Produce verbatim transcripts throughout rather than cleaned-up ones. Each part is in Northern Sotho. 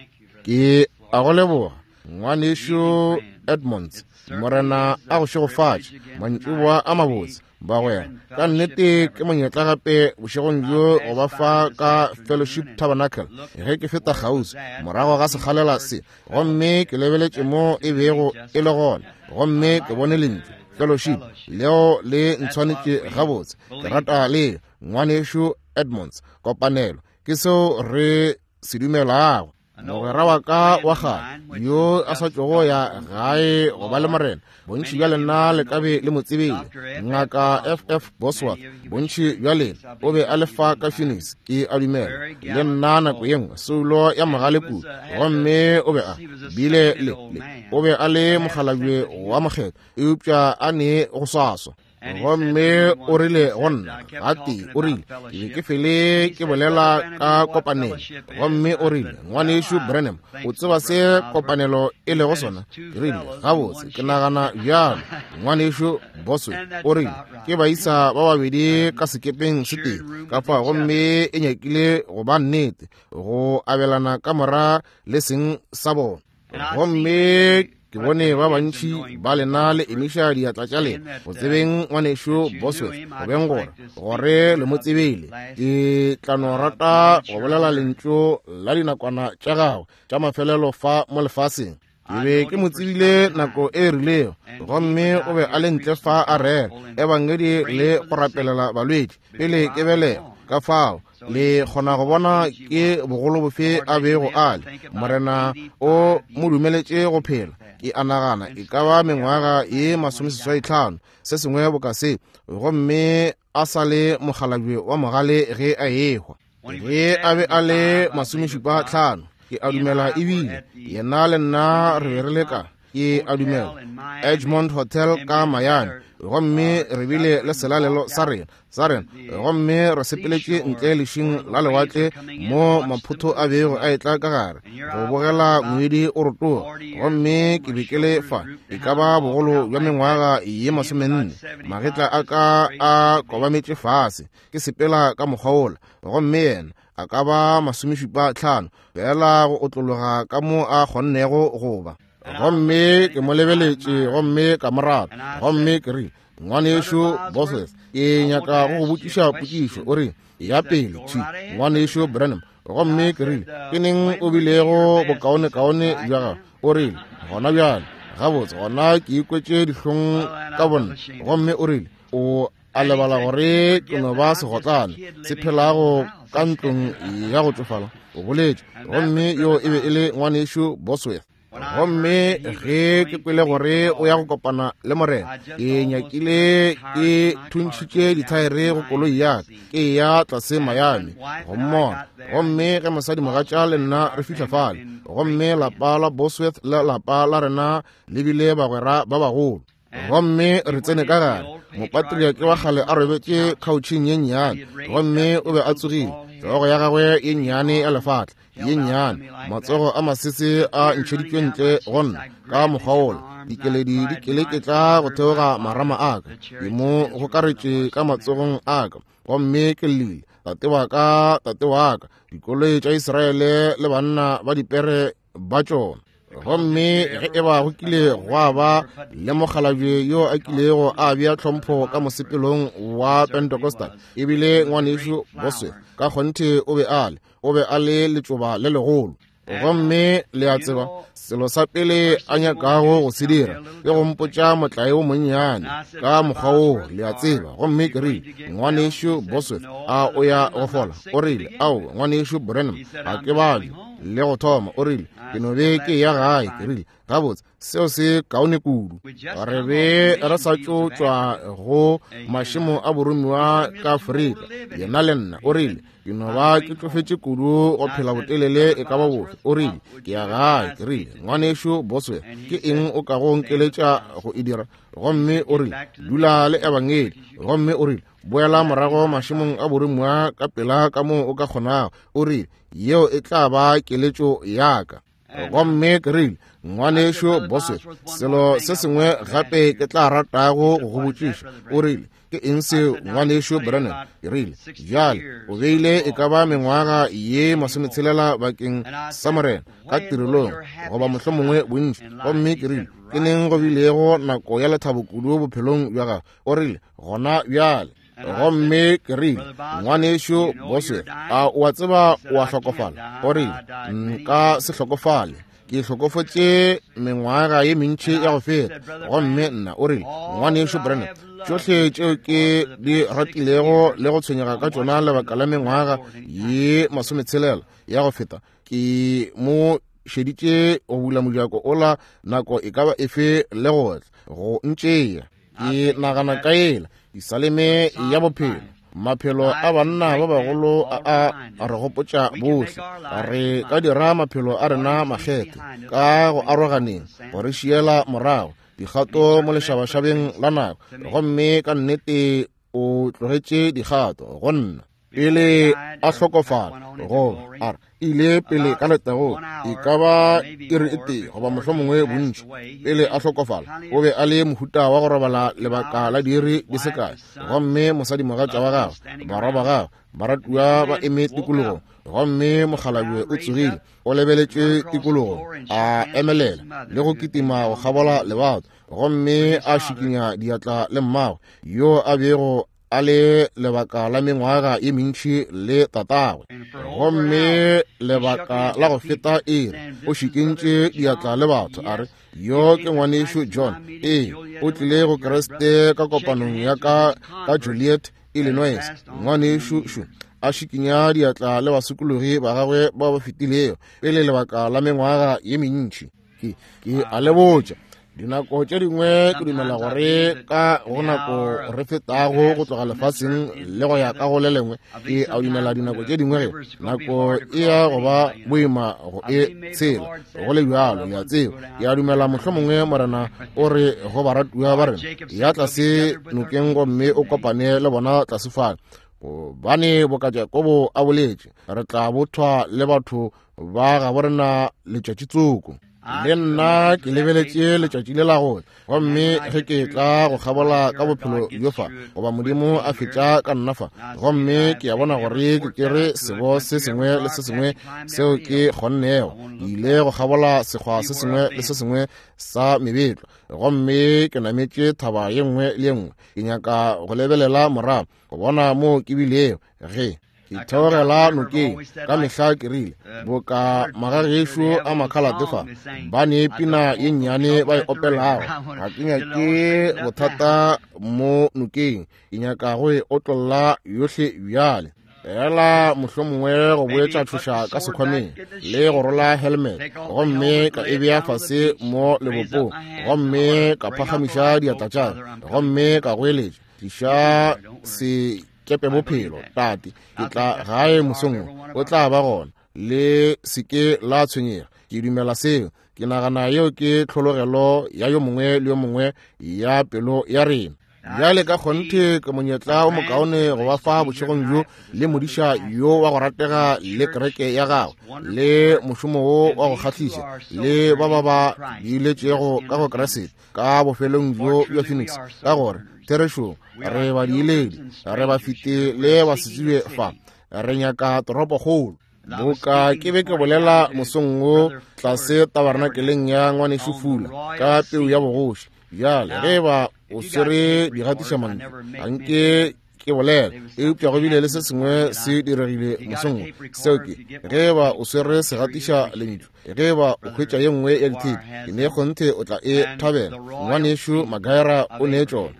ke a go leboga ngwaneso Edmonds morena a go shegofatša mantšiboa a mabotse ba gwena ka nnete ke monyetla gape bošegong jo go ba fa ka Fellowship Tabernacle ge ke feta gausi morago ga sekgalela se gomme ke lebeletše mo e bego e le gona gomme ke bone lentswe Fellowship leo le ntshwanetše gabotse ke rata le ngwaneso Edmonds kopanelo ke seo re se dumelago mogwera wa ka wa gane yo a sa tšogo ya gae go ba le morena bontši bja lena le kabe le mo tsebile ngaka F F Bosworth bontši bja lena o be a lefa ka Phoenix ke a dumela le nna nako ye nngwe seulo ya mogale kudu gomme o be a bile le o be a le mogalabje wa mokgetho eupša a ne go swaswa gomme o rile go nna gati o rile ebe ke fele ke bolela ka kopanelo gomme o rile ngwaneso Branham o tseba se kopanelo e le go sona ke rile gabotse ke nagana bjalo ngwaneso Bosworth o rile ke ba isa ba babedi ka sekepeng se teng ka fa gomme e nyakile go ba nnete go abelana ka mora le seng sa bona gomme ke bone ba bantši ba lena le emiša diatla tša lena go tsebeng ngwaneso Bosworth go beng gore gore le mo tsebele ke tla no rata go bolela lentso la dinakwana tša gago tša mafelelo fa mo lefaseng ke be ke mo tsebile nako e rilego gomme o be a le ntle fa a rera ebangedi le go rapelela balwedi pele ke belego ka fao le kgona go bona ke bogolo bofe a bego ale morena o mo dumeletše go phela ke anagana e ka ba mengwaga ye masomeseswaitlhano se sengwe boka se gomme a sa le mogalabje wa mogale ge a yehwa ge a be a le masomešupa tlhano ke a dumela ebile yena le nna re be re leka ke a dumela Edgemont Hotel ka Miami gomme re bile le selalelo sa rena sa rena gomme re sepeletše ntle lešing la lewatle mo maphutho a bego a etla ka gare go bogela moedi o rotoga gomme ke be ke le fa e ka ba bogolo bja mengwaga ye masomenne magetla a ka a kobametše fase ke sepela ka mokgwaola gomme yena a ka ba masomešupa tlhano fela go otlologa ka mo a kgonnego goba gomme ke mo lebeletše gomme ka morata gomme ke rile ngwaneso Bosworth ke nyaka go go botšiša potšišo o re ya pele tši ngwaneso Branham gomme ke rile ke neng o bilego bokaone-kaone bja gago o rile gona bjale gabotse gona ke ikwetše dihlong ka bonna gomme o rile o a lebala gore ke no ba segotlana se phelago ka ntlong ya go tsofala o boletše gomme yo e be e le ngwaneso Bosworth gomme ge ke kwele gore o ya go kopana le morena ke nyakile ke thuntšhitše dithaere go koloi yaka ke ya tlase Miami gommona gomme ge mosadi mogatša le nna re fitlha fale gomme lapa la Bosworth le lapa la rena le bile bagwera ba bagolo gomme re tsene ka gare mopatriake wa gale a robetše khautšheng ye nnyane gomme o be a tsogile tsogo ya gagwe ye nnyane ya lefatla ye nnyane matsogo a masese a ntšheditšwe ntle gonna ka mokgwaola dikeledi dikeleketla go theoga marama aka ke mo gokaretše ka matsogong aka gomme ke llele tate wa ka tate wa ka dikoloi tša Iseraele le banna ba dipere ba tšona gomme ge e ba go kile goa ba le mogalabje yo a kilego a bea tlhompho ka mosepelong wa Pentecostal ebile ngwaneso Bosworth ka kgonthe o be ale o be a le letšoba le legolo gomme le a tseba selo sa pele a nyakago go se dira ke go mpotša motlae o monnyane ka mokgwa o le a tseba gomme ke rile ngwaneso Bosworth a o ya go fola o rile ao ngwaneso Branham a ke balyo le go thoma o rile ke no be ke ya gae ke rile gabotse seo se kaone kudu re be re sa tšotšwa go mašemo a boromiwa ka Afrika yena le nna o rile ke no ba ke tlofetše kudu go phela botelele e ka ba bofe o rile ke ya gae ke rile ngwaneso Bosworth ke eng o ka go nkeletša go e dira gomme o rile dula le ebangedi gomme o rile boela morago mašemong a boromiwa ka pela ka mo o ka kgonago o rile yeo e tla ba keletšo yaka gomme ke rile ngwaneso bose selo se sengwe gape ke tla ratago go botšiša o rile ke eng seo ngwaneso Brennan e rile jale o beile e ka ba mengwaga ye masometshelela bakeng sa morena ka tirelong goba mohlomongwe bontši gomme ke rile ke neng go bilego nako ya lethabo kudu bophelong bja gago o rile gona bjale gomme ke rile ngwaneso bose a wa tseba wa hlokofala o rile nka se hlokofale ke hlokofotše mengwaga ye mentši ya go feta gomme nna o rile ngwaneso Brennan tšohle tšeo ke di ratilego le go tshwenyega ka tšona lebaka la mengwaga ye masometshelela ya go feta ke mo šeditše go bula mojako ola nako e ka ba efe le gotle go ntšea ke nagana ka ela isaleme ya bophelo maphelo a banna ba bagolo a a re gopotša bohle a re ka dira maphelo a rena makgethe ka go aroganeng go re šiela morago dikgato mo lešabašabeng la nako gomme ka nnete o tlogetše dikgato go nna pele a hlokofala go a re ile pele ka letego e ka ba e re ete goba mohlomongwe bontši pele a hlokofala o be a le mohuta wa go robala lebaka la diri di sekae gomme mosadi mogatša wa gago barwa ba gago ba ratiwa ba eme tikologo gomme mogalabiwe o tsogile o lebeletše tikologo a emelela le go kitima go kgabola lebato gomme a šikinya diatla le mmago yo a bego a le lebaka la mengwaga ye mentši le tatagwe gomme lebaka la go feta ere o šikintše diatla le batho a re yo ke ngwaneso John ee o tlile go Kreste ka kopanong ya ka ka Joliet Illinois ngwaneso šo a šikinya diatla le basukologi ba gagwe ba ba fetilego pele lebaka la mengwaga ye mentši ke ke a lebotša dinako tše dingwe ke dumela gore ka go nako re fetago go tloga lefatsheng le go ya ka go le lengwe ke a dumela dinako tše dingwe ge nako e ya go ba boima go e tshela go le bjalo ya tseo ke a dumela mohlomongwe morena o re go baratiwa ba rena ya tlase nokeng gomme o kopane le bona tlasefane bane boka Jakobo a boletše re tla bothwa le batho ba ga borena letšatši tsoko le nna ke lebeletše letšatši le la gole gomme ge ke tla go kgabola ka bophelo bjofa goba modimo a fetša ka nnafa gomme ke a bona gore ke kere sebo se sengwe le se sengwe seo ke kgonnego ile go kgabola sekgwa se sengwe le se sengwe sa mebetlo gomme ke nametše thaba ye nngwe le ye nngwe ke nyaka go lebelela morago go bona mo ke bilego ge ke theogela nokeng ka mehla ke rile boka magagešo a makhalatefa ba ne pina ye nnyane ba e opelago ga ke nyake bothata mo nokeng ke nyaka go e otlolola yohle bjale ela mohlomongwe go boetša thuša ka sekhwameng le go rola helmet gomme ka e bea fase mo lebopong gomme ka phagamiša diatla tša gomme ka goeletša diša se kepe bophelo tate ke tla gae mosong o tla ba gona le seke la tshwenyega ke dumela seo ke nagana yeo ke tlhologelo ya yo mongwe le yo mongwe ya pelo ya rena bjale ka kgonthe ke monyetla o mokaone go ba fa bošegong bjo le modiša yo wa go ratega le kereke ya gago le mošomo wo wa go kgahlisa le ba ba ba diiletšego ka go Kreste ka bofelong bjo bja Phoenix ka gore therešo re ba diiledi re ba fete le ba setsibe fa re nyaka toropo kgolo boka ke be ke bolela mosong wo tlase tabernakeleng ya ngwaneso Fula ka peu ya bogoši bjale ge ba o swere digatiša mantle anke ke bolela eupša go bile le se sengwe se diregile mosong seo ke ge ba o swere segatiša lentšu ge ba o hwetša ye nngwe ya dithepi ke ne kgonthe o tla e thabela ngwaneso Magaira o ne tšona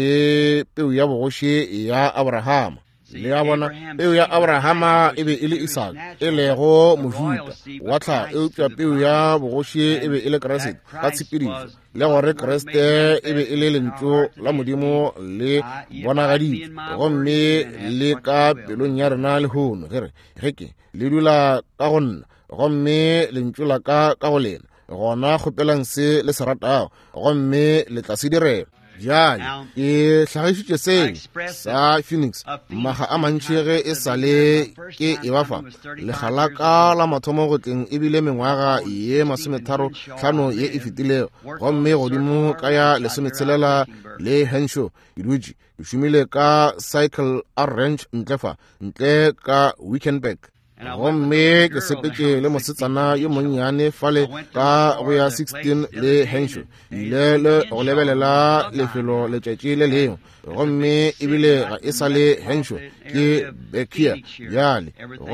le peu ya bogoši ya Abrahama le ya bona peu ya Abrahama e be e le Isaac e lego mojuda wa tlha eupša peu ya bogoši e be e le Kreste ka tshepedišo le gore Kreste e be e le lentšu la modimo le bonagaditše gomme le ka pelong ya rena lehono ge re ge ke le dula ka go nna gomme lentšu la ka ka go lena gona kgopelang se le se ratago gomme le tla se direla jale ke hlagišitše seng sa Phoenix maga a mantši ge e sale ke e bafa legalaka la mathomo go tleng ebile mengwaga ye masometharo hlano ye e fetilego gomme godimo ka ya lesometshelela le Henshaw ke dutše ke šomile ka Cycle a Ranch ntlefa ntle ka Wickenburg gomme ke sepetše le mosetsana yo monnyane fale ka go ya sixteen le Henshaw ile le go lebelela lefelo letšatši le lengwe gomme ebile ga e sa le Henshaw ke Bekia bjale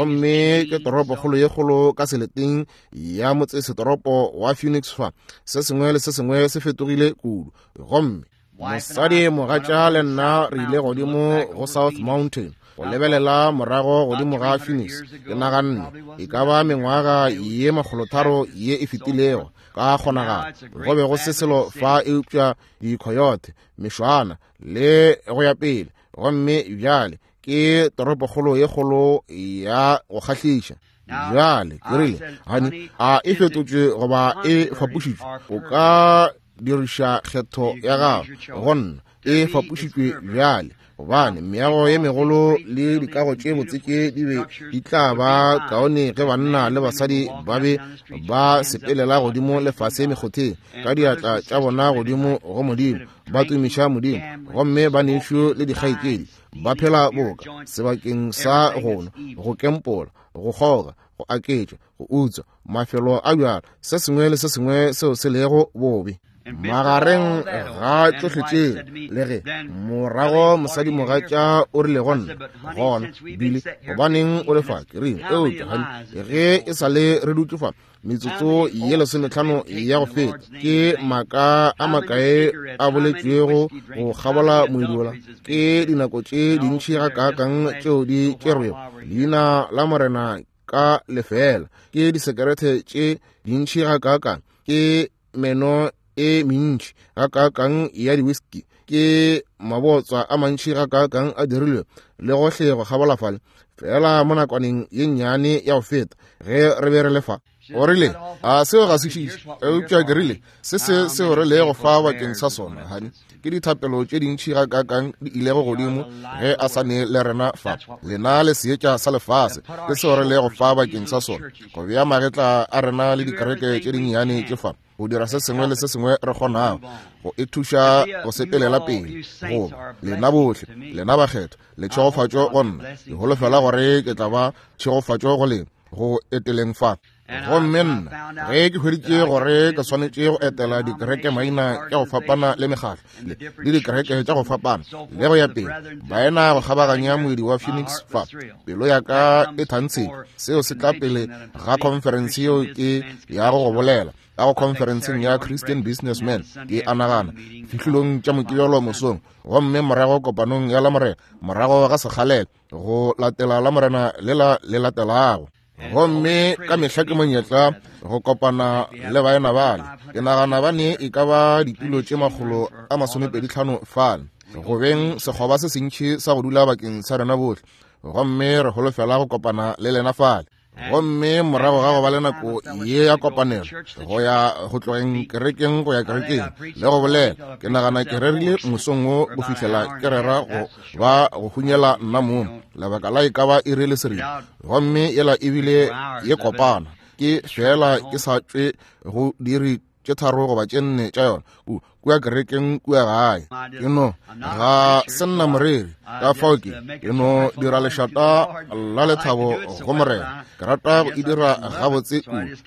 gomme ke toropo kgolo ye kgolo ka seleteng ya motsesetoropo wa Phoenix fa se sengwe le se sengwe se fetogile kudu gomme mosadi mogatša le nna re ile godimo go South Mountain go lebelela morago godimo ga Phoenix ke naganne e ka ba mengwaga ye makgolotharo ye e fetilego ka kgonagalo go be go se selo fa e upša dikhoyote mešwana le go ya pele gomme bjale ke toropokgolo ye kgolo ya go kgahliša bjale ke rile gane a e fetotše goba e fapošitšwe o ka diriša kgetho ya gago gonna e fapošitšwe bjale gobane meago ye megolo le dikago tše botse tše di be di tla ba kaone ge banna le basadi ba be ba sepelela godimo lefase mekgotheng ka diatla tša bona godimo go modimo ba tumiša modimo gomme ba nešo le dikgaikedi ba phela boka sebakeng sa gono go kempola go kgoga go aketša go utswa mafelo a bjalo se sengwe le se sengwe seo se lego bobe magareng ga tsotlhetše le ge morago mosadi mogatša o rile gonna gona bile gobaneng o lefa kereng eo jagane ge e sa le re dutsefa metsotso ye lesomehlano ya go feta ke maka a makae a boletšwego go gabola moedola ke dinako tše dintšhi ga kaakang tšeo di tšerwego leina la morena ka lefela ke disekerete tše dintšhi ga kaakang ke meno e mentši ga kaakang ya di-whisky ke mabotswa a mantši ga kaakang a dirilwe le gohle go gabolafale fela mo nakwaneng ye nnyane ya go feta ge re be re lefa o rile a seo ga se šiše eupša ke rile se se seo re le go fa bakeng sa sona gane ke dithapelo tše dintšhi ga kaakang di ilego godimo ge a sa ne le rena fa lena le seetša sa lefase ke seo re le go fa bakeng sa sona go bea magetla a rena le dikereke tše dinnyane tše fa go dira se sengwe le se sengwe re kgonago go e thuša go sepelela pele goba lena bohle lena bakgetho le tšhegofatšo go nna ke holofela gore ke tla ba tšhegofatšo go lena go eteleng fa gomme nna ge ke hweditše gore ke swanetše go etela dikereke maina tša go fapana le mekgatlho le dikereke tša go fapana le go ya pele baena go kgabaganya moedi wa Phoenix fa pelo ya ka e thantsheng seo se tla pele ga conference yeo ke ya go go bolela ka go conferenceng ya Christian Businessman ke anagana fihlilong tša mokibelo mosong gomme morago kopanong ya lamorena morago ga sekgalela go latela lamorena le la le latelago gomme ka mehla ke monyetla go kopana le baena bale ke nagana ba ne e ka ba ditulo tše magolo a masomepedi tlhano fane go beng sekgoba se sentšhi sa go dula bakeng sa rena bohle gomme re holofela go kopana le lena fale gomme morago ga go ba le nako ye ya kopanelo go ya go tlogeng kerekeng go ya kerekeng le go bolela ke nagana ke rerile mosong o go fitlhela ke rera go ba go hunyela nna mono lebaka la e ka ba e rile seriti gomme yela ebile ye kopana ke fela ke sa tšwe go diri tše tharo goba tše nne tša yona kua kerekeng kua gae ke no ga se nna moreri ka fao ke ke no dira lešata la lethabo go morena ke rata go e dira gabotse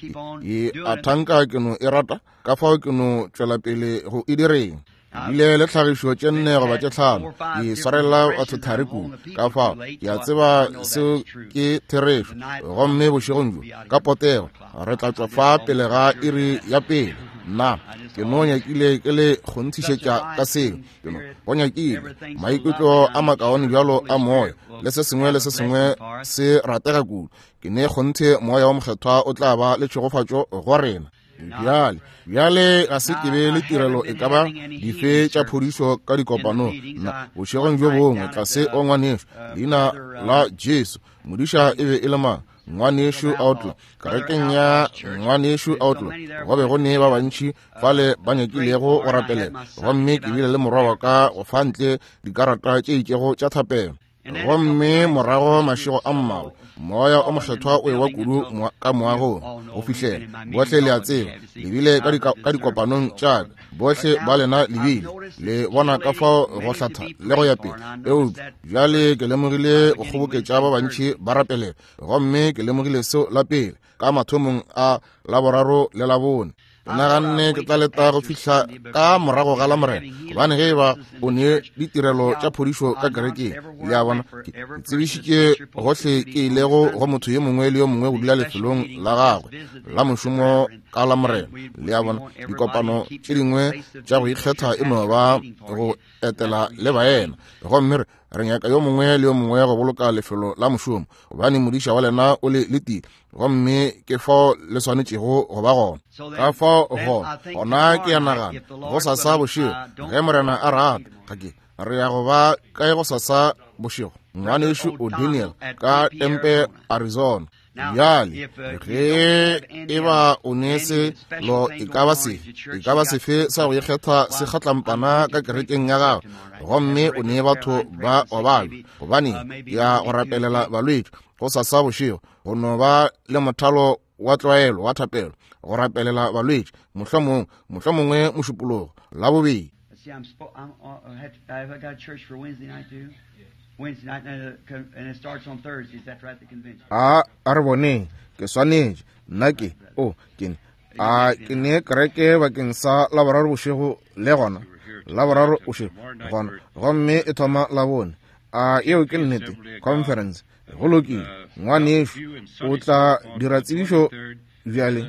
e a thanka ke no e rata ka fao ke no tšwela pele go e direng ile le tlhagišo tše nne goba tše tlhano ke swarelela batho thari kudu ka fao ke a tseba seo ke therešo gomme bošegong jo ka potego re tla tšwa fa pele ga iri ya pele nna ke no nyakile ke le go nthišetša ka seo ke no go nyakile maikutlo a makaone bjalo a moya le se sengwe le se sengwe se ratega kudu ke ne kgonthe moya wa mokgethwa o tla ba le tšhegofatšo go rena bjale bjale ga se ke be le tirelo e ka ba dife tša phodišo ka dikopanong na bošegong jo bongwe tlase o ngwanešo leina la Jesu modiša e be e le mang ngwaneshu outlo kerekeng ya ngwaneshu outlo go be go ne ba bantši fale ba nyakilego go rapele gomme ke bile le morwa ka go fantle dikarata tše itšego tša thapelo gomme morago mašego a mmalwa moya o mohlethwa o ewa kudu ka moagong go fihleng bohle le a tseba lebile ka dikopanong tša bohle ba lena lebile le bona ka fao go hlatha le go ya pele eo bjale ke lemogile go kgoboketša ba bantši ba rapele gomme ke lemogile seo la pele ka mathomong a laboraro le la bone naganne ke tla leta go fihla ka morago ga la morena gobane ge ba o ne ditirelo tša phodišo ka kerekeng le a bona ke tsebišitše gohle ke ilego go motho ye mongwe le yo mongwe go dula lefelong la gagwe la mošomo ka la morena le a bona dikopano tše dingwe tša go ikgetha e no ba go etela le baena gomme re nyaka yo mongwe le yo mongwe go boloka lefelo la mošomo gobane modiša wa lena o le letile gomme ke fao le swanetšego go ba gona ka fao go gona ke ya nagana go sasa bošego ge morena a rata ga ke re ya go ba kae go sasa bošego ngwanešu o daniel ka tempe arizona bjale ge e ba o neese lo e ka ba sefe sa go ikgetha se kgatlampana ka kerekeng ya gago gomme o nee batho ba obalwe gobane ya go rapelela balwetši go sasa bošego go no ba le mothalo wa tlwaelo wa thapelo go rapelela balwetši mohlomongwe mošupologo la bobedi Wednesday night, and it starts on Thursday. Is that right? The convention. Ah, arbone ke swanetše nna ke o ke a ke ne kereke bakeng sa laboraro bošego le gona laboraro bošego gona gomme e thoma la bone a eo ke nnete conference go lokile ngwanešu o tla dira tsebišo bjale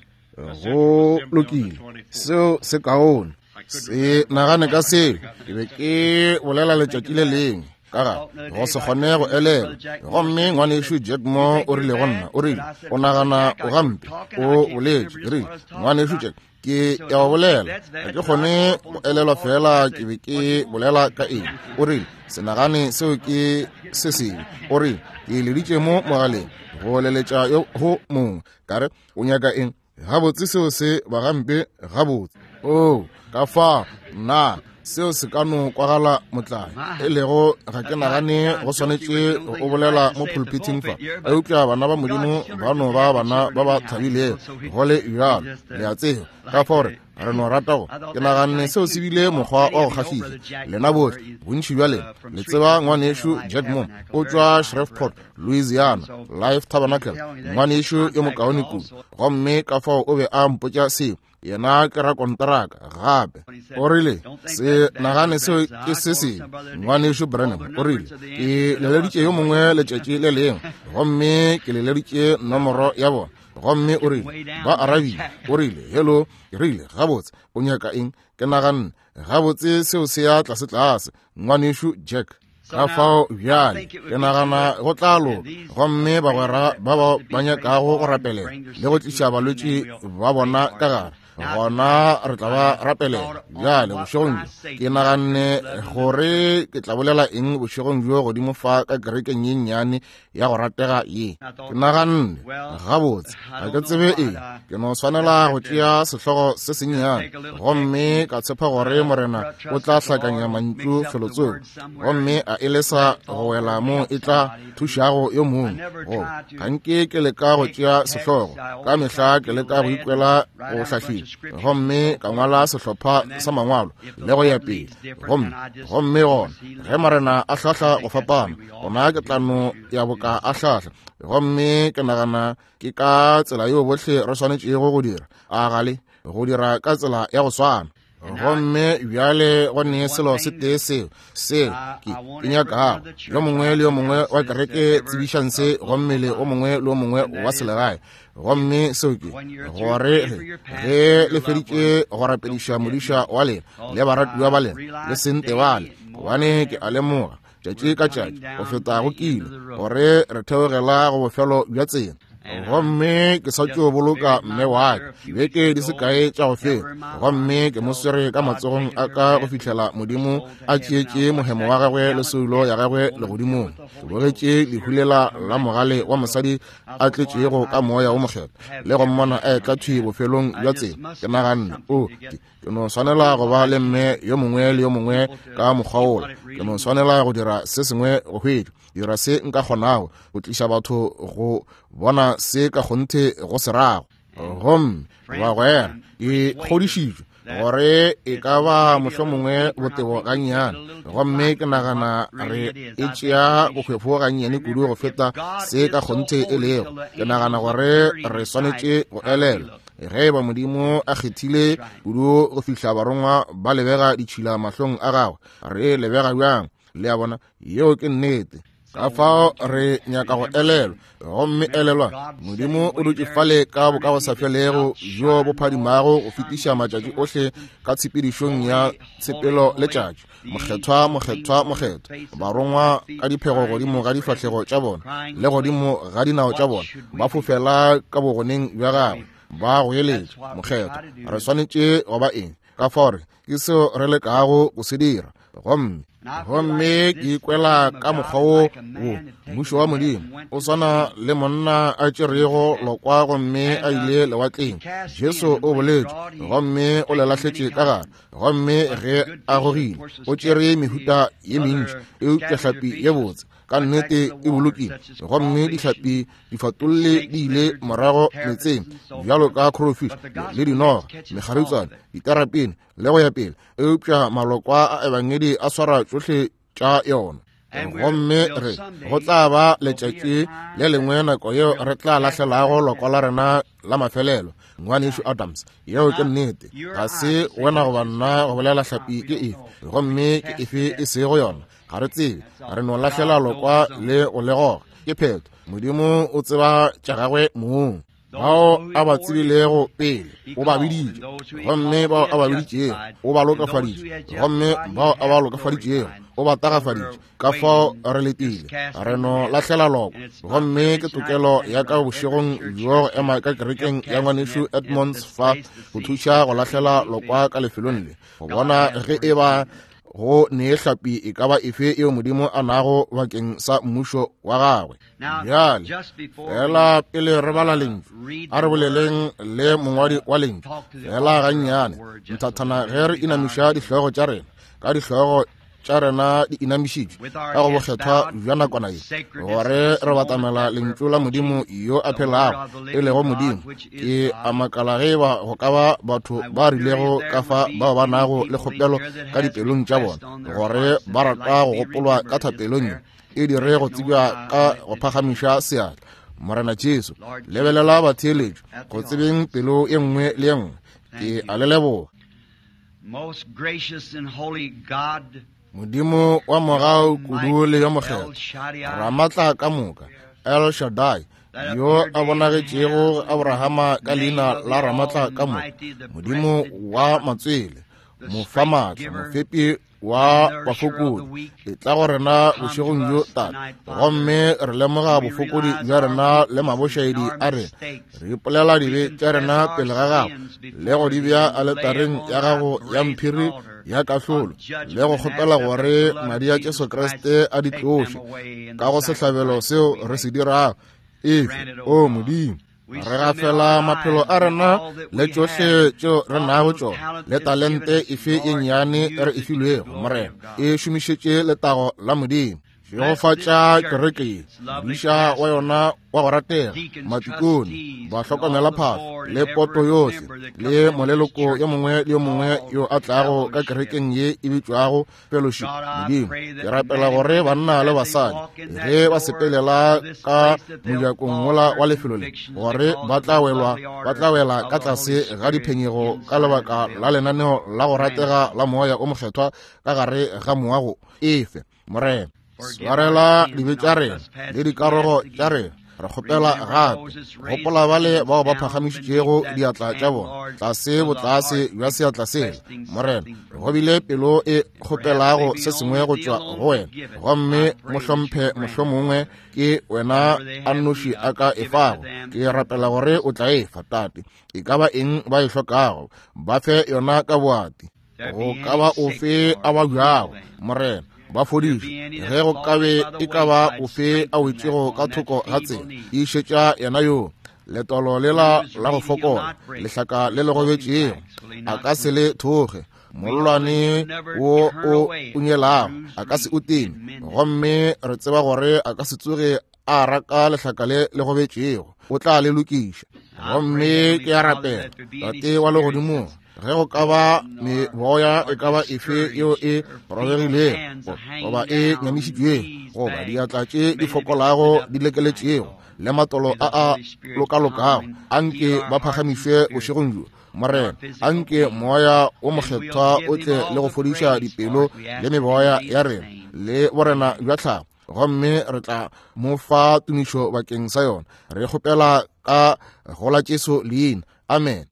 go lokile seo se kaone se nagane ka seo ke be ke bolela letšatši le lengwe kaga go se kgone go elela gomme ngwanešu jack mo o rile go nna o rile o nagana o gampe o boletše ke rile ngwanešu jack ke ya go bolela ke kgone go elelwa fela ke be ke bolela ka eng o rile se nagane seo ke se sengwe o rile ke leditše mo mogaleng go leletša go mongwe kare o nyaka eng gabotse seo se ba gampe gabotse o ka fa nna seo se ka no kwagala motlane e lego ga ke nagane go swanetše o bolela mo pulpiting fa a upša bana ba modimo ba no ba bana ba ba thabile gole bjalo le a tseo ka fore re no ratago ke nagane seo se bile mokgwa wa go kgahlisa lena bohle bontši bjale le tseba ngwanešu jack mo o tšwa shreveport louisiana life tabernacle ngwanešu yo mokaone kudu gomme ka fao o be a mpotša seo yena ke ra kontraka gape o rile se nagane seo ke se sengwe ngwanešu branham o rile ke leleditše yo mongwe letšatši le lengwe gomme ke leleditše nomoro ya bona gomme o rile ba arabile o rile hello ke rile gabotse o nyaka eng ke naganne gabotse seo se ya tlase-tlase ngwanešu jack ka fao bjale ke nagana go tlalo gomme bagwera ba ba ba nyakago go rapelela le go tliša balwetši ba bona ka gare gona re tla ba rapelela bjale bošegong jo ke naganne gore ke tla bolela eng bošegong jo godimo fa ka kerekeng ye nnyane ya go ratega ye ke naganne gabotse ga ke tsebe eng ke no swanela go tšea sehlogo se sennyane gomme ka tshepa gore morena o tla hlakanya mantšu felotsong gomme a elesa go wela mo e tla thušago yo mongwe go ga nke ke leka go tšea sehlogo ka mehla ke leka go ikwela go hlahlile gomme ka ngwala sehlopha sa mangwalo le go ya pele gomme gona ge marena a hlahla go fapana gona ke tlano ya boka a hlahla gomme ke nagana ke ka tsela yo bohle re swanetšego go dira a gale go dira ka tsela ya go swana gomme bjale go ne selo se tee seo seo ke nyakago yo mongwe le yo mongwe wa kereke tsebišang se gomme le o mongwe le o mongwe wa selegae gomme seo ke gore ge le feditše go rapediša modiša wa lena le baratiwa ba lena le sente bale gobane ke a lemoga tšatši ka tšatši go feta go kile gore re theogela go bofelo bja tsena gomme ke sa tšo boloka mme wa ka dibeke di se kae tša go feta gomme ke mo swere ka matsogong a ka go fitlhela modimo a tšeetše mohemo wa gagwe le seulo ya gagwe le godimong ke bogetše lehulela la mogale wa mosadi a tletšego ka moya o mokgetho le go mmona a etla thwi bofelong bja tsela ke naganne o ke no swanela go ba le mme yo mongwe le yo mongwe ka mokgwaola ke no swanela go dira se sengwe go hwedi dira se nka kgonago go tliša batho go bona se ka kgonthe go se rago gomme ba gwera e kgodišitšwe gore e ka ba mošo mongwe botebo gannyane gomme ke nagana re e tšea bokgwefo gannyane kudu go feta se ka kgonthe e lego ke nagana gore re swanetše go elela ge ba modimo a kgethile kudu go fihla barongwa ba lebega ditšhila mahlong a gagwe re lebega bjang le a bona yeo ke nnete ka fao re nyaka go elelwa gomme elelwa modimo o dutše fale ka boka bo sa felego jo bo phadimago go fetiša matšatši ohle ka tshepedišong ya tshepelo letšatši mokgethwa mokgethwa mokgethwa barongwa ka diphego godimo ga difahlego tša bona le godimo ga dinao tša bona ba fofela ka bogoneng bja gagwe ba go eletša mokgetho re swanetše go ba eng ka fao ke seo re lekago go se dira gomme gomme ke ikwela ka mokgwa wo mmušo wa modimo o swana le monna a tšerego lokwa gomme a ile lewatleng jesu o boletše gomme o le lahletše ka gare gomme ge a gogile o tšere mehuta ye mentši e upša hlapi ye botse ka nnete e bolokile gomme dihlapi difatolole di ile morago metseng bjalo ka crayfish le dinoga megarutswane diterapene le go ya pele e upša malokwa a ebangedi a swara tsohle tša yona gomme re go tla ba letšatši le lengwe nako yeo re tla lahlelago lokwa la rena la mafelelo ngwaneso Adams yeo ke nnete ga se wena go banna go bolela hlapi ke efe gomme ke efe e sego yona ga re tsebe re no lahlela lokwa le go legoga ke pheto modimo o tseba tša gagwe moong bao a ba tsebilego pele o ba biditše gomme bao a ba biditšego o ba lokafaditše gomme bao a ba lokafaditšego o ba tagafaditše ka fao re letile re no lahlela loko gomme ke tokelo ya ka bošegong jo go ema ka kerekeng ya ngwaneso Edmonds fa go thuša go lahlela lokwa ka lefelong le go bona ge e ba go nee hlapi e ka ba efe eo modimo a nago bakeng sa mmušo wa gagwe bjale fela pele re bala lentšu a re boleleng le mongwadi wa lentšu fela gannyane nthathana ge re inamiša dihlogo tša rena ka dihlogo tša rena di inamišitšwe ka go bokgethwa bja nakwana ye gore re batamela lentšu la modimo yo a phelago e lego modimo ke a makala ge ba go ka ba batho ba rilego ka fa bao ba nago le kgopelo ka dipelong tša bona gore ba rata go gopolwa ka thapelong ye e dire go tsebja ka go phagamiša seatla morena jesu lebelela batheeletši go tsebeng pelo e nngwe le ye nngwe ke a le leboga modimo wa mogao kudu le yo mokgetho ramatla ka moka El Shaddai yo a bonagetšego abrahama ka leina la ramatla ka moka modimo wa matswele mofamatla mofepi wa bafokodi e tla go rena bošegong jo tata gomme re lemoga bofokodi bja rena le mabošaedi a rena re ipolela dibe tša rena pele ga gago le go di bja aletareng ya gago ya mphiri ya kahlolo le go kgopela gore madi a Jesu Kriste a ditloše ka go sehlabelo seo re se dirago efe o modimo re gafela maphelo a rena le tšohle tšeo re nago tšona le talente efe e nnyane re e filwego morena e šomišetše letago la modimo jegofatša kereke diša wa yona wa go ratega matikoni ba hlokomela phafo le poto yohle le moleloko yo mongwe le yo mongwe yo a tlago ka kerekeng ye e bitšwago fellowship modimo ke rapela gore banna le basadi ge ba sepelela ka mojakong wola wa lefelo le gore ba tla wela ka tlase ga diphenyego ka lebaka la lenaneo la go ratega la moya o mokgethwa ka gare ga moago efe morena swarela dibe tša rena le dikarogo tša rena re kgopela gape gopola bale bao ba phagamišitšego diatla tša bona tlase botlase jwa seatla sela morena go bile pelo e kgopelago se sengwe go tšwa go wena gomme mohlomphe mohlho mongwe ke wena a nnoši a ka efago ke rapela gore o tla efa tate e ka ba eng ba e hlokago ba fe yona ka boati go ka ba ofe a ba bjago morena ba fodiše ge go kabe e ka ba ofe a wetšego ka thoko ga tsela e išetša yena yo letolo lela la go fokola lehlaka le le gobetšego a ka se le thoge mollwane wo o unyelago a ka se o teme gomme re tseba gore a ka se tsoge a raka lehlaka le le gobetšego o tla le lokiša gomme ke a rapela tate wa legodimo ge go ka ba meboya e ka ba efe yeo e robegilego goba e nyamišitšwego goba diatla tše di fokolago di lekeletšego le matolo a a lokalokago a nke ba phagamišwe bošegong jo morena a nke moya o mokgethwa o tle le go fodiša dipelo le meboya ya rena le borena bja tlhago gomme re tla mo fa tumišo bakeng sa yona re kgopela ka gola Jesu leina amen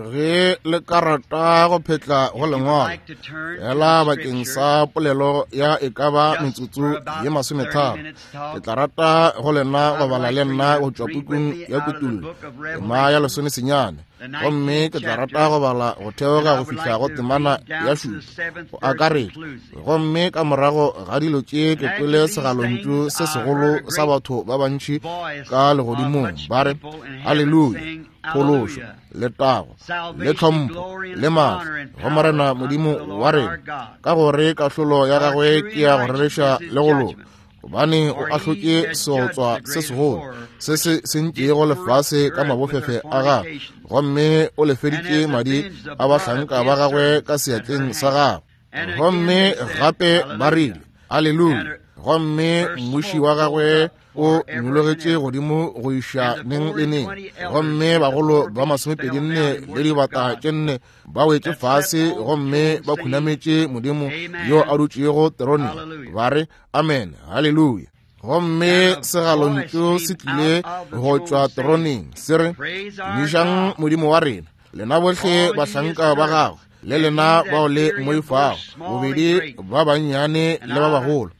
ge le karata go phetla go lengwalo fela bakeng sa polelo ya e ka ba metsotso ye masometharo ke tla rata go lena go bala le nna go tšwa pukung ya kutulo tema ya lesome senyane gomme ke tla rata go bala go theoga go fihla go temana ya šupa go akaretša gomme ka morago ga dilo tše ke kwele segalontšu se segolo sa batho ba bantši ka legodimong ba re alleluja phološo le tago le tlhompho le maatla go morena modimo wa rena ka gore kahlolo ya gagwe ke ya go rereša le go loka gobane o ahlotše seotswa se segolo se se sentšego lefase ka mabofefe a gagwe gomme o lefeditše madi a bahlanka ba gagwe ka seatleng sa gagwe gomme gape ba rile alleluja gomme mmuši wa gagwe o nyologetše godimo go iša neng le neng gomme bagolo ba masomepedi nne le dibata tše nne ba wetše fase gomme ba khunametše modimo yo a dutšego teroneng ba re amen halleluja gomme segalontšu se tlile go tšwa teroneng se re mišang modimo wa rena lena bohle bahlanka ba gagwe le lena bao le moifago bobedi ba bannyane le ba bagolo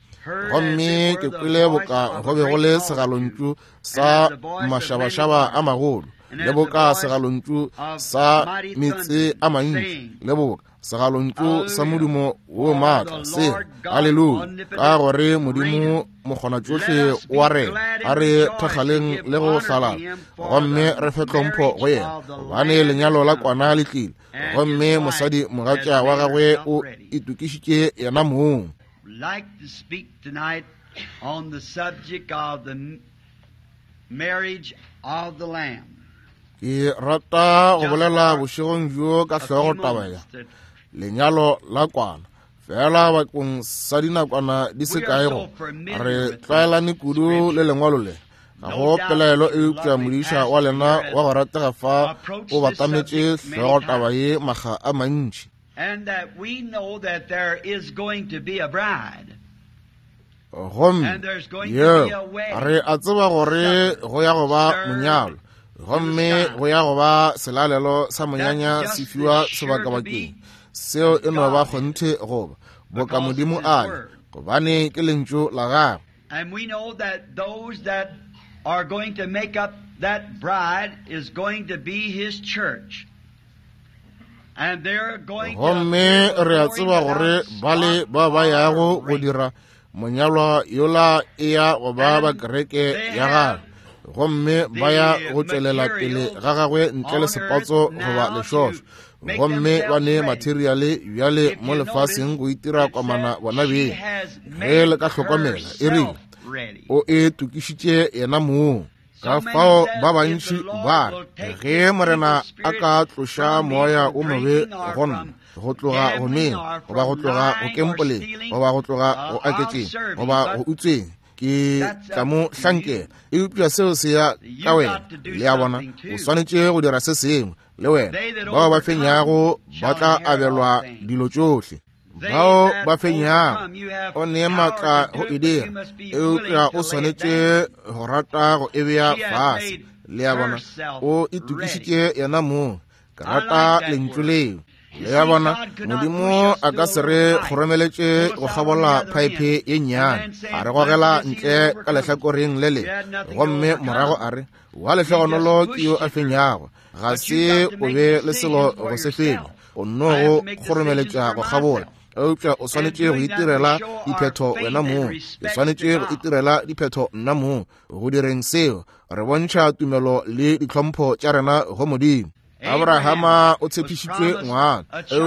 gomme ke kwele boka go be go le segalontšu sa mašabašaba a magolo le boka segalontšu sa metse a mantši le boka segalontšu sa modumo wo maatla se alleluja ka gore modimo mokgona tšohle wa rena a re thekgaleng le go hlalana gomme re fe tlhompho go yena gobane lenyalo la kwana le tlile gomme mosadi mogatša wa gagwe o itukišitše yena moong like to speak tonight on the subject of the marriage of the Lamb. Ke rata go bolela bošegong jo ka hlogo tabaya lenyalo la kwana fela bakong sa dinakwana di se kaego re tlwaelane kudu le lengwalo le ga go pelaelo e upša modiša wa lena wa go ratega fa o batametše hlogo taba ye maga a mantši. And that we know that there is going to be a bride. Gomme ye re a tseba gore go ya go ba monyalo gomme go ya go ba selalelo sa monyanya se fiwa sebakabakeng seo e no ba kgonthe goba boka modimo a gobane ke lentšu la gagwe. And we know that those that are going to make up that bride is going to be his church. gomme re a tseba gore bale ba ba yago go dira monyalwa yola e ya go ba ba kereke ya gagwe gomme ba ya go tšwelela pele ga gagwe ntle le sepatso goba lešošo gomme ba ne materiale bjale mo lefaseng go itira kwamana bona beng ge le ka hlokomela e rile o e tukišitše yena moong ka fao ba bantši ba ge morena a ka tloša moya o mobe gonna go tloga go mena goba go tloga go kempoleng goba go tloga go aketšeng goba go utsweng ke tla mo hlankela e upša seo se ya ka wena le ya bona o swanetše go dira se sengwe le wena bao ba fenyago ba tla abelwa dilo tšohle. bao ba fenyang o ne matla go idea e tla o swanetse go rata go ebea fase le ya bona o itukisitse yana mo ka rata lentsule le ya bona modimo a ka sere go romeletse go gabola pipe e nyane a re gogela ntle ka lehlakoreng le le gomme morago a re wa letlhogonolo ke yo a fenyago ga se o be le selo go se fenya o nno go romeletsa go gabola eupša o swanetse go itirela diphetho wena mo o swanetse go itirela diphetho nna mo go direng seo re bontšha tumelo le ditlhompho tša rena go modimo abrahama o tshepišitšwe ngwana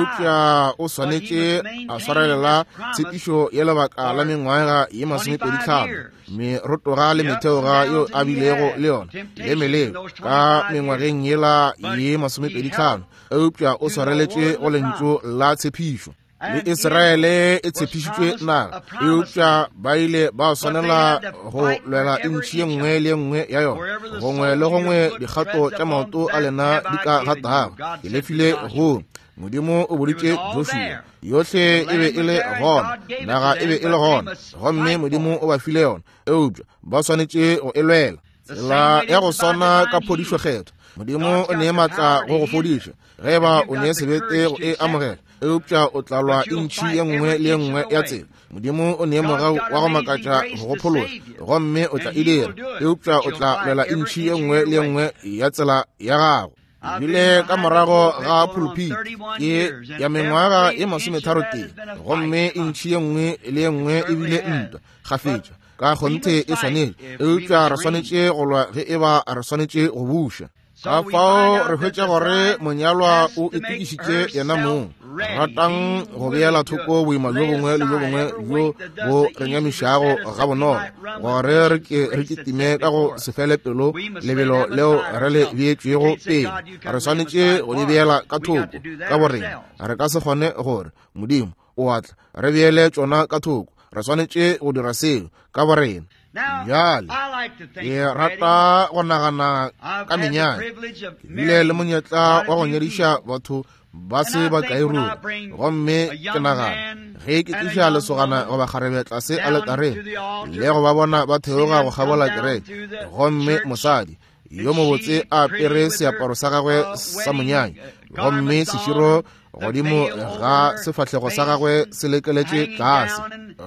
eupša o swanetse a swarelela tshepišo ya lebaka la mengwaga ye masomepedi tlhano merotoga le metheoga yo a bilego le yona le meleo ka mengwageng yela ye masomepedi tlhano eupša o swareletše go lentšu la tshepišo le Israele e tshepišitšwe naga eupša ba ile ba swanela go lwela ntši ye nngwe le nngwe ya yona gongwe le gongwe dikgato tša maoto a lena di ka gataga e lefile go modimo o boditše Joshua yohle e be e le gona naga e be e le gona gomme modimo o ba file yona eupša ba swanetše go e lwela tsela ya go swana ka phodišo kgetho modimo o ne matla go go fodiša ge ba o ne sebete go e amogela eupša o tlalwa ntši ye nngwe le ye nngwe ya tsela modimo o ne morago wa go makatša go go pholola gomme o tla e dira eupša o tla lwela ntši ye nngwe le ye nngwe ya tsela ya gago ebile ka morago ga pulpit ke ya mengwaga ye masometharo tee gomme ntši ye nngwe le ye nngwe ebile ntwa gafetša ka kgonthe e swanetše eupša re swanetše go lwa ge e ba re swanetše go buša ka fao re hwetša gore monyalwa o itukišitše yena moo ratang go beela thoko boima jo bongwe le jo bongwe jo bo re nyamišago ga bonolo gore re kitime ka go se fele pelo lebelo leo re le beetšwego pele re swanetše go le beela ka thoko ka borena re ka se kgone gore modimo o atla re beele tšona ka thoko re swanetše go dira seo ka borena bjale ke rata go nagana ka menyane ebile le monyetla wa go nyadiša batho ba se ba kae ruri gomme ke nagana ge ke tliša lesogana go ba kgarebe tlase a letareng le go ba bona ba theoga go gabola kereke gomme mosadi yo mobotse a apere seaparo sa gagwe sa monyanya gomme seširo godimo ga sefatlhego sa gagwe se lekeletše tlase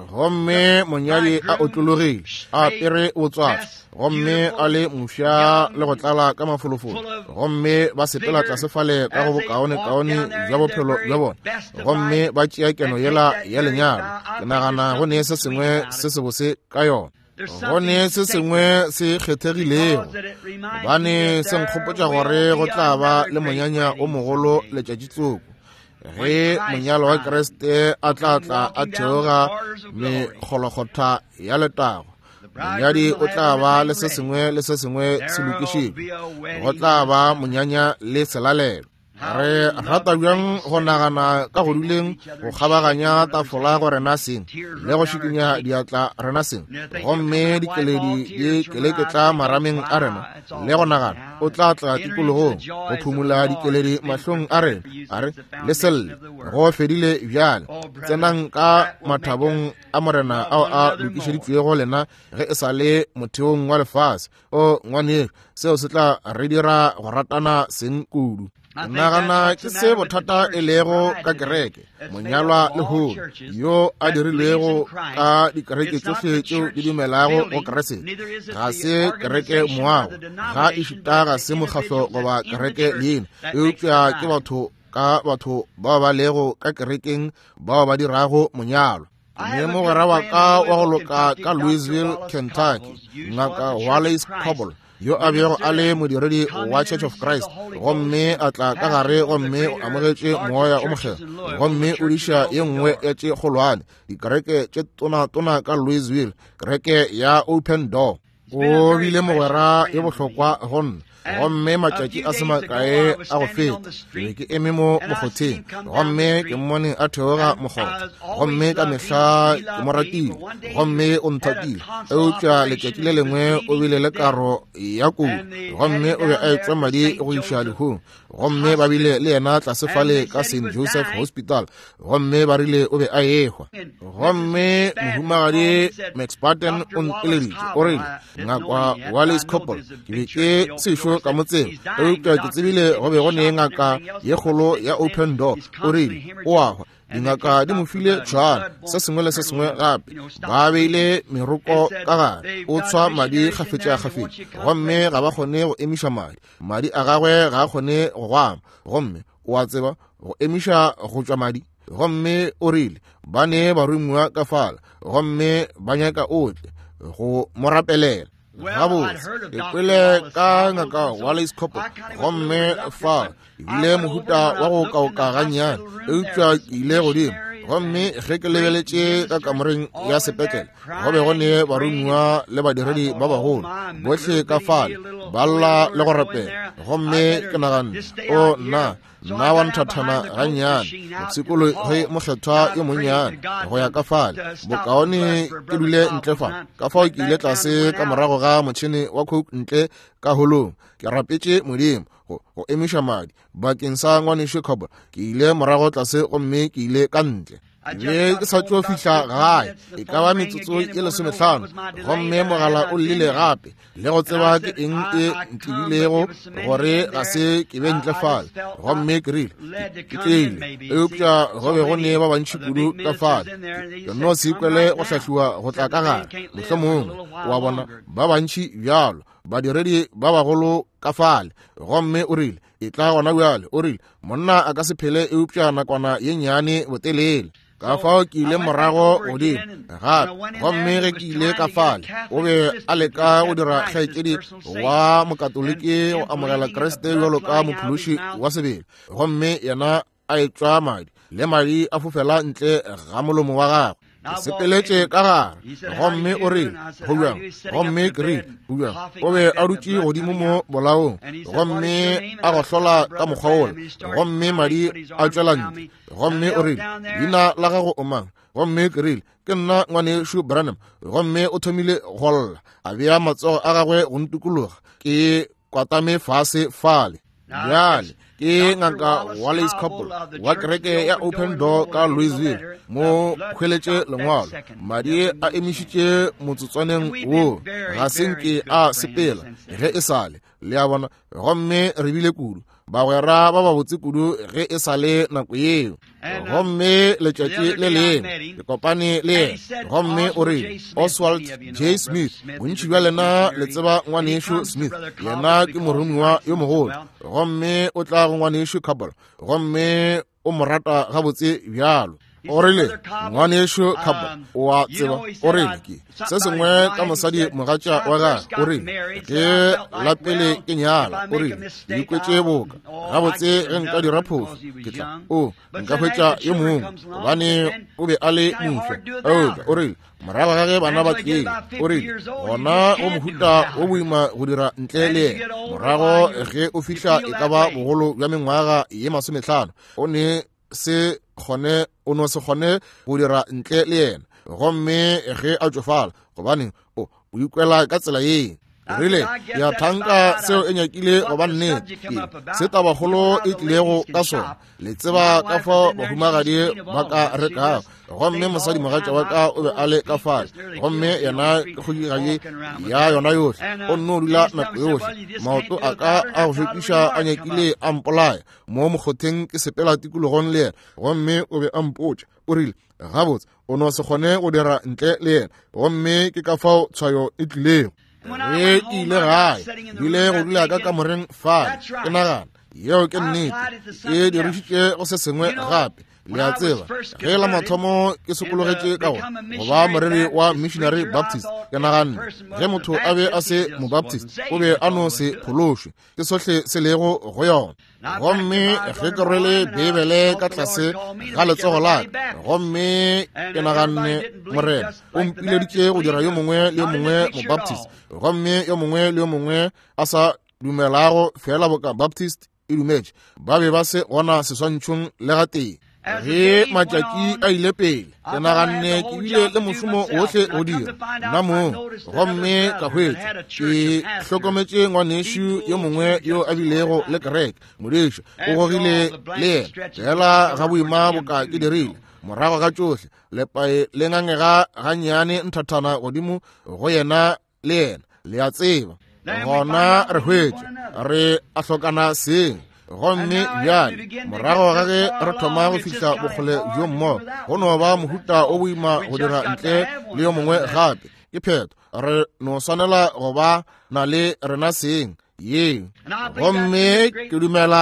gomme monyadi a otlologile a apere botswatsi gomme a le mofsa le go tlala ka mafolofolo gomme ba sepela tlase fale ka go bokaone-kaone jwa bophelo jwa bona gomme ba tšea keno yela ya lenyalo ke nagana go ne se sengwe se se bose ka yona go ne se sengwe se kgethegilego gobane se nkgopotša gore go tla ba le monyanya o mogolo letšatši tsoko ge monyalo wa Kriste a tla tla a theoga megologotha ya letago monyadi o tla ba le se sengwe le se sengwe se lokišitšwe go tla ba monyanya le selalelo re rata bjang go nagana ka go duleng go kgabaganya tafola go rena seng le go šikinya diatla rena seng gomme dikeledi di keleketla marameng a rena le go nagana o tla tla tikologong go phumula dikeledi mahlong a rena a re le selle go fedile bjale tsenang ka mathabong a morena ao a lokišeditšwego lena ge e sa le motheong wa lefase o ngwaneng seo se tla re dira go ratana seng kudu nagana ke se bothata e lego ka kereke monyalwa le holo yo a dirilwego ka dikereke tsohle tšeo di dumelago go keresete ga se kereke moago ga e šita ga se mokgahlo goba kereke leena eupša ke batho ka batho bao ba lego ka kerekeng bao ba dirago monyalwa mme mogwera wa ka wa go loka ka Louisville, Kentucky ngaka Wallace Cobble yo a bego a le modiredi wa Church of Christ gomme a tla ka gare gomme o amogetše moya o mogela gomme o diša ye nngwe ya tše kgolwane dikereke tše tona-tona ka Louisville kereke ya Open Door o bile mogwera ye bohlokwa gonna gomme matšatši a semakae a go feta ke ke eme mo mogotheng gomme ke mmone a theoga mogotho gomme ka mehla ke mo ratile gomme o nthakile eupša letšatši le lengwe o bile le karo ya kudu gomme o be a etswa madi go iša lehung gomme ba bile le yena tlasefale ka Saint Joseph Hospital gomme ba rile o be a yehwa gomme mohumagadi Max Barton o nteleditše o rile ngaka Wallace Couple ke be ke sešo ka motseng eupša ke tsebile go be go ne ngaka ye kgolo ya Open Door o rile o ahwa dingaka di mo file tšhwana se sengwe le se sengwe gape ba beile meroko ka gare o tshwa madi kgafetša kgafetša gomme ga ba kgone go emiša madi madi a gagwe ga a kgone go gwama gomme o a tseba go emiša go tšwa madi gomme o rile ba ne ba rumiwa ka fala gomme ba nyaka otle go mo rapelela gabotse ke kwele ka ngaka Wallace Couple gomme fa ebile mohuta wa go kaoka gannyane eupša ke ile godimo gomme ge ke lebeletše ka kamoreng ya sepetlele go be go ne barumiwa le badiredi ba bagolo bohle ka fale ba lla le go rapela gomme ke naganne o nna nna wa nthathana gannyane motsekolo ge mokgethwa yo monnyane go ya ka fale bokaone ke dule ntle fa ka fao ke ile tlase ka morago ga motšhene wa coke ntle ka holong ke rapetše modimo go emiša madi bakeng sa ngwaneso Couple ke ile morago tlase gomme ke ile ka ntle be ke sa tšo fihla gae e ka ba metsotso e lesomehlano gomme mogala o llele gape le go tseba ke eng e ntlilego gore ga se ke be ntlefale gomme ke rile ke tleile eupša go be go ne ba bantšhi kudu ka fale ke no se ikwele go hlahliwa go tla ka gare mohlomongwe wa bona ba bantšhi bjalo badiredi ba bagolo ka fale gomme o rile e tla gona bjale o rile monna a ka se phele eupša nakwana ye nnyane botelele ka fao ke ile morago godimo gape gomme ge ke ile ka fale o be a leka go dira kgaetšedi wa mokatoliki go amogela Kreste bjalo ka mophološi wa sebele gomme yena a etswa madi le madi a fofela ntle ga molomo wa gagwe ke sepeletše ka gare gomme o rile go bjang gomme ke rile go bjang o be a dutše godimo mo bolaong gomme a go hlola ka mokgwa ola gomme madi a tšwela ntle gomme o rile leina la gago o mang gomme ke rile ke nna ngwaneso Branham gomme o thomile go lla a bea matsogo a gagwe go ntukologa ke kwatame fase fale bjale ke ngaka Wallace Couple wa kereke ya Open Door ka Louisville mo hweletše lengwalo madi a emišitše motsotswaneng wo ga senke a sepela ge e sale le a bona gomme re bile kudu bagwera ba ba botse kudu ge e sale nako yeo gomme letšatši le lengwe ke kopane le yena gomme o rile Oswald J. Smith bontši bja lena le tseba ngwaneso Smith yena ke moromiwa yo mogolo gomme o tla go ngwaneso Couple gomme o mo rata gabotse bjalo o rile ngwaneso Couple o a tseba o rile ke se sengwe ka mosadi mogatša wa gage o rile ke la pele ke nyala o rile ke ikwetše boka gabotse ge nka dira phofu ke tla o nka hwetša yo mongwe gobane o be a le mofsa eoka o rile morago ga ge bana ba tlile o rile gona o mohuta o boima go dira ntle le yena morago ge o fihla e ka ba bogolo bja mengwaga ye masomehlano o ne se kgone o no se kgone go dira ntle le yena gomme ge a tšofala gobane o o ikwela ka tsela ye rile ya thanka seo e nyakile goba nnete se tabagolo e tlilego ka sona le tseba ka fa bahumagadi ba ka rekago gomme mosadi mogatša wa ka o be a le ka fale gomme yena kgodigae ya yona yohle o nne o dula nako yohle maoto a ka a go fekiša a nyakile a mpolaya mo mogotheng ke sepela tikologong le yena gomme o be a mpotša o rile gabotse o no se kgone go dira ntle le yena gomme ke ka fao tshwayo e tlilego ge ke ile gae bile go dula ka kamoreng fale ke nagana yeo ke nnete ke dirišitše go se sengwe gape le a tseba ge la mathomo ke sekologetše ka go go ba moreri wa Missionary Baptist ke naganne ge motho a be a se mobaptist o be a no se phološwe ke sohle se lego go yona gomme ge ke rwele bebele ka tlase ga letsogo laka gomme ke naganne morena o mpileditše go dira yo mongwe le yo mongwe mobaptist gomme yo mongwe le yo mongwe a sa dumelago fela boka Baptist e dumetše ba be ba se gona seswantšhong le ga tee. Ge matšatši a ile pele ke naganne ke bile le mošomo ohle o dira nna moo gomme ka hwetša ke hlokometše ngwanešo yo mongwe yo a bilego le kereke modešo o gogile le yena fela ga boima boka ke dirile morago ga tšohle lepae le ngangega gannyane nthathana godimo go yena le yena le a tseba gona re hwetše re a hlokana seng gomme bjale morago ga ge re thoma go fihla bokgole jo mmogo go no ba mohuta o boima go dira ntle le yo mongwe gape ke phetho re no swanela go ba na le rena seng ye gomme ke dumela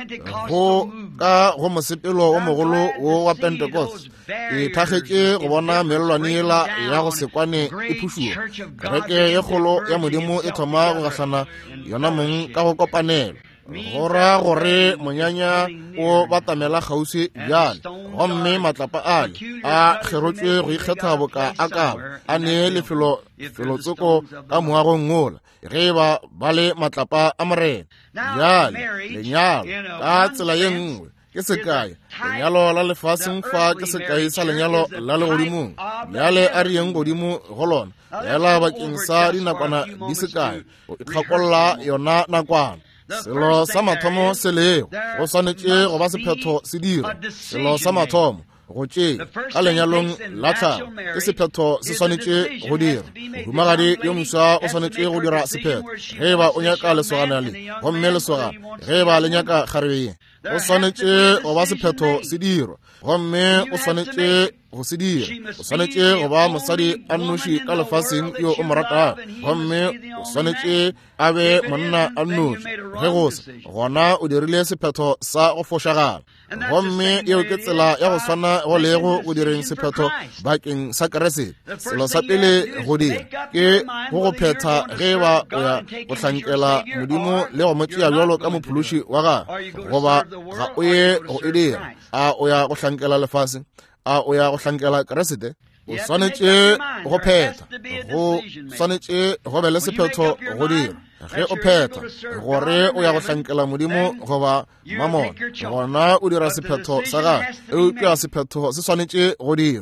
go ka go mosepelo o mogolo wo wa Pentecost ke thakgetše go bona melelwane ela ya go sekwane e phušua kereke ye kgolo ya modimo e thoma go gahlana yona mong ka go kopanela go ra gore monyanya o batamela kgauswi bjale gomme matlapa ale a kgerotšwe go ikgetha boka a kabo a ne lefelo felotsoko ka moagong ngola ge ba ba le matlapa a morena bjale lenyalo ka tsela ye nngwe ke sekai lenyalo la lefaseng fa ke sekai sa lenyalo la legodimong bjale a rieng godimo go lona fela bakeng sa dinakwana di sekai o ikgakolola yona nakwana. Selo sa mathomo se leo go swanetše go ba sephetho se dira selo sa mathomo go tšea ka lenyalong la tlhago ke sephetho se swanetše go dira modumagadi yo moswa o swanetše go dira sephetho ge ba o nyaka lesogana le gomme lesogana ge ba le nyaka kgarebe o swanetše go ba sephetho se dira gomme o swanetše go se dira o swanetše go ba mosadi a nnoši ka lefaseng yo o mo ratago gomme o swanetše a be monna a nnoši ge go se gona o dirile sephetho sa go fošagala gomme yeo ke tsela ya go swana go lego go direng sephetho bakeng sa keresete selo sa pele go dira ke go go phetha ge ba o ya go hlankela modimo le go motšea bjalo ka mophološi wa ga goba ga o ye go e dira a o ya go hlankela lefase a o ya go hlankela keresete o swanetše go phetha go swanetše go be le sephetho go dira ge o phetha gore o ya go hlankela modimo goba mamona gona o dira sephetho sa gago eupša sephetho se swanetše go dira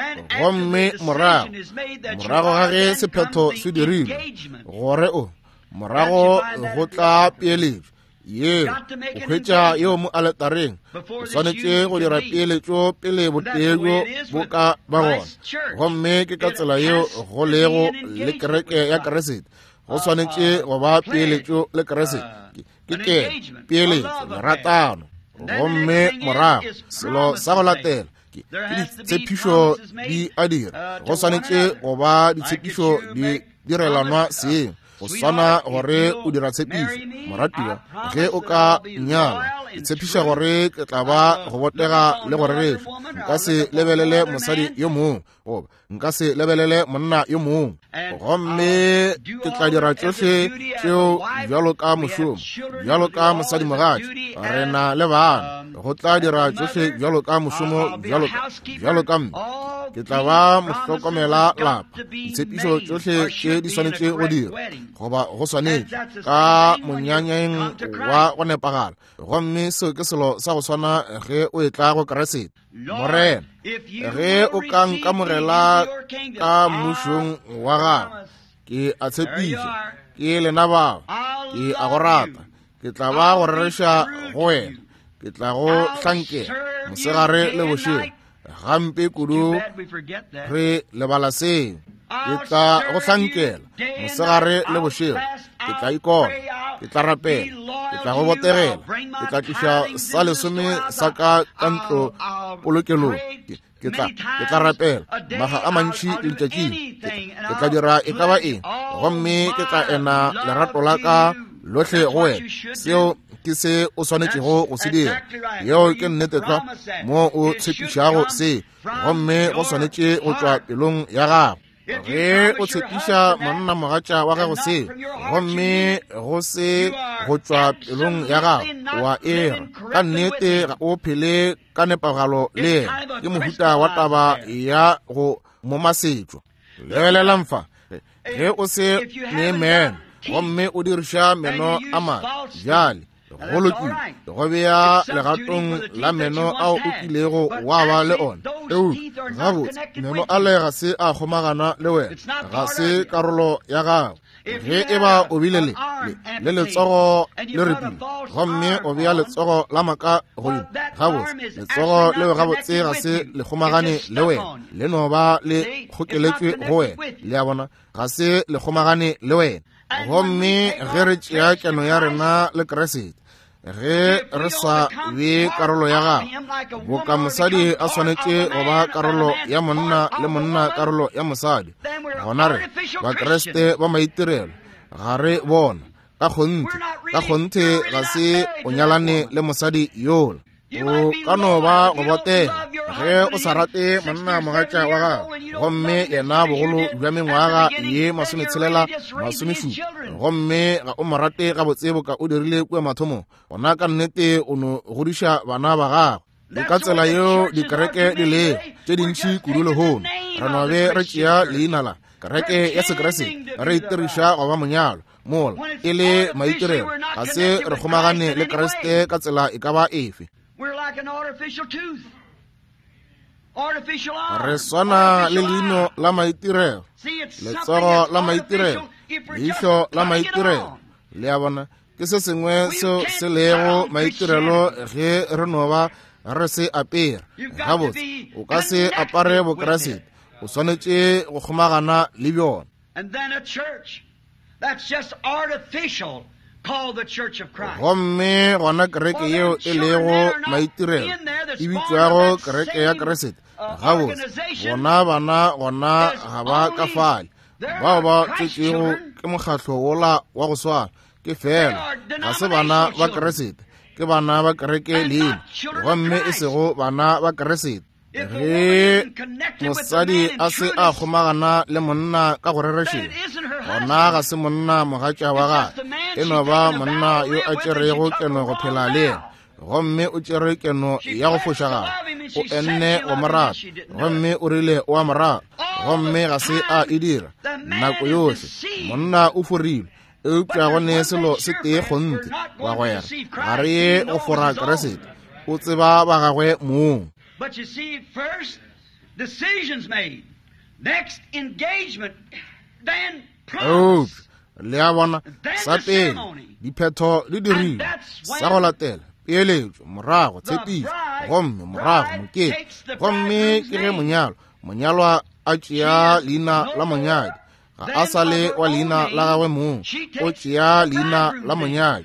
gomme morago morago ga ge sephetho se dirilwe gore o morago go tla peeletšo yeo o hwetša yeo mo aletareng o swanetše go dira peeletšo pele botego bo ka ba gona gomme ke ka tsela yeo go lego le kereke ya keresete go swanetše go ba peeletšo le keresete ke ke peeletšo leratano gomme morago selo sa go latela ke ditshepišo di a dira go swanetše go ba ditshepišo di direlanwa seeng go swana gore o dira tshepišo moratiwa ge o ka nyala itshepiša gore ke tla ba go botega le go rereša nka se lebelele mosadi yo mongwe goba nka se lebelele monna yo mongwe gomme ke tla dira tšohle tšeo bjalo ka mošomo bjalo ka mosadi mogadi rena le bana go tla dira tšohle bjalo ka mošomo bjalo ka mme ke tla ba mohlokomela lapa ditshepišo tšohle tše di swanetše go dira goba go swanetše ka monyanyeng wa go nepagala gomme seo ke selo sa go swana ge o e tla go keresete morena ge o ka nkamogela ka mmušong wa gago ke a tshepiša ke lena bao ke a go rata ke tla ba go rereša go wena ke tla go hlankela mosegare le bošego gampe kudu re lebala seo ke tla go hlankela mosegare le bošego ke tla ikona ke tla rapela ke tla go botegela ke tla tliša sa lesome sa ka ka ntlo polokelong ke tla ke tla rapela maga a mantši le letšatšing ke tla dira e ka ba eng gomme ke tla ena lerato la ka lohle go wena seo ke se o swanetšego go se dira yeo ke nnete tla mo o tshepišago se gomme go swanetše go tšwa pelong ya gago ge o tshepiša monna mogatša wa gago se gomme go se go tšwa pelong ya gago wa era ka nnete ga o phele ka nepagalo le ena ke mohuta wa taba ya go mo masetšo lebelela mfa ge o se neemene gomme o diriša meno a mane jale golokile go bea legatong la meno ao o kilego wa ba le one eo gabotse meno a le ga se a kgomagana le wena ga se karolo ya gago ge e ba o bile le le letsogo le repile gomme o bea letsogo la maka godimo gabotse letsogo leo gabotse ga se le kgomagane le wena le no ba le kgokeletswe go wena le a bona ga se le kgomagane le wena gomme ge re tšea keno ya rena le keresete ge re sa be karolo ya gago boka mosadi a swanetše go ba karolo ya monna le monna karolo ya mosadi gona re bakreste ba maitirelo ga re bona ka kgonthe ka kgonthe ga se o nyalane le mosadi yola o ka no ba go botega ge o sa rate monna mogatša wa gago gomme yena bogolo bja mengwaga ye masometshelela masomesupa gomme ga o mo rate ga botsebo ka o dirile kua mathomo gona ka nnete o no godiša bana ba gago le ka tsela yeo dikereke di lego tše dintšhi kudu lehono re no be re tšea leina la kereke ya sekeresete re itiriša go ba monyalo mola e le maitirelo ga se re kgomagane le kereste ka tsela e ka ba efe re swana le leino la maitirelo letsogo la maitirelo leišo la maitirelo le a bona ke se sengwe seo se lego maitirelo ge re no ba re se apere gabotse o ka se apare bokeresete o swanetše go kgomagana le bjona gomme gona kereke yeo e lego maitirelo e bitswago kereke ya keresete gabotse bona bana gona ga ba ka fale bao ba tšetšego ke mokgatlo wola wa go swana ke fela ga se bana ba keresete ke bana ba kereke leina gomme e sego bana ba keresete ge mosadi a se a kgomagana le monna ka go rerešega gona ga se monna mogatša wa gage e no ba monna yo a tšerego keno go phela le ena gomme o tšere keno ya go fošagala o enne o morata gomme o rile o a morata gomme ga se a e dira nako yohle monna o forile eupša gone selo se tee kgonthe wa gwera ga re ye go fora keresete o tseba ba gagwe mong. But you see, first, decisions made. Next, engagement. Then, promise. Le a bona sa pele diphetho le dirile sa go latela peeletšo morago tshepišo gomme morago mokete gomme ke ge monyalo monyalwa a tšea leina la monyadi ga a sa le wa leina la gagwe mong o tšea leina la monyadi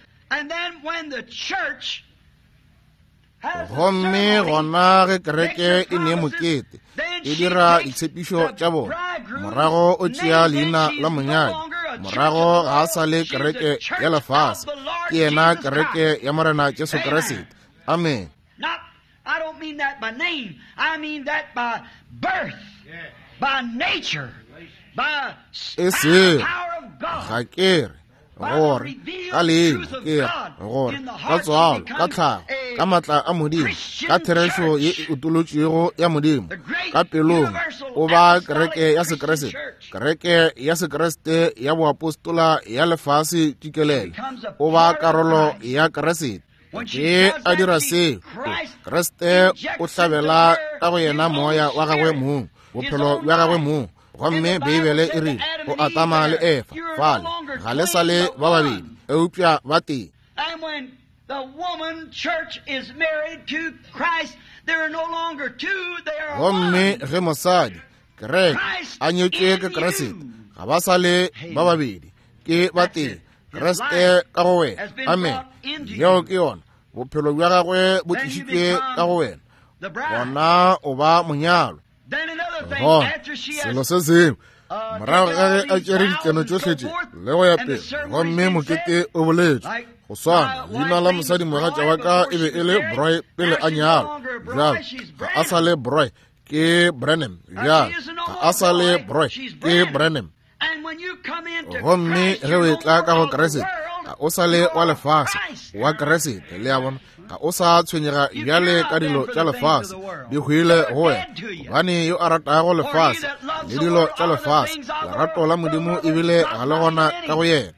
gomme gona ge kereke e ne mokete e dira ditshepišo tša bona morago o tšea leina la monyadi morago ga a sa le kereke ya lefase ke yena kereke ya morena Jesu Kriste. Amen. I don't mean that by name. I mean that by birth, by nature, by power of God. Ga kere gore ka leina ke gore ka tswalo ka tlhago ka matla a modimo ka therešo ye e utolotšego ya modimo ka pelong o ba kereke ya sekeresete kereke ya sekeresete ya boapostola ya lefase tikelele o ba karolo ya keresete ke a dira seo keresete o hlabela ka go yena moya wa gagwe mong bophelo bja gagwe mong gomme beibele e rile go atama le efa fale ga le sa le ba babedi eupša ba teng. And when the woman church is married to Christ, there are no longer two, they are one. Gomme ge mosadi kereke a nyetšwe ke keresete ga ba sa le ba babedi ke ba teng keresete ka go wena. Amen. Yeo ke yona bophelo bja gagwe bo tlišitšwe ka go wena gona o ba monyalo. Go selo se sengwe morago ga ge a tšere dikeno tšohle tše le go ya pele gomme mokete o boletše go swana leina la mosadi mogatša wa ka e be e le Broy pele a nyalo bjalo ga a sa le Broy ke Branham bjalo ga a sa le Broy ke Branham. Gomme ge o e tla ka go keresete ga o sa le wa lefase wa keresete le a bona ga o sa tshwenyega bjale ka dilo tša lefase di hwile go wena gobane yo a ratago lefase le dilo tša lefase lerato la modimo e bile ga le gona ka go yena.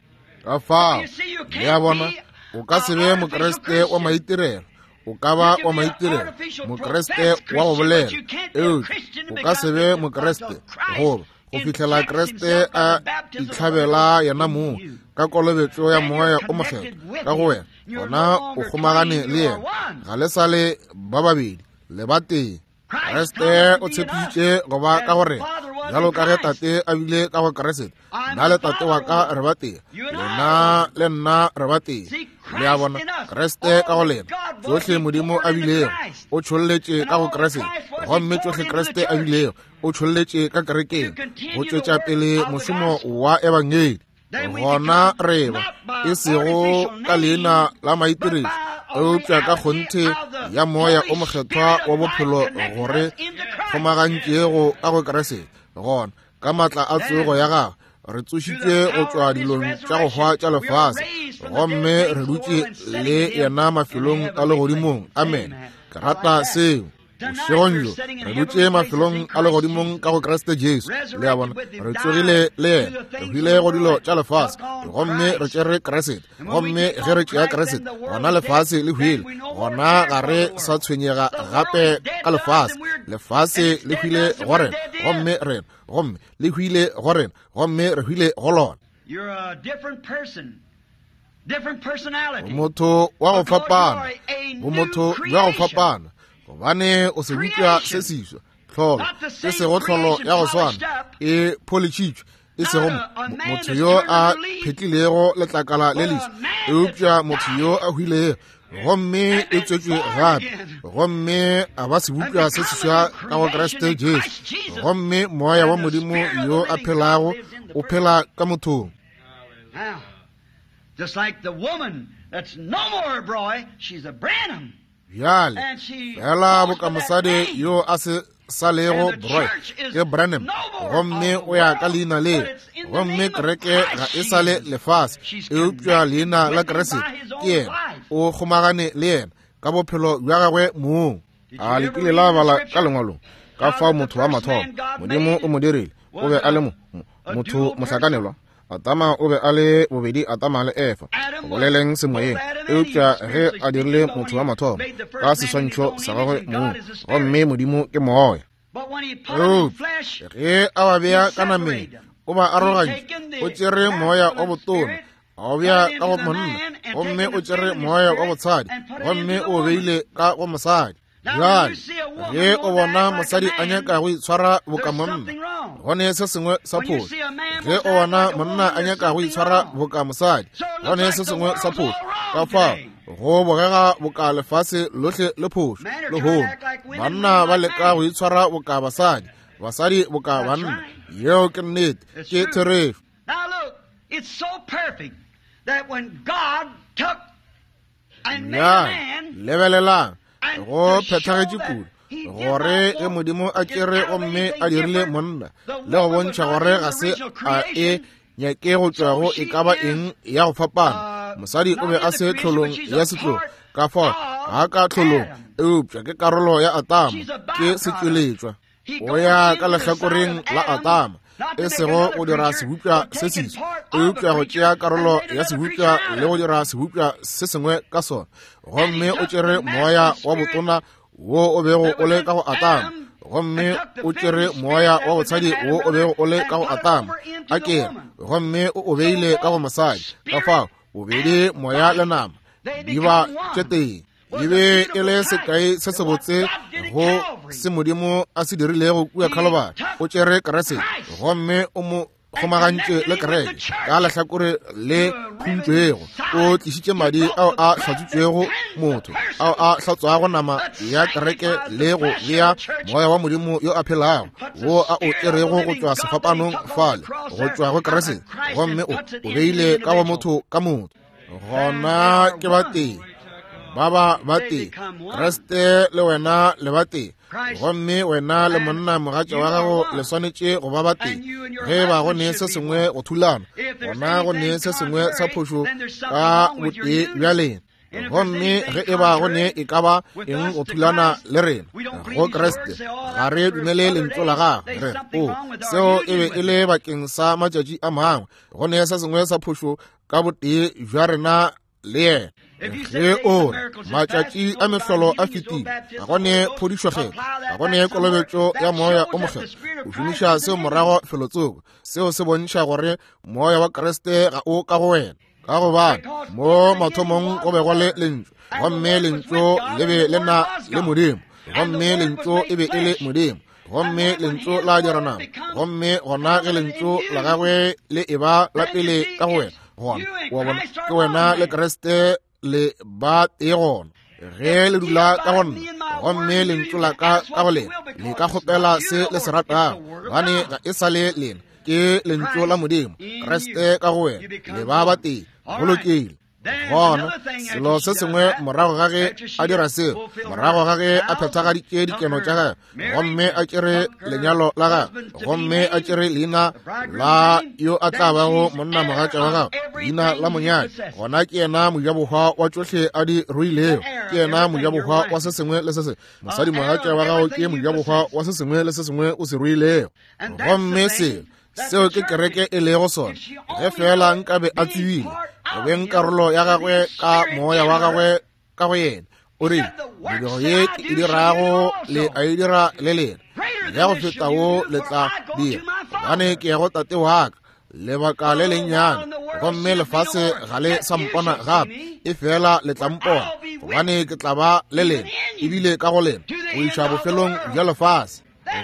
ka fao ya bona o ka se be mokreste wa maitirelo o ka ba wa maitirelo mokreste wa go bolela eo o ka se be mokreste go go fitlhela kreste a itlhabela yena mo ka kolobetso ya moya o mogelo ka go wena gona o kgomagane le yena ga le sale ba babedi le ba teng kreste o tshepitše go ba ka gore jalo ka ge tate a bile ka go kreste nna le tate wa ka re ba teng lena le nna re ba teng le a bona kreste ka go lena tsohle modimo a bilego o tšholletše ka go kreste gomme tsohle kreste a bilego o tšholletše ka kerekeng go tšwetša pele mošomo wa evangeli gona reba e sego ka leina la maitirišo eupša ka kgonthe ya moya o mokgethwa wa bophelo gore kgomagantšego ka go kreste gona ka maatla a tsogo ya gago re tsošitšwe go tšwa dilong tša go hwa tša lefase gomme re dutše le yena mafelong a legodimong amen ke rata seo bošegong jo re dutše mafelong a legodimong ka go kreste jesu le a bona re tsogile le yena re hwile go dilo tša lefase gomme re tšere kreste gomme ge re tšea kreste gona lefase le hwile gona ga re sa tshwenyega gape ka lefase lefase le hwile go rena gomme rena gomme le hwile go rena gomme re hwile go lona bomotho wa go fapana bomotho jwa go fapana gobane o se butša se seswa tlholo e sego tlholo ya go swana e pholitšitšwe e sego motho yo a phetlilego letlakala le leswa e upša motho yo a hwilego gomme e tswetšwe gape gomme a ba se butša se seswa ka go kreste jesu gomme moya wa modimo yo a phelago o phela ka mothong. Just like the woman that's no more a boy, she's a Branham. Yale fela bokamosadi yo a se salego broi ke Branham gomme o ya ka leina le gomme kereke ga e sale lefase e upša leina la kreste ke yena o kgomagane le yena ka bophelo bja gagwe moo a lekile la bala ka lengwalong ka fao motho wa mathomo modimo o mo dirile o be a le motho mohlakanelwa Atama o be a le bobedi Atama le Eva go boleleng semoyeng eupša ge a dirile motho wa mathomo ka seswantšho sa gagwe moo gomme modimo ke moya ge a ba bea ka nameng o ba arogantše o tšere moya wa botona a o bea ka go monna gomme o tšere moya wa botshadi gomme o beile ka go mosadi bjale ge o bona mosadi a nyaka go itshwara boka monna gone se sengwe sa phoso ge o bona monna a nyaka go itshwara boka mosadi gone se sengwe sa phoso ka fao go bogega boka lefase lotlhe le phoso le hono banna ba leka go itshwara boka basadi basadi boka banna yeo ke nnete ke therefu. Now look, it's so perfect that when God took and made a man lebelelang go phethagetše kudu gore e modimo a kere gomme a dirile monna le go bontšha gore ga se a e nyake go tšwago e ka ba eng ya go fapana mosadi o be a se tlholong ya setlo ka fao ga ka tlholong eupša ke karolo ya Atama ke setšweletšwa o ya ka lehlakoreng la Atama e sego go dira sebupša se seswa eupša go tšea karolo ya sebupša le go dira sebupša se sengwe ka sona gomme o tšere moya wa botona wo o bego o le ka go Atama gomme o tšere moya wa botshadi wo o bego o le ka go Atama a kere gomme o o beile ka go mosadi ka fao bobedi moya le nama di ba tše teng e be e le sekai se se botse go se modimo a se dirilego kua kgalobana o tšere kreste gomme o mo kgomagantše le kereke ka lehlakore le phuntšwego o tlišitše madi ao a hlatswitšwego motho ao a hlatswago nama ya kereke le go bea moya wa modimo yo a phelago wo a o tšerego go tšwa sefapanong fale go tšwa go kreste gomme o beile ka go motho ka motho gona ke ba teng ba ba ba teng kreste le wena le ba teng gomme wena le monna mogatša wa gago le swanetše go ba ba teng ge ba go ne se sengwe go thulana gona go ne se sengwe sa phošo ka botee bjaleng gomme ge e ba go ne e ka ba eng go thulana le rena go kreste ga re dumele lentlo la gagwe re o seo e be e le bakeng sa matšatši a mangwe go ne se sengwe sa phošo ka botee jwa rena le yena. Ge o matšatši a mehlolo a fetile, ga gone phodišogelo, ga gone kolobetšo ya moya o mogelo. O šomiša seo morago felotsoko, seo se bontšha gore moya wa Kriste ga o ka go wena. Ka gobane mo mathomong go be go le lentšu, gomme lentšu le be le na le Modimo, gomme lentšu e be e le Modimo, gomme lentšu la dira nama, gomme gona ge lentšu la gagwe le eba la pele ka go wena, gona wa bona ke wena le Kriste le ba tee gona. Ge le dula ka gona, gomme lentšu la ka ka go lena, le ka kgopela se le se ratago, gane ga e sa le lena ke lentšu la Modimo, Kriste ka go wena, le ba ba tee bolokile. Gona selo se sengwe morago ga ge a dira seo, morago ga ge a phethagaditše dikeno tša gage, gomme a tšere lenyalo la gage, gomme a tšere leina la yo a tla bago monna mogatša wa gage, leina la monyadi. Gona ke yena mojabokgwa wa tšohle a di ruilego, ke yena mojabokgwa wa se sengwe le se sengwe. Mosadi mogatša wa gago ke mojabokgwa wa se sengwe le se sengwe o se ruilego. Gomme selo seo ke kereke e lego sona, ge fela nkabe a tsebile o beng karolo ya gagwe ka moya wa gagwe ka go yena. O re mediro ye e dirago le a e dira le lena, ya go feta wo le tla dira, gobane ke ya go tate wa ka. Lebaka le lennyane, gomme lefase ga le sa mpona gape, e fela le tla mpona, gobane ke tla ba le lena, ebile ka go lena go iša bofelong bja lefase.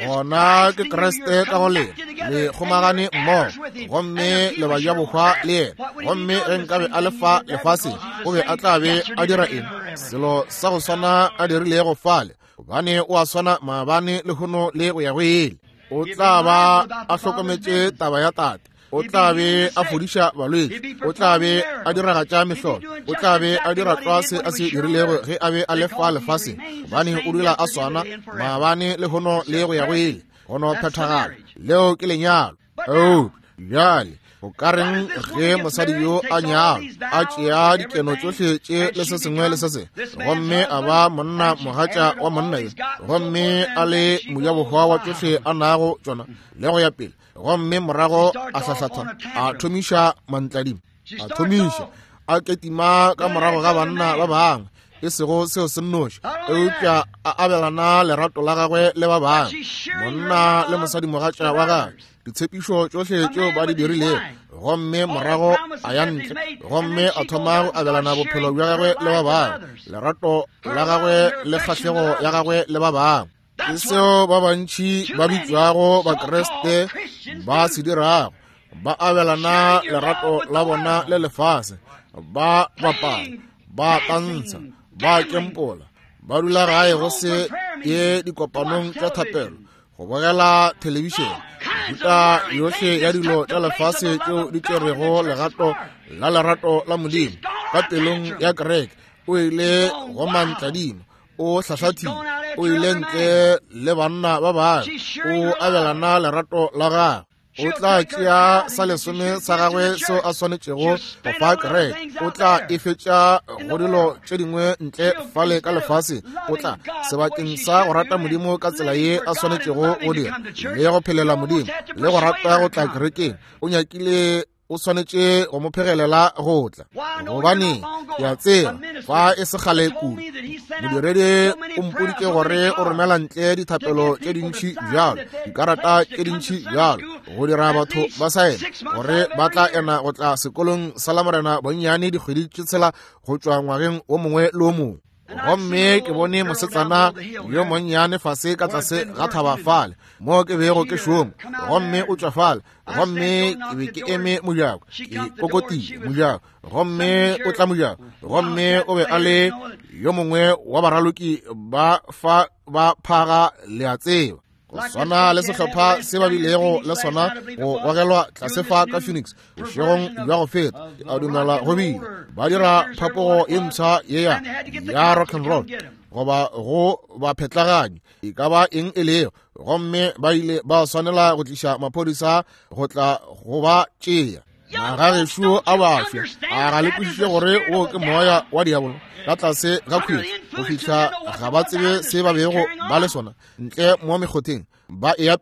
Gona ke Kriste ka go lena le kgomagane mmogo, gomme le bajabokgwa le yena, gomme ge nkabe a lefa lefase o be a tla be a dira eng? Selo sa go swana a dirilego fale, gobane o a swana maabane le gono le go ya go ele. O tla ba a hlokometše taba ya tate, o tla be a fodiša balwetši, o tla be a diragatša mehlolo, o tla be a dira tlwase a se dirilego ge a be a lefa lefase, gobane o dula a swana maabane le gono le go ya go ele. Gono phethagala leo ke lenyalo. O bjale o ka reng ge mosadi yo a nyalo a tšea dikeno tšohle tše le se sengwe le se sengwe, gomme a ba monna mogatša wa monna yo, gomme a le mojabokgwa wa tšohle a nago tšona le go ya pele, gomme morago a hlahlatha a thomiša mantladimo, a thomiša a ketima ka morago ga banna ba bangwe, e sego seo se nnoši, eupša a abelana lerato la gagwe le ba bangwe. Monna le mosadi mogatša wa gagwe ditshepišo tšohle tšeo ba di dirilego, gomme morago a ya ntle, gomme a thoma go abelana bophelo bja gagwe le ba bangwe, lerato la gagwe le kgahlego ya gagwe le ba bangwe. Ke seo ba bantši ba bitšwago ba Kriste ba se dirago, ba abelana lerato la bona le lefase, ba bapala, ba tantsha, ba kempola, ba dula gae go se ye dikopanong tša thapelo, go bogela telebišene, buta yohle ya dilo tša lefase tšeo di tšerego legato la lerato la Modimo ka pelong ya kereke. O ile go mantladimo, o hlahlathile, o ile ntle le banna ba bangwe, o abelana lerato la gagwe. O tla tšea sa lesome sa gagwe seo a swanetšego go fa kereke, o tla e fetša go dilo tše dingwe ntle fale ka lefase, o tla sebakeng sa go rata Modimo ka tsela ye a swanetšego go dira, le go phelela Modimo le go rata go tla kerekeng. O nyakile o swanetše go mo phegelela go tla, gobane ke a tseba fa e se kgale kudu modiredi o mpoditše gore o romela ntle dithapelo tše dintšhi bjalo, dikarata tše dintšhi bjalo, go dira batho ba saene gore ba tla ena go tla sekolong sa lamorena bonnyane dikgwedi tše tshela go tšwa ngwageng o mongwe le o mongwe. Gomme ke bone mosetsana yo monnyane fase ka tlase ga thaba fale mo ke bego ke šoma, gomme o tšwa fale, gomme ke be ke eme mojako, ke kokotile mojako, gomme o tla mojako, gomme o be a le yo mongwe wa baraloki ba fa ba phaga le a tseba. Go swana le sehlopha se ba bilego le sona go gogelwa tlase fa ka Phoenix bošegong jwa go feta, a dumela go bile ba dira phapogo e ntšha ye ya ya rock and roll goba go ba phetlaganye e ka ba eng e leo, gomme ba ile ba swanela go tliša maphodisa go tla go ba tšea. Naga gešo a bašwa a ga le kwešiše gore o ke moya wa diabolo ka tlase ga khwetši go fitlha ga ba tsebe se ba bego ba le sona ntle mo mekgotheng ba e ya pele.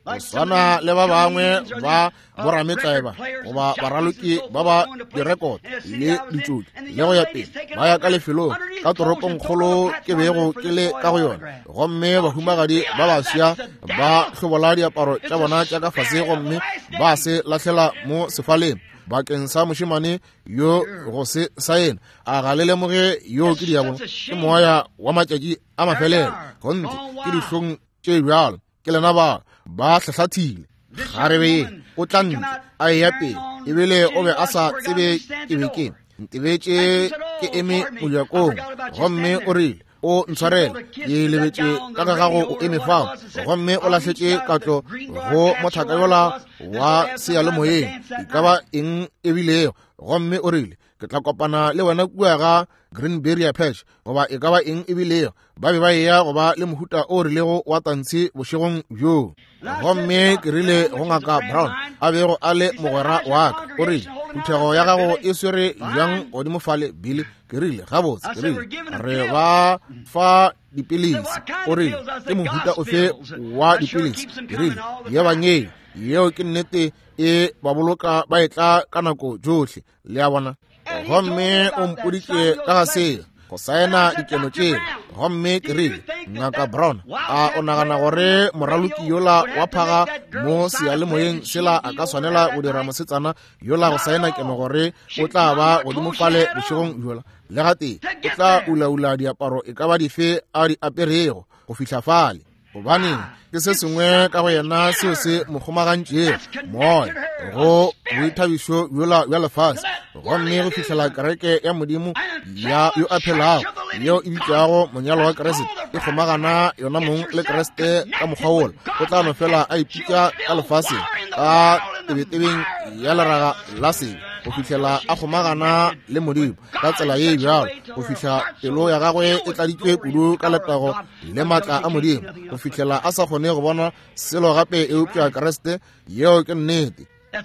go swana le ba bangwe ba borametlaeba goba baraloki ba ba direkoto le ditšodi le go ya pele ba ya ka lefelong ka toropong kgolo ke bego ke le ka go yona gomme bahumagadi ba baswa ba hlobola diaparo tša bona tša ka fase gomme ba se lahlela mo sefaleng bakeng sa mošimane yo go se saena a ga le lemoge yo ke diabona ke moya wa matšatši a mafelelo gontsi ke dihlong tše bjalo ke lena ba ba hlahlathile garebe o tla ntse a eya pele ebile o be a sa tsebe ke be ke ntebetše ke eme mojakong gomme o rile o ntshwarela ye lebetše ka ga gago o eme fao gomme o lahletše katlo go mothakayola wa seyalemoyeng e ka ba eng ebilego gomme o rile ke tla kopana le wena kua ga Greenberry Patch goba e ka ba eng ebilego ba be ba eya goba le mohuta o rilego wa tantshi bošegong bjo gomme ke rile go ngaka Brown a bego a le mogwera wa ka o rile phuthego ya gago e swere jang godimo fale bile ke rile gabotse ke rile re ba fa dipilisi o rile ke mohuta ofe wa dipilisi ke rile ye banyei yeo ke nnete e ba boloka ba etla ka nako jotlhe le ya bona gomme o mpoditše ka ga seo go saena dikeno tšeo gomme ke rile ngaka Brown a o nagana gore moraloki yola wa phaga mo seyalemoyeng sela a ka swanela go dira mosetsana yola go saena keno gore o tla ba godimo fale bošegong yola le gate o tla ulaula diaparo e ka ba dife a di aperego go fihla fale gobane ke se sengwe ka go yena seo se mogomagantšego moya go boithabišo yola bja lefase gomme go fitlhela kereke ya modimo ya yo a phelago yeo e bitšago monyalo wa keresete e kgomagana yona mong le keresete ka mokgwa ola o tla no fela a ipitša ka lefase ka tebetebeng ya leraga la sebe go fitlhela a kgomagana le modimo ka tsela ye bjalo go fitlha pelo ya gagwe e tladitšwe kudu ka lepego le maatla a modimo go fitlhela a sa kgone go bona selo gape e upša keresete yeo ke nnete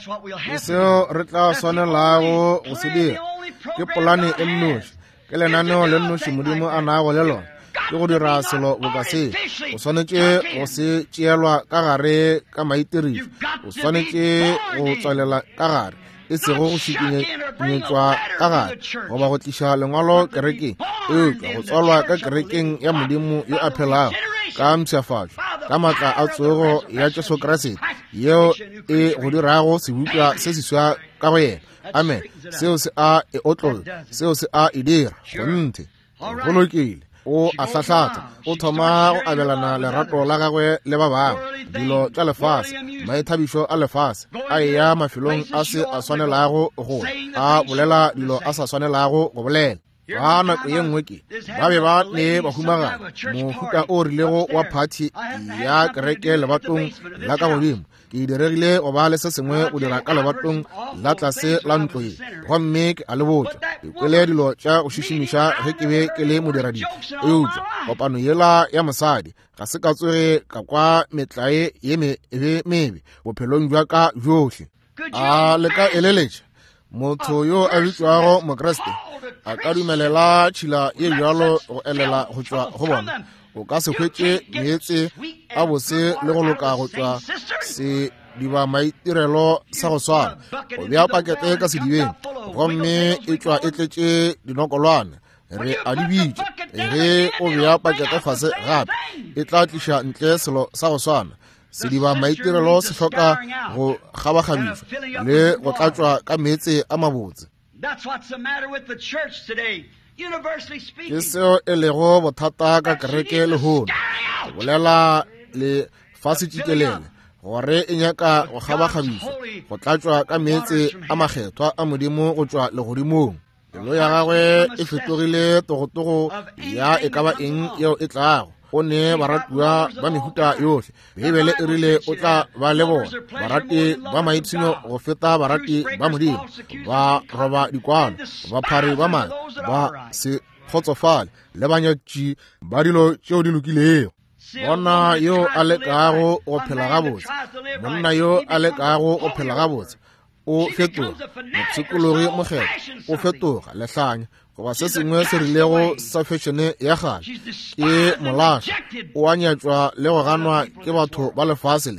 ke seo re tla swanelago go se dira ke polane e nnoši ke lenaneo le nnoši modimo a naago le lona ke go dira selo bokase o swanetše go se tšeelwa ka gare ka maitirišo o swanetše go tswalela ka gare e sego go šikinyetšwa ka gare goba go tliša lengwalo kerekeng eupša go tswalwa ka kerekeng ya modimo yo a phelago ka mpšhafatšo ka maatla a tsogo ya Jesu Kriste yeo e go dirago sebutwa se seswa ka go yena amen seo se a e otlolla seo se a e dira gonthe golokile o a hlahlatsa o thoma go abelana lerato la gagwe le ba bangwe dilo tša lefase maithabišo a lefase a eya mafelong a se a swanelago go a bolela dilo a sa swanelago go bolela ba nako ye nngwe ke ba be ba ne ba humagana mohuta o rilego wa phathi ya kereke lebatong la ka godimo ke diregile go ba le se sengwe o dira ka lebatong la tlase la ntlo ye gomme ke a le botša ke kwele dilo tša go šišimiša ge ke be ke le moderadi eupša kopano yela ya mosadi ga se ka tsoge ka kwa metlae ye mebe bophelong jwa ka johle a le ka eleletša motho yo a bitšwago mokreste a ka dumelela tšhila ye bjalo go elela go tšwa go bona o ka se hwetše meetse a bose le go loka go tšwa sediba maitirelo sa go swana go bea pakete ka sedibeng gomme e tšwa e tletše dinokolwane re a di bitše ge o bea pakete fase gape e tla tliša ntle selo sa go swana sediba maitirelo se hloka go kgabakgabišwa le go tlatšwa ka meetse a mabotse ke seo e lego bothata ka kereke lehono go bolela le fasitšikelele gore e nyaka go kgabakgabišwa go tlatšwa ka meetse a makgethwa a modimo go tšwa legodimong pelo ya gagwe e fetogile togotogo ya e ka ba eng yeo e tlago o ne baratiwa ba mehuta yohle bebele e rile o tla ba le bona barati ba maitshino go feta barati ba modimo ba roba dikwano ba phari ba mane ba se kgotsofale le banyatši ba dilo tšeo di lokilego monna yo a lekago go phela gabotse monna yo a lekago go phela gabotse o fetoga mopsikologi mokgetho o fetoga lehlanya goba se sengwe se rilego sa fešene ya gale ke molasha o a nyatšwa le go ganwa ke batho ba lefase le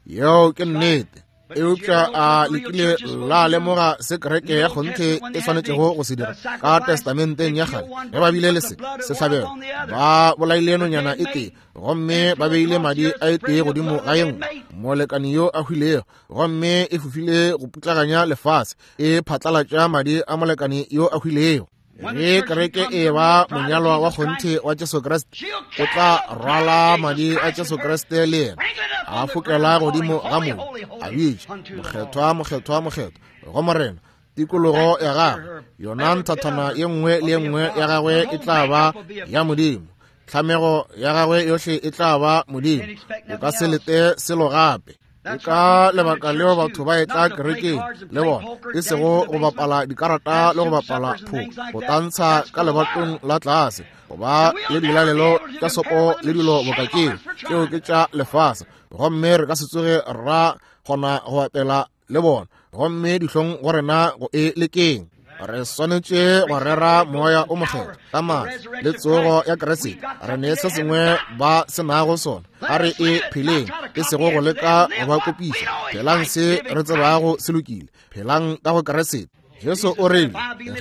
yo ke nnete eupša a lekile la lemoga se kereke ya kgonthe e swanetšego go se dira ka testamenteng ya gale ge ba bile le se sehlabelo ba bolaile nonyana e tee gomme ba beile madi a e tee godimo ga ye nngwe molekani yo a hwilego gomme e fofile go putlaganya lefase e phatlalatša madi a molekani yo a hwilego ge kereke e ba monyalwa wa kgonthe wa Jesu Kriste o tla rwala madi a Jesu Kriste le yena a fokela godimo ga mo a bitša mokgethwa mokgethwa mokgethwa go morena tikologo ya gagwe yona nthathana ye nngwe le ye nngwe ya gagwe e tla ba ya modimo tlhamego ya gagwe yohle e tla ba modimo o ka se lete selo gape e ka lebaka leo batho ba etla kerekeng le bona e sego go bapala dikarata le go bapala phoko go tantsha ka lebatong la tlase goba le dilalelo tša sopo le dilo bokakeng tšeo ke tša lefase gomme re ka se tsoge ra kgona go bapela le bona gomme dihlong go rena go e lekeng re swanetše go rera moya o mokgetho ka maatla le tsogo ya keresete re ne se sengwe ba se nago sona a re e pheleng e sego go leka go ba kopiša phelang se re tsebago se lokile phelang ka go keresete Jesu o rile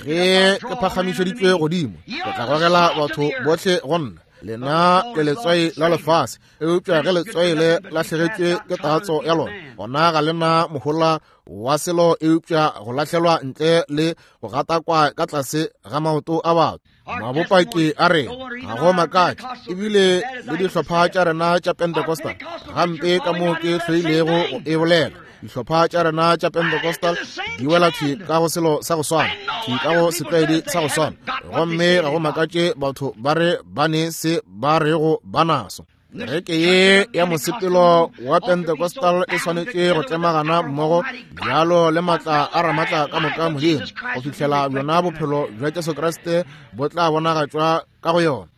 ge ke phagamišeditšwe godimo ke tla gogela batho botlhe go nna lena ke letswai la lefase eupša ge letswai le lahlegetšwe ke tatso ya lona gona ga lena mohola wa selo eupša go lahlelwa ntle le go gatakwa ka tlase ga maoto a batho mabopaki a re ga go makatše ebile le dihlopha tša rena tša Pentecostal gampe ka moo ke hlweilego go e bolela dihlopha tša rena tša Pentecostal di wela thwi ka go selo sa go swana thwi ka go setlwaedi sa go swana gomme ga go makatše batho ba re ba ne se ba rego ba naso kereke ye ya mosepelo wa Pentecostal e swanetše go tlemagana mmogo bjalo le matla a ramatla ka moka modimo go fihlela bjona bophelo bja Jesu Kriste bo tla bonagatšwa ka go yona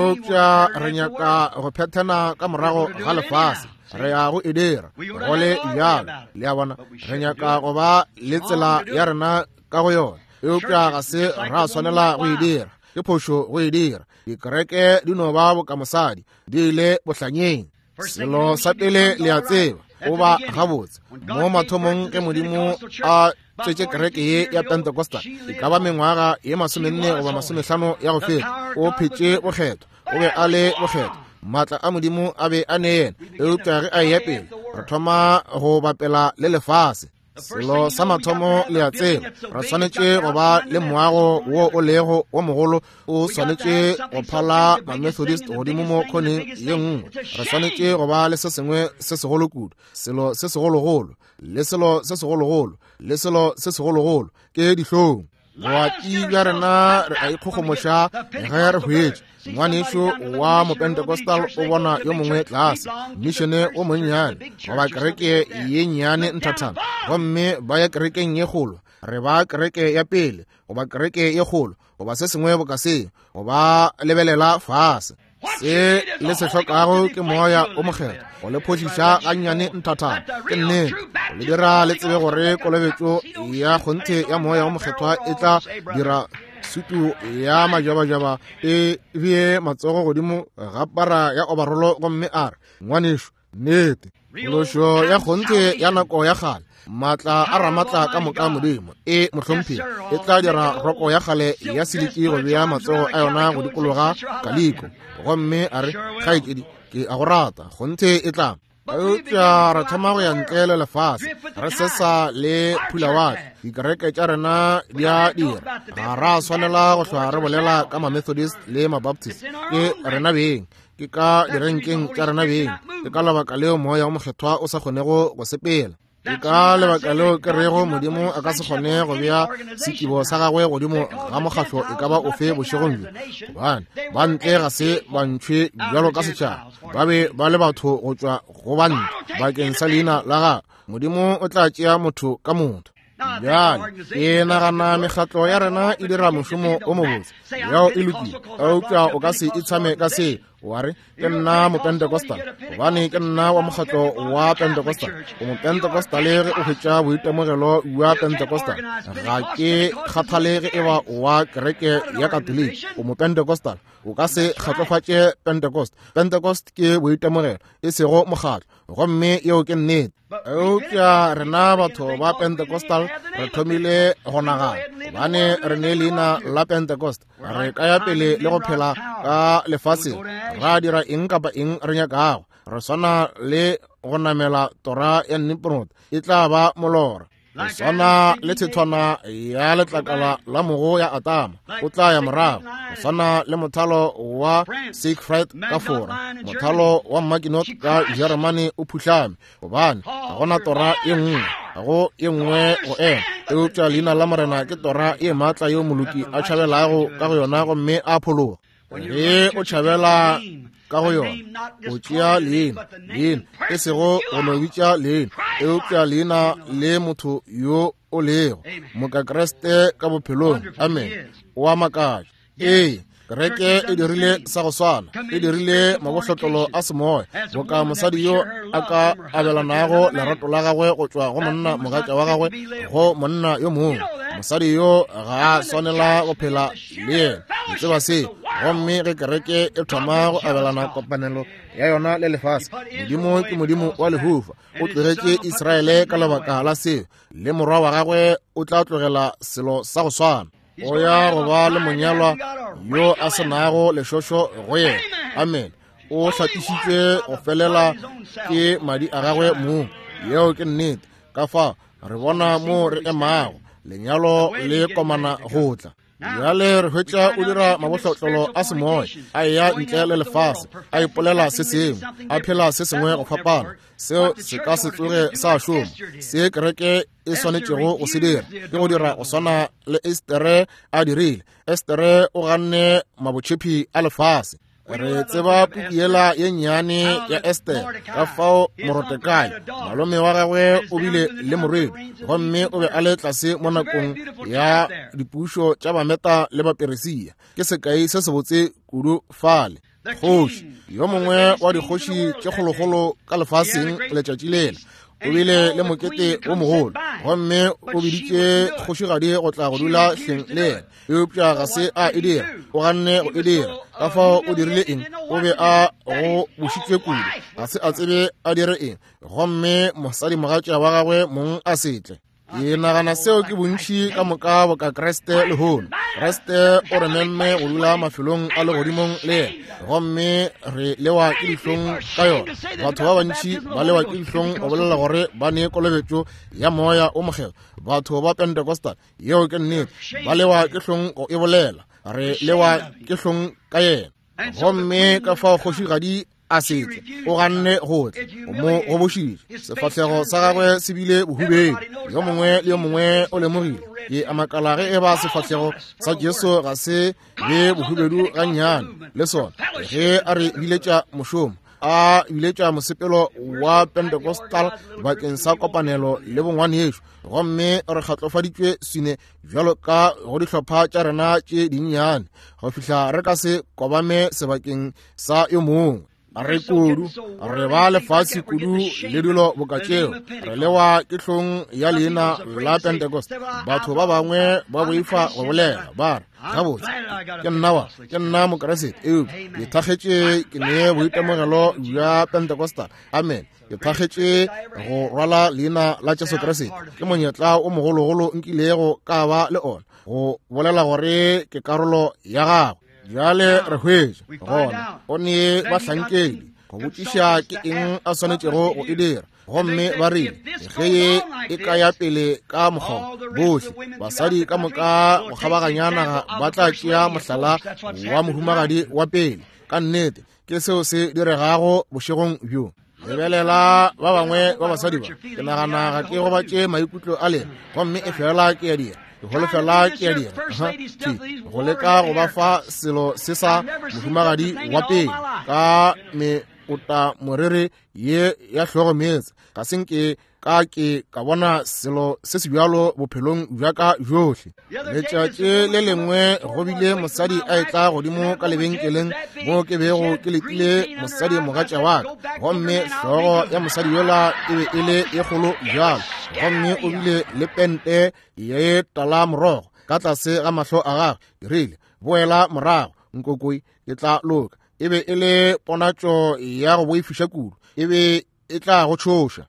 eupša re nyaka go phethana ka morago ga lefase re ya go e dira go le bjalo le ya bona re nyaka go ba le tsela ya rena ka go yona eupša ga se ra swanela go e dira ke phošo go e dira dikereke di no ba bokamosadi di ile bohlanyeng selo sa pele le a tseba go ba gabotse mo mathomong ke modimo a tšetše kereke ye ya Pentecostal e ka ba mengwaga ye masomenne goba masomehlano ya go feta o phetše bokgetho o be a le bokgetho maatla a modimo a be a ne yena eupša ge a eya pele re thoma go bapela le lefase selo sa mathomo le a tseba re swanetše go ba le moago wo o lego wo mogolo o swanetše go phala ma-Methodist godimo mo kgoneng ye nngwe re swanetše go ba le se sengwe se segolo kudu selo se segologolo le selo se segologolo le selo se segologolo ke dihlong boati bja rena re a ikgogomoša ge re hwetše ngwanešo wa mo Pentecostal o bona yo mongwe tlase mišene o monnyane goba kereke ye nnyane nthathana gomme ba ya kerekeng ye kgolo re ba kereke ya pele goba kereke ye kgolo goba se sengwe bo ka se goba lebelela fase se le se hlokago ke moya o mokgetho go le phošiša ga nnyane nthathana ke nnete go le dira le tsebe gore kolobetšo ya kgonthe ya moya o mokgethwa e tla dira sutu ya majabajaba e bie matsogo godimo ga para ya obarolo gomme a re ngwanešo nnete kgološo ya kgonthe ya nako ya gale maatla a ramatla ka moka modimo e mohlomphile e tla dira roko ya gale ya siliki go bea matsogo a yona go dikologa kaliko gomme a re kgaetšedi ke a go rata kgonthe e tla eupša re thoma go ya ntle le lefase re sesa le phulawatla dikereke tša rena di a dira ga ra swanela go hlwa re bolela ka ma-Methodist le ma-Baptist ke rena beng ke ka direnkeng tša rena beng ke ka lebaka leo moya o mokgethwa o sa kgonego go sepela ke ka lebaka leo ke rego modimo a ka se kgone go bea sekibo sa gagwe godimo ga mokgahlho e ka ba ofe bošegong bjo gobane ba ntle ga se bantšhwe bjalo ka setšhaba ba be ba le batho go tšwa go bantle bakeng sa leina la gagwe modimo o tla tšea motho ka motho bjale ke nagana mekgatlo ya rena e dira mošomo o mobotse yao e lokile eupša o ka se itshwame ka se wa re ke nna mo Pentecostal gobane ke nna wa mokgatlo wa Pentecostal o mo Pentecostal re o fetša boitemogelo wa Pentecostal ga ke kgathalege e ba wa kereke ya Catholic o mo Pentecostal o ka se kgatlofatše Pentecost. Pentecost ke boitemogelo e sego mokgatlo gomme yeo ke nnete eupša rena batho ba Pentecostal re thomile go nagana gobane re ne leina la Pentecost re ka ya pele le go phela ka lefase ra dira eng kapa eng re nyakago re swana le go namela tora ya Nimrod e tla ba molora re swana le thethwana ya letlakala la mogo ya Atama o tla ya morago go swana le mothalo wa Siegfried ka fora mothalo wa Maginot ka Germany o phutlame gobane ga gona tora e nngwe ga go e nngwe go ema eupša leina la morena ke tora e maatla yo moloki a tšhabelago ka go yona gomme a phologa ge o tšhabela ka go yona o tšea leina leina e sego go no bitša leina eupša leina le motho yo o lego moka Kriste ka bophelong. Amen. O a makatša ee kereke e dirile sa go swana e dirile mabohlotlolo a semoya moka mosadi yo a ka abelanago lerato la gagwe go tšwa go monna mogatša wa gagwe go monna yo mongwe. Mosadi yo ga a swanela go phela le yena e tseba se gomme ge kereke e thoma go abelana kopanelo ya yona le lefase modimo ke modimo wa lehufa o tlogetše Israele ka lebaka la seo le morwa wa gagwe o tla tlogela selo sa go swana o ya go ba le monyalwa yo a senago lešošo go yena. Amen. O hlatišitšwe go felela ke madi a gagwe mo yeo ke nnete ka fa re bona mo re emago lenyalo le komana go tla bjale re hwetša o dira mabohlotlolo a semoya a eya ntle le lefase a ipolela se sengwe a phela se sengwe go fapana seo se ka se tloge sa šoma se kereke e swanetšego go se dira ke go dira go swana le Estere a dirile. Estere o ganne mabotšhepi a lefase re tseba puku yela ye nnyane ya Estere ka fao Morodekai malome wa gagwe o bile le morwedi gomme o be a le tlase mo nakong ya dipušo tša bameta le baperisia ke sekai se se botse kudu fale. Kgoši yo mongwe wa dikgoši tše kgolokgolo ka lefaseng letšatši lela o bile le mokete o mogolo gomme o biditše kgošigadi go tla go dula hleng le yena eupša ga se a e dira o ganne go e dira ka fao o dirile eng o be a go bošitšwe kudu ga se a tsebe a dire eng gomme mosadi mogatša wa gagwe mong a setle. Ke nagana seo ke bontši ka moka boka Kriste lehono. Kriste o re memme go dula mafelong a legodimong le yena gomme re lewa ke dihlong ka yona. Batho ba bantši ba lewa ke dihlong go bolela gore ba ne kolobetšo ya moya o mogelo. Batho ba Pentecostal yeo ke nnete ba lewa ke hlong go e bolela re lewa ke hlong ka yena gomme ka fao kgošigadi a setse o ganne gotle o mo go bošitše sefahlego sa gagwe se bile bohubedi yo mongwe le yo mongwe o lemogile ke a makala ge e ba sefahlego sa Jesu ga se be bohubedu ga nnyane le sona ge a re biletša mošomo a biletša mosepelo wa Pentecostal bakeng sa kopanelo le bongwane yešo gomme re kgatlofaditšwe swine bjalo ka go dihlopha tša rena tše dinnyane go fihla re ka se kobame sebakeng sa yo mongwe. A re kudu re ba lefase kudu le dilo bokatšeo re lewa ke hlong ya leina la Pentecost. Batho ba bangwe ba boifa go bolela ba re gabotse ke nna wa ke nna mokeresete eo ke thakgetše ke ne boitemogelo bja Pentecostal. Amen. Ke thakgetše go rwala leina la Jesu Kriste ke monyetla o mogologolo nkilego ka ba le ona go bolela gore ke karolo ya gago. Bjale re hwetša gona o ne bahlankedi go botšiša ke eng a swanetšego go e dira gomme ba rile ge ye e ka ya pele ka mokgwa bohle basadi ka moka go kgabaganyana ba tla tšea mohlala wa mohumagadi wa pele ka nnete ke seo se diregago bošegong bjo. Lebelela ba bangwe ba basadi ba ke nagana ga ke go batše maikutlo a lena gomme e fela ke ya dira ke holofela ke ya dira go leka go ba fa selo se sa mohumagadi wa pele ka o ta morere ye ya tlhokometse ga senke ka ke ka bona selo se se bjalo bophelong bja ka johle. Letšatši le lengwe go bile mosadi a etla godimo ka lebenkeleng mo ke bego ke letile mosadi mogatša wa ka, gomme hlogo ya mosadi yola e be e le e kgolo bjalo, gomme o bile le pente ye tala morogo ka tlase ga mahlo a gagwe. Dirile boela morago nkokoi ke tla loka, e be e le ponatšo ya go boifiša kudu, e be e tla go tšhoša.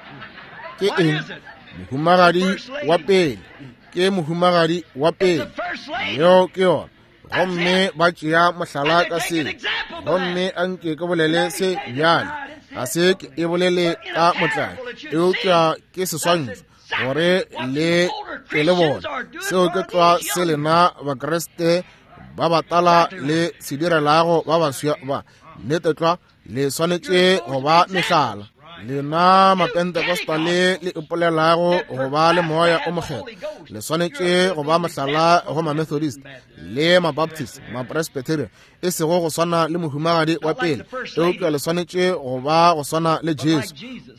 Ke eng? Mohumagadi wa pele, ke mohumagadi wa pele yo ke yona. Gomme ba tšea mohlala ka se, gomme a nke ke bolele se bjale, ga se ke e bolele ka motlai, eupša ke seswantšho gore le ke le bona seo ke tloa se lena bakreste ba batala le se direlago ba baswa ba nnete tloa le swanetše go ba mehlala. Lena mapentekostale le ipolelago go ba le moya o mokgetho le swanetše go ba mohlala go ma-Methodist le ma-Baptist, ma-Presbyterian, e sego go swana le mohumagadi wa pele, eupša le swanetše go ba go swana le Jesu.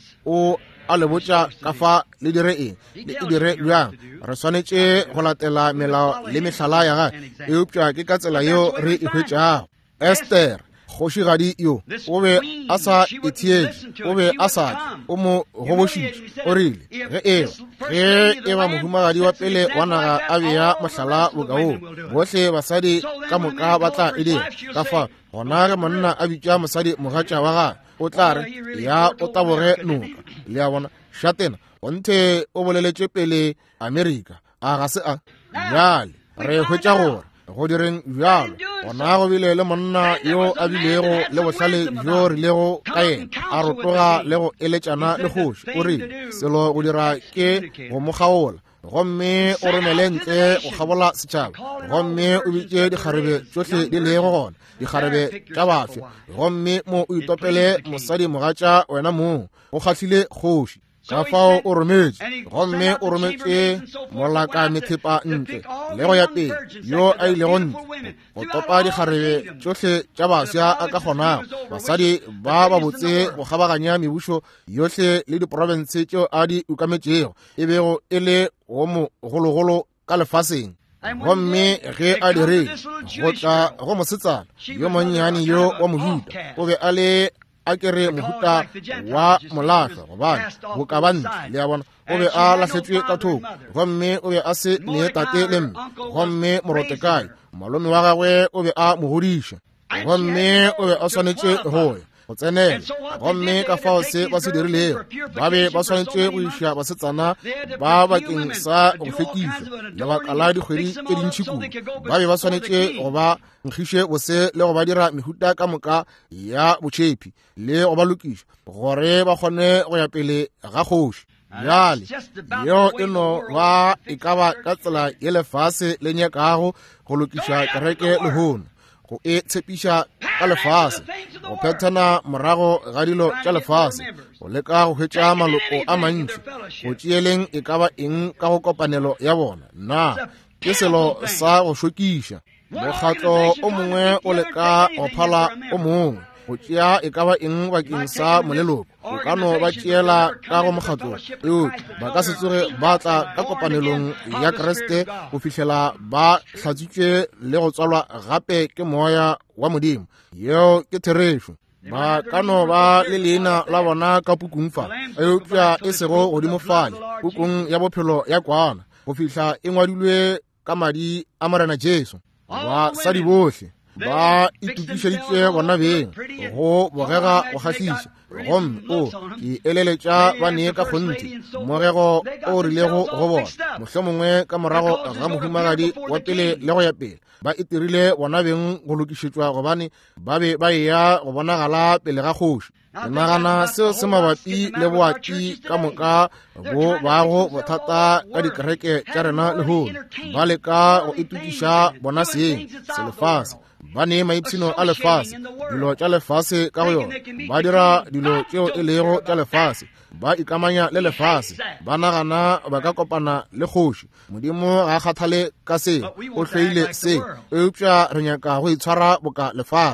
O a le botša ka fa le dire eng le e dire bjang. Re swanetše go latela melao le mehlala ya gae, eupša ke ka tsela yeo re e hwetšago. Esther kgošigadi yo o be a sa itietše, o be a sa o mo gobošitše, o rile ge eo ge e ba mohumagadi wa pele wa naga a beya mohlala bokaong, bohle basadi ka moka ba tla e dira ka fa gona ge monna a bitša mosadi mogatša wa gae o tla re ya o taboge noka. Le a bona šatena gonthe o boleletše pele Amerika a ga se a bjale re hwetša gore go direng bjalo gona go bile le monna yo a bilego le bohlale jo rilego ka yena, a rotoga le go eletšana le kgoši, o rile selo go dira ke go mo kgaola, gomme o romele ntle go kgabola setšhaba, gomme o bitše dikgarebe tšohle di lego gona, dikgarebe tša bafsa, gomme mo o itopele mosadi mogatša wena moo o kgahlile kgoši ka fao o rometše, gomme o rometše molaka methepa ntle le go ya pele yo a ilego ntle go topa dikgarebe tšohle tša baswa a ka kgonago, basadi ba ba botse go kgabaganya mebušo yohle le diprofense tšeo a di ukametšego, e bego e le go mogologolo ka lefaseng. Gomme ge a dire go tla go mosetsana yo monnyane yo wa mohuta, o be a le a kere mohuta wa molahlwa gobane go ka ba ntle. Le a bona o be a lahletšwe ka thoko, gomme o be a se nee tate le mme, gomme morotekae malome wa gagwe o be a mogodiša, gomme o be a swanetše go ya go tsenela, gomme ka fao se ba se dirilego ba be ba swanetše go iša basetsana ba bakeng sa go hlwekišwa lebaka la dikgwedi tše dintšhi kudu, ba be ba swanetše go ba nkgiše bose le go ba dira mehuta ka moka ya botšhepi le go ba lokiša gore ba kgone go ya pele ga kgoši. Bjale yo e no ba e ka ba ka tsela ye lefase le nyakago go lokiša kereke lehono, go e tshepiša ka lefase, go phethana morago ga dilo tša lefase, go leka go hwetša maloko a mantši, go tšeeleng e ka ba eng ka go kopanelo ya bona na ke selo sa go šokiša. Mokgatlo o mongwe o leka go phala o mongwe, go tšea e ka ba eng bakeng sa moleloko, o ka no ba tšeela ka go mokgatlo eo ba ka se tsoge ba tla ka kopanelong ya Kreste go fihlela ba hlatsitšwe le go tswalwa gape ke moya wa Modimo yeo ke therešo. Ba ka no ba le leina la bona ka pukung fa, eupša e sego godimo fale pukung ya bophelo ya kwana, go fihla e ngwadilwe ka madi a Morena Jesu. Basadi bohle ba itukišeditše bona beng go bogega go kgahliša, gomme o ke eleletša ba nee ka kgonthe mogego o rilego go bona, mohlomongwe ka morago ga mohumagadi wa pele le go ya pele ba itirile bona beng go lokišetšwa gobane ba be ba eya go bonagala pele ga kgoši. Ke nagana seo se mabapi le boaki ka moka bo bago bothata ka dikereke tša rena lehono, ba leka go itukiša bona seeng se lefase, ba nee maipshino a lefase, dilo tša lefase ka go yona, ba dira dilo tšeo e lego tša lefase, ba ikamanya le lefase, ba nagana ba ka kopana le kgoši. Modimo ga kgathale ka se o hlweile se, eupša re nyaka go itshwara boka lefase.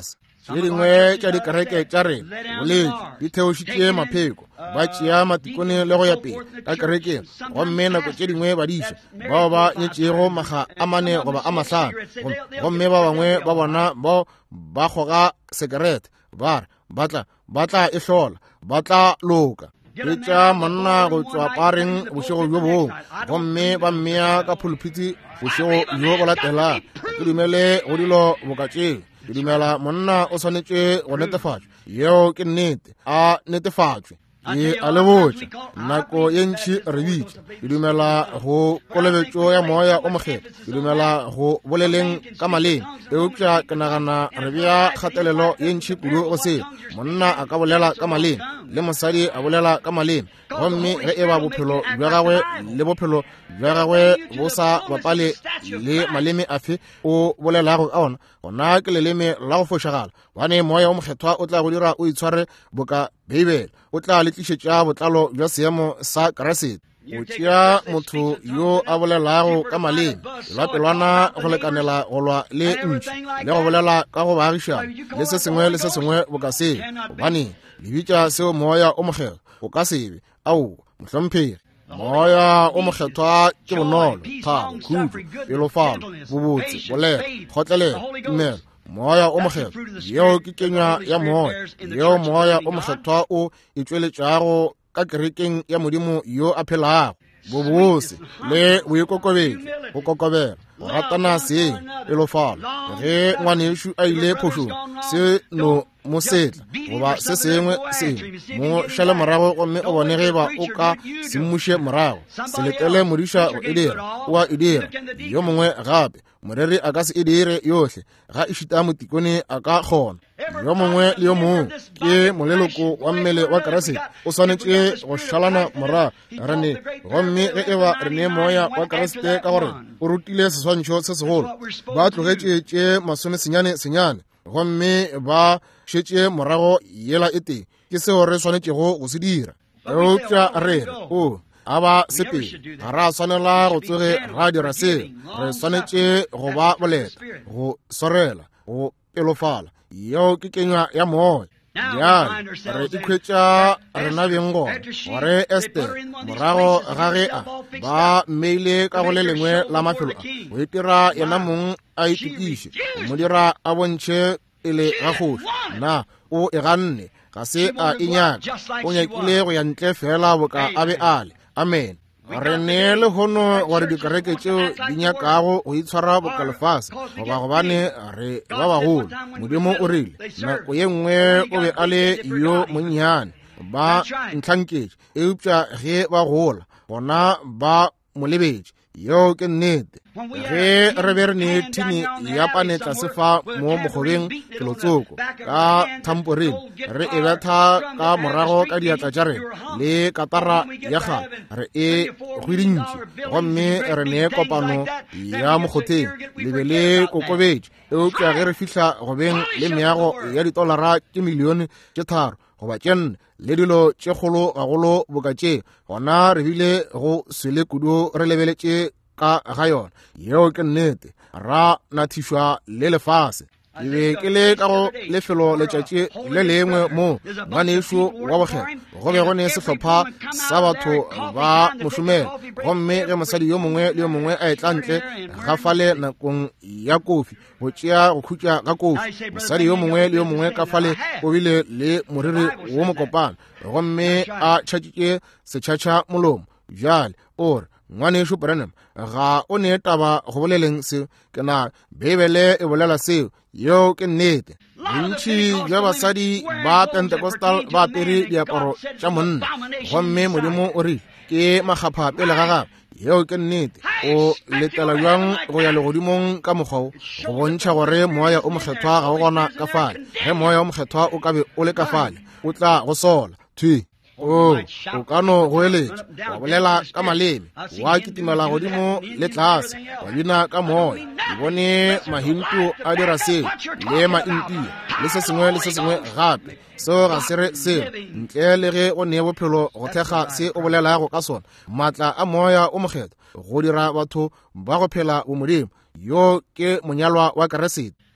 tše dingwe tša dikereke tša rena boledi di theošitše mapheko ba tšea matikone le go ya pele ka kerekeng gomme nako tše dingwe ba diša bao ba nyetšego makga a mane goba a mahlano gomme ba bangwe ba bona bao ba goga sekerete ba re batla batla e hlola ba tla loka e tša monna go tšwa pareng bošego bjo bong gomme ba mmea ka pulpiti bošego bjo bo latela ke dumele go dilo bokatšeng ke dumela monna o swanetše go netefatšwa yeo ke nnete a netefatšwe ke a lebotša nako ye ntši re bitša ke dumela go kolobetšo ya moya o mokgetho ke dumela go boleleng ka maleme eupša ke nagana re bea kgatelelo ye ntši kudu go se monna a ka bolela ka maleme le mosadi a bolela ka maleme gomme ge e ba bophelo bja gagwe le bophelo bja gagwe bo sa bapale le maleme afe o bolelago ka ona gona ke leleme la go fošagala bane moya o mokgethwa o tla go dira o itshware boka beibele o tla letlišetša botlalo bja seemo sa keresete o tšea motho yo a bolelago ka maleme pelwapelwana go lekanela go lwa le ntši le go bolela ka go baagišana le se sengwe le se sengwe bo ka sebe gobane lebitša seo moya o mokgetho o ka sebe ao mohlomphegi moya o mokgethwa ke bonolo thabo khutlo pelofalo bobotse bolelo kgotlelelo tumelo moya o mokgetho yeo ke kenya ya moya yeo moya o mokgethwa o e tšweletšago ka kerekeng ya modimo yo a phelago bobose le boikokobetšo go kokobela go ratana seng pelofalo ge ngwane yešo a ile phošong se no mo setla goba se sengwe sengwe mo šale morago gomme o bone ge ba o ka semmuše morago se letele modiša go e dira o a e dira yo mongwe gape moreri a ka se e dire yohle ga e šita motikone a ka kgona yo mongwe le yo mongwe ke moleloko wa mmele wa keresete o swanetše go šalana morago rane gomme ge e ba re ne moya wa keresete ka gore o rutile seswantšho se segolo ba tlogetšetše masome senyane senyane gomme ba šetše morago yela e teng ke seo re swanetšego go se dira eupša re o a ba sepele ga re a swanela go tsoge ra dira seo re swanetše go ba boleta go swarela go pelofala yeo ke kenywa ya moya bjale re ikhwetša rena beng gona gore ester morago ga ge a ba mmeile ka go le lengwe la mafelo a go itira yena mong a itokiše mo dira a bontšhe pele ga kgoši na o e ganne ga se a e nyaka o nyakile go ya ntle fela boka a be ale amen re ne le hono gore dikereke tšeo di nyakago go itshwara bokalefase goba gobane re ba bagolo modimo o rile nako ye nngwe o be a le yo monnyane ba ntlhanketše eupša ge ba gola gona ba mo lebetše yo ke nnete ge re be re ne thini ya panetla sefa mo mogobeng kelotsoko ka thamporeng re e betha ka morago ka diatla tša rena le katara ya gala re e hwidintše gomme re ne kopano ya mokgotheng le be le kokobetše eupša ge re fihla gobeng le meago ya ditolara ke milione tše tharo goba tše nne le dilo tše kgolo gagolo bokatšeng gona re bile go swele kudu re lebeletše ka ga yona yeo ke nnete ra nathišwa le lefase ke be ke le ka go lefelo letšatši le lengwe mo ngwanešo wa bogela go be go ne sehlopha sa batho ba mošomela gomme ge mosadi yo mongwe le yo mongwe a etla ntle ga fale nakong ya kofi go tšea go khutša ka kofi mosadi yo mongwe le yo mongwe ka fale o bile le moriri wo mokopana gomme a tšhatšitše setšhatša molomo bjale ore ngwanešo Branham ga o ne taba go boleleng seo ke na bebele e bolela seo yo ke nnete bontši bja basadi ba Pentecostal ba apere diaparo tša monna gomme modimo o rile ke makgapha pele ga gagwe yeo ke nnete o letela bjang go ya legodimong ka mokgwao go bontšha gore moya o mokgethwa ga o gona ka fale ge moya o mokgethwa o ka be o le ka fale o tla go sola thwi o o ka no go eletša wa bolela ka maleme wa kitimela godimo le tlase wa bina ka moya o bone mahintu a dira seo le maintia le se sengwe le se sengwe gape seo ga se re seo ntle le ge o nee bophelo go thekga se o bolelago ka sona maatla a moya o mokgetho go dira batho ba go phela bomodimo yo ke monyalwa wa keresete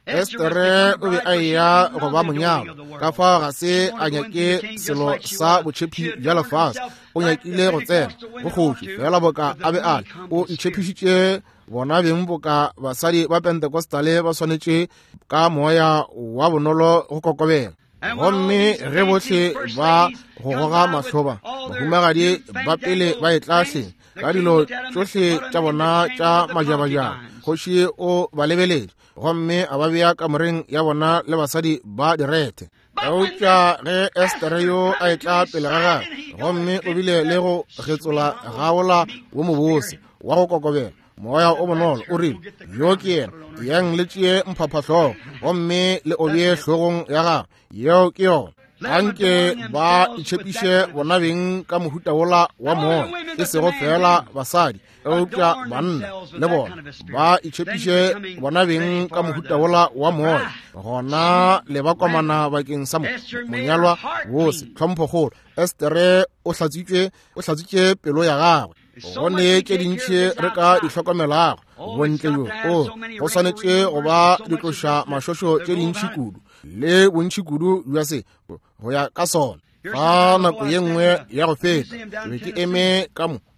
Estere o be a ya go ba monyalo ka fa ga se a nyake selo sa botšhepi bja lefase o nyakile go tsena go kgoši fela boka a be a o itšhepišitše bona beng boka basadi ba Pentekostale ba swanetše ka moya wa bonolo go kokobela gomme ge botlhe ba go goga mahloba bahumagadi ba pele ba e tlahle ka dilo tsohle tša bona tša majabajaba kgoši o ba lebeledi gomme a ba bea kamoreng ya bona le basadi ba direte eupša ge Estere yo a etla pele ga gagwe gomme o bile le go getsola gaola wo mobose wa go kokobela moya o bonolo o rile yo ke yena yang le tšee mphaphahlogo gomme le obee hlogong ya gagwe yeo ke yona anke ba itšhepiše bona beng ka mohuta wola wa moya e sego fela basadi eupša banna le bona ba itšhepiše bona beng ka mohuta wola wa moya gona le ba komana bakeng sa monyalwa wose tlhompho kgolo Estere o hlatsitše pelo ya gagwe gone ke dintšhi re ka di hlokomelago bontle yo o go swanetše go ba ditloša mašošo tše dintšhi kudu le bontšhi kudu bja se go ya ka sona fa nako ye nngwe ya go feta ke be ke eme ka mo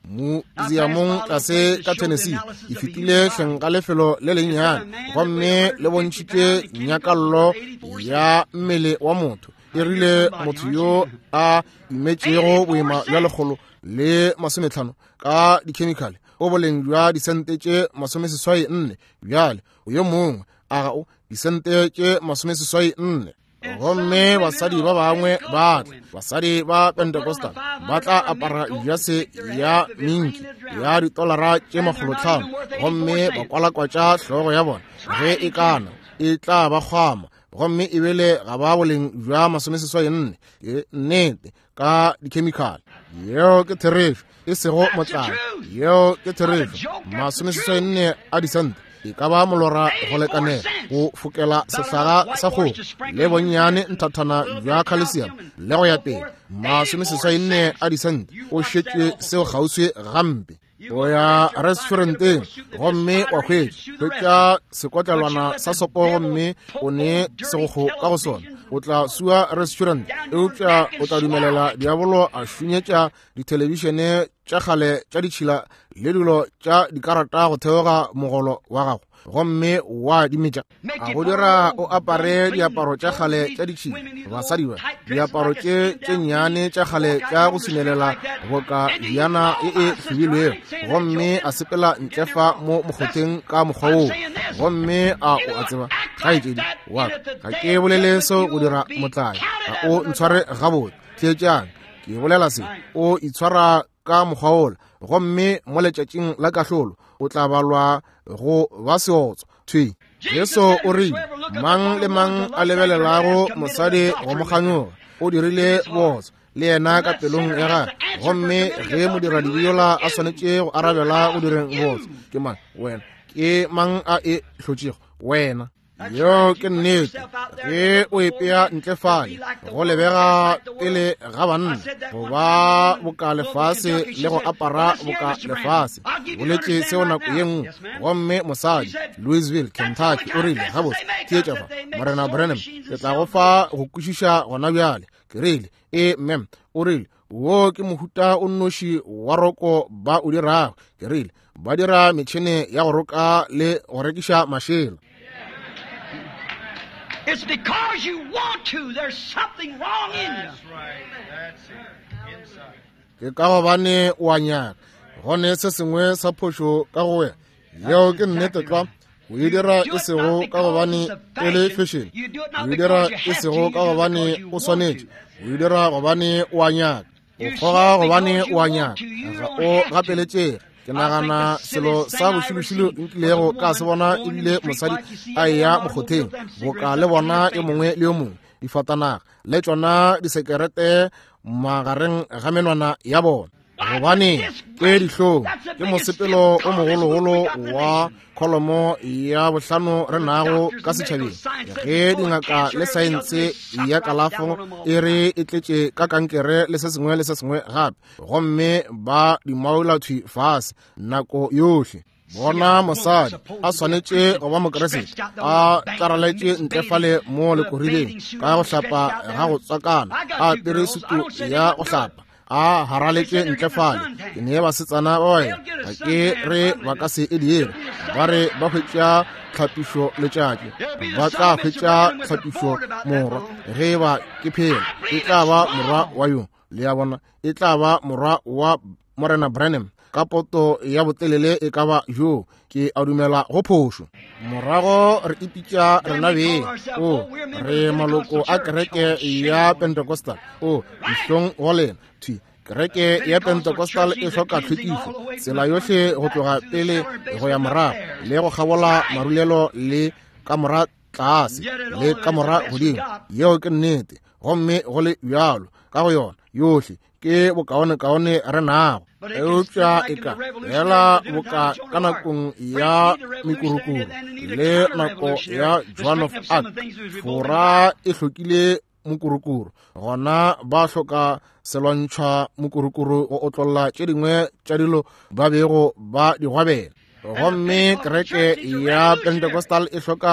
museumong tlase ka Tennessee e fetile hleng ka lefelo le lennyane gomme le bontšhitše nyakallo ya mmele wa motho e rile motho yo a imetšego boima bja lekgolo le masomehlano ka dikhemikhale o boleng bja disente tše masomeseswai nne bjale o yo mongwe a gao disente tše masomeseswai nne gomme basadi ba bangwe ba tla basadi ba Pentecostal ba tla apara jase ya minki ya ditolara tše makgolotlhano gomme ba kwalakwatša hlogo ya bona ge e kana e tla ba kgwama gomme e bele ga ba boleng bja masomeseswai nne nnete ka dikhemikhale yeo ke therefo e sego motlala yeo ke therefo masomeseswai nne a disente e ka ba molora go lekanela go fokela sehlaga sa kgogo le bonnyane nthathana bja calcium le go ya pele masomeseswai nne a disente o šetše seo kgauswi gampe o ya restauranteng gomme wa hwetša hwetša sekotlelwana sa sopo gomme o ne segokgo ka go sona o tla sua restaurant eupša o tla dumelela diabolo a šunyetša dithelebishene tša kgale tša ditšhila le dilo tša dikarata go theoga mogolo wa gago gomme wa dimetša a go dira o apare diaparo tša kgale tša ditšhila basadi ba diaparo tše tše nnyane tša kgale tša go senelela boka diana e e hlobilwego gomme a sepela ntlefa mo mokgotheng ka mokgwa woo gomme a o a tseba kgaetšedi wa ga ke bolele seo go dira motlai ga o ntshware gabotse tšeetšana ke bolela se o itshwara ka mokgwa ola gomme mo letšatšing la kahlolo o tla balwa go ba seotso thwii yeso o rile mang le mang a lebelelago mosadi go moganyoga o dirile botso le yena ka pelong ya gagwe gomme ge modiradibeola a swanetše go arabela go direng botso ke mang wena ke mang a e hlotšego wena yo ke nnete ge o epea ntlefale go lebega pele ga banna go ba boka lefase le go apara boka lefase boletše seo nako ye nngwe gomme mosadi Louisville, Kentucky o rile gabotse tietša fa Marena Branham ke tla go fa go kwešiša gona bjale ke rile e mem o rile wo ke mohuta o nnoši wa roko ba o dirago ke rile ba dira metšhene ya go roka le go rekiša mašela. It's because you want to. There's something wrong in you. That's right. That's it. Inside. Ke ka gobane wa nyaka gone se sengwe sa phošo ka go wena yeo ke nnete tla o e dira e sego ka gobane pele fashion o e dira e sego ka gobane o swanetše o e dira gobane wa nyaka o kgoga gobane wa nyaka o gapeletšega ke nagana selo sa bošološolo nkilego ka se bona ebile mosadi a eya mokgotheng boka le bona e mongwe le yo mongwe difatanaga le tšona disekerete magareng ga menwana ya bona gobane ke dihlong ke mosepelo o mogologolo wa kholomo ya bohlano re nago ka setšhabeng ge dingaka le saense ya kalafo e re e tletše ka kankere le se sengwe le se sengwe gape gomme ba dimaulatšwi fase nako yohle bona mosadi a swanetše go ba mokeresete a taraletše ntlefale mo lekorileng ka go hlapa ga go tsakana a apere sutu ya go hlapa a haraletše ntlefale ke ne basetsana ba wena ga ke re ba ka se e diele ba re ba hwetša tlhapišo letšatši ba tla hwetša tlhapišo morwa ge ba ke phela e tla ba morwa wa yo le ya bona e tla ba morwa wa Morena Branham ka poto ya botelele e ka ba yo ke a dumela go phošo morago re ipitša rena be o re maloko a kereke ya Pentecostal o ihlong go lena thi kereke ya Pentecostal e hloka hlwekišo tsela yohle go tloga pele go ya morago le go kgabola marulelo le ka mora tlase le ka mora godimo yeo ke nnete gomme go le bjalo ka go yona yohle ke bokaone-kaone re nago eupša e ka fela boka ka nakong ya mekurukuru le nako ya Joan of Arc fora e hlokile mokurukuru gona ba hloka selwantšhwa mokurukuru go otlolla tše dingwe tša dilo ba bego ba di gwabela gomme kereke ya Pentecostal e hloka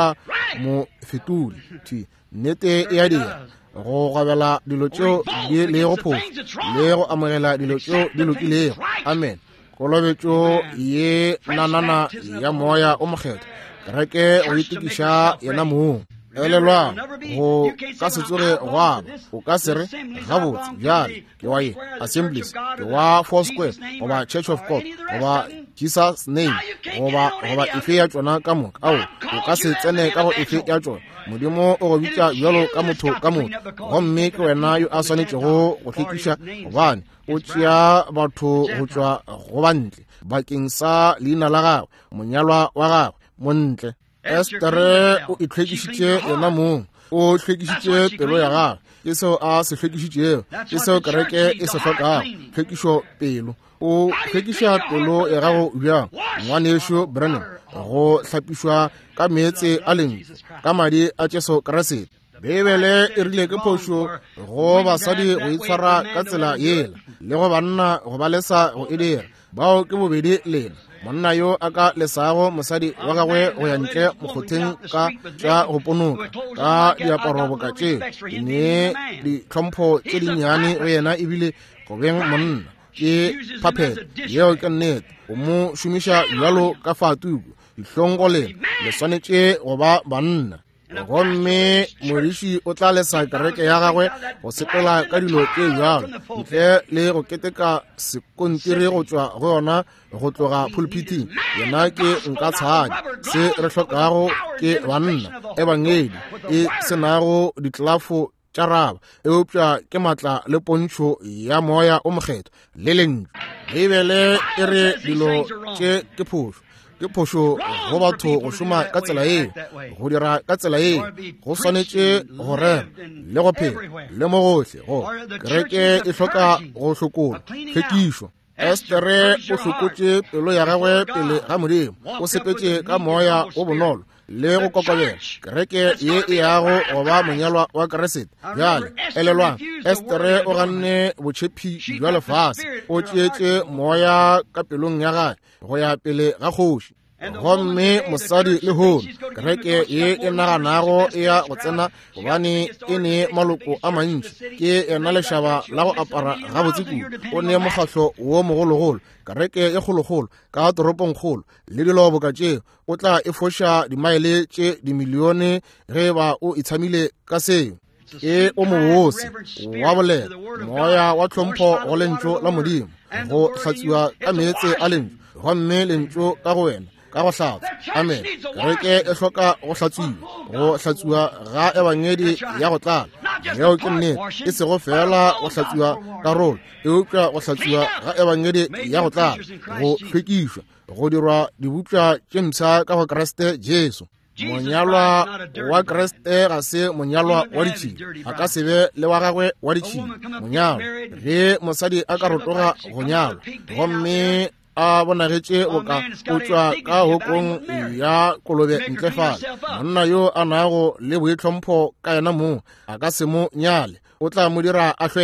mofetoli thi nnete e a dira go gwabela dilo tšeo di le go phoša le go amogela dilo tšeo di lokilego amen kolobetšo ye nanana ya moya o mokgetho kereke go itekiša yena moo elelwa go ka se tsoge goaba o ka se re gabotse bjale ke wa ye Assemblies ke wa Foursquare goba Church of God goba Jesus name goba goba efe ya tšona ka moka ao o ka se tsene ka go efe ya tšona modimo o go bitša bjalo ka motho ka motho gomme ke wena yo a swanetšego go hlwekiša gobane o tšea batho go tšwa go bantle bakeng sa leina la gagwe monyalwa wa gagwe montle Estere o itlhwekišitše yena mong o hlwekišitše pelo ya gagwe ke seo a se hlwekišitšego ke seo kereke e se hlokago hlwekišo pelo o hlwekiša pelo ya gago bjang ngwanešo Branham go hlapišwa ka meetse a lentswe ka madi a Jesu Kriste Bebele e rile ke phošo go basadi go itshwara ka tsela yela le go banna go ba lesa go e dira bao ke bobedi lena monna yo a ka lesago mosadi wa gagwe go ya ntle mokgotheng ka tša go ponoka ka diaparo bokatše ne ditlhompho tše dinnyane go yena ebile go beng monna ke phapelo yeo ke nnete o mo šomiša bjalo ka fatuku dihlong go lena le swanetše go ba banna gomme moriši o tla lesa kereke ya gagwe go sepela ka dilo tše bjalo ntle le go keteka sekontiri go tšwa go yona go tloga pulpiting yena ke nka tshadi se re hlokago ke banna e bangedi e senago ditlelafo tša raba eupša ke matla le pontšho ya moya o mokgetho le lentswe bibele e re dilo tše ke phošo ke phošo go batho go šoma ka tsela ye go dira ka tsela ye go swanetše go rera le go phela le mo gohle go kereke e hloka go hlokola hlwekišo Estere o hlokotše pelo ya gagwe pele ga modimo o sepetše ka moya o bonolo le go kokobela kereke ye e yago go ba monyalwa wa Kriste bjale elelwang Estere o ganne botšhepi jwa lefase o tšeetše moya ka pelong ya gae go ya pele ga kgoši gomme mosadi le hono kereke ye e naganago e ya go tsena gobane e ne maloko a mantši ke yona lešaba la go apara gabotse kudu o ne mokgahlo wo mogologolo kereke e kgologolo ka toropong kgolo le diloboka tše o tla e foša dimaele tše dimilione ge ba o itshamile ka seo e o mobose wa bolela moya wa tlhompho go lentšo la modimo go hlatsiwa ka meetse a lentšo gomme lentšo ka go wena ka go hlatswa amen kereke e hloka go hlatsiwa go hlatsiwa ga ebangedi ya go tlala yeo ke nnete e sego fela go hlatsiwa karolo eupša go hlatsiwa ga ebangedi ya go tlala go hlwekišwa go dirwa dibupša tše mpšha ka go Kriste Jesu monyalwa wa Kriste ga se monyalwa wa ditšhila a ka se be le wa gagwe wa ditšhila monyalwa ge mosadi a ka rotoga go nyalwa gomme a bonagetše o ka o tšwa ka hokong ya kolobe ntlefale monna yo a nago le boitlhompho ka yena moo a ka se mo nyale o tla mo dira a hlweke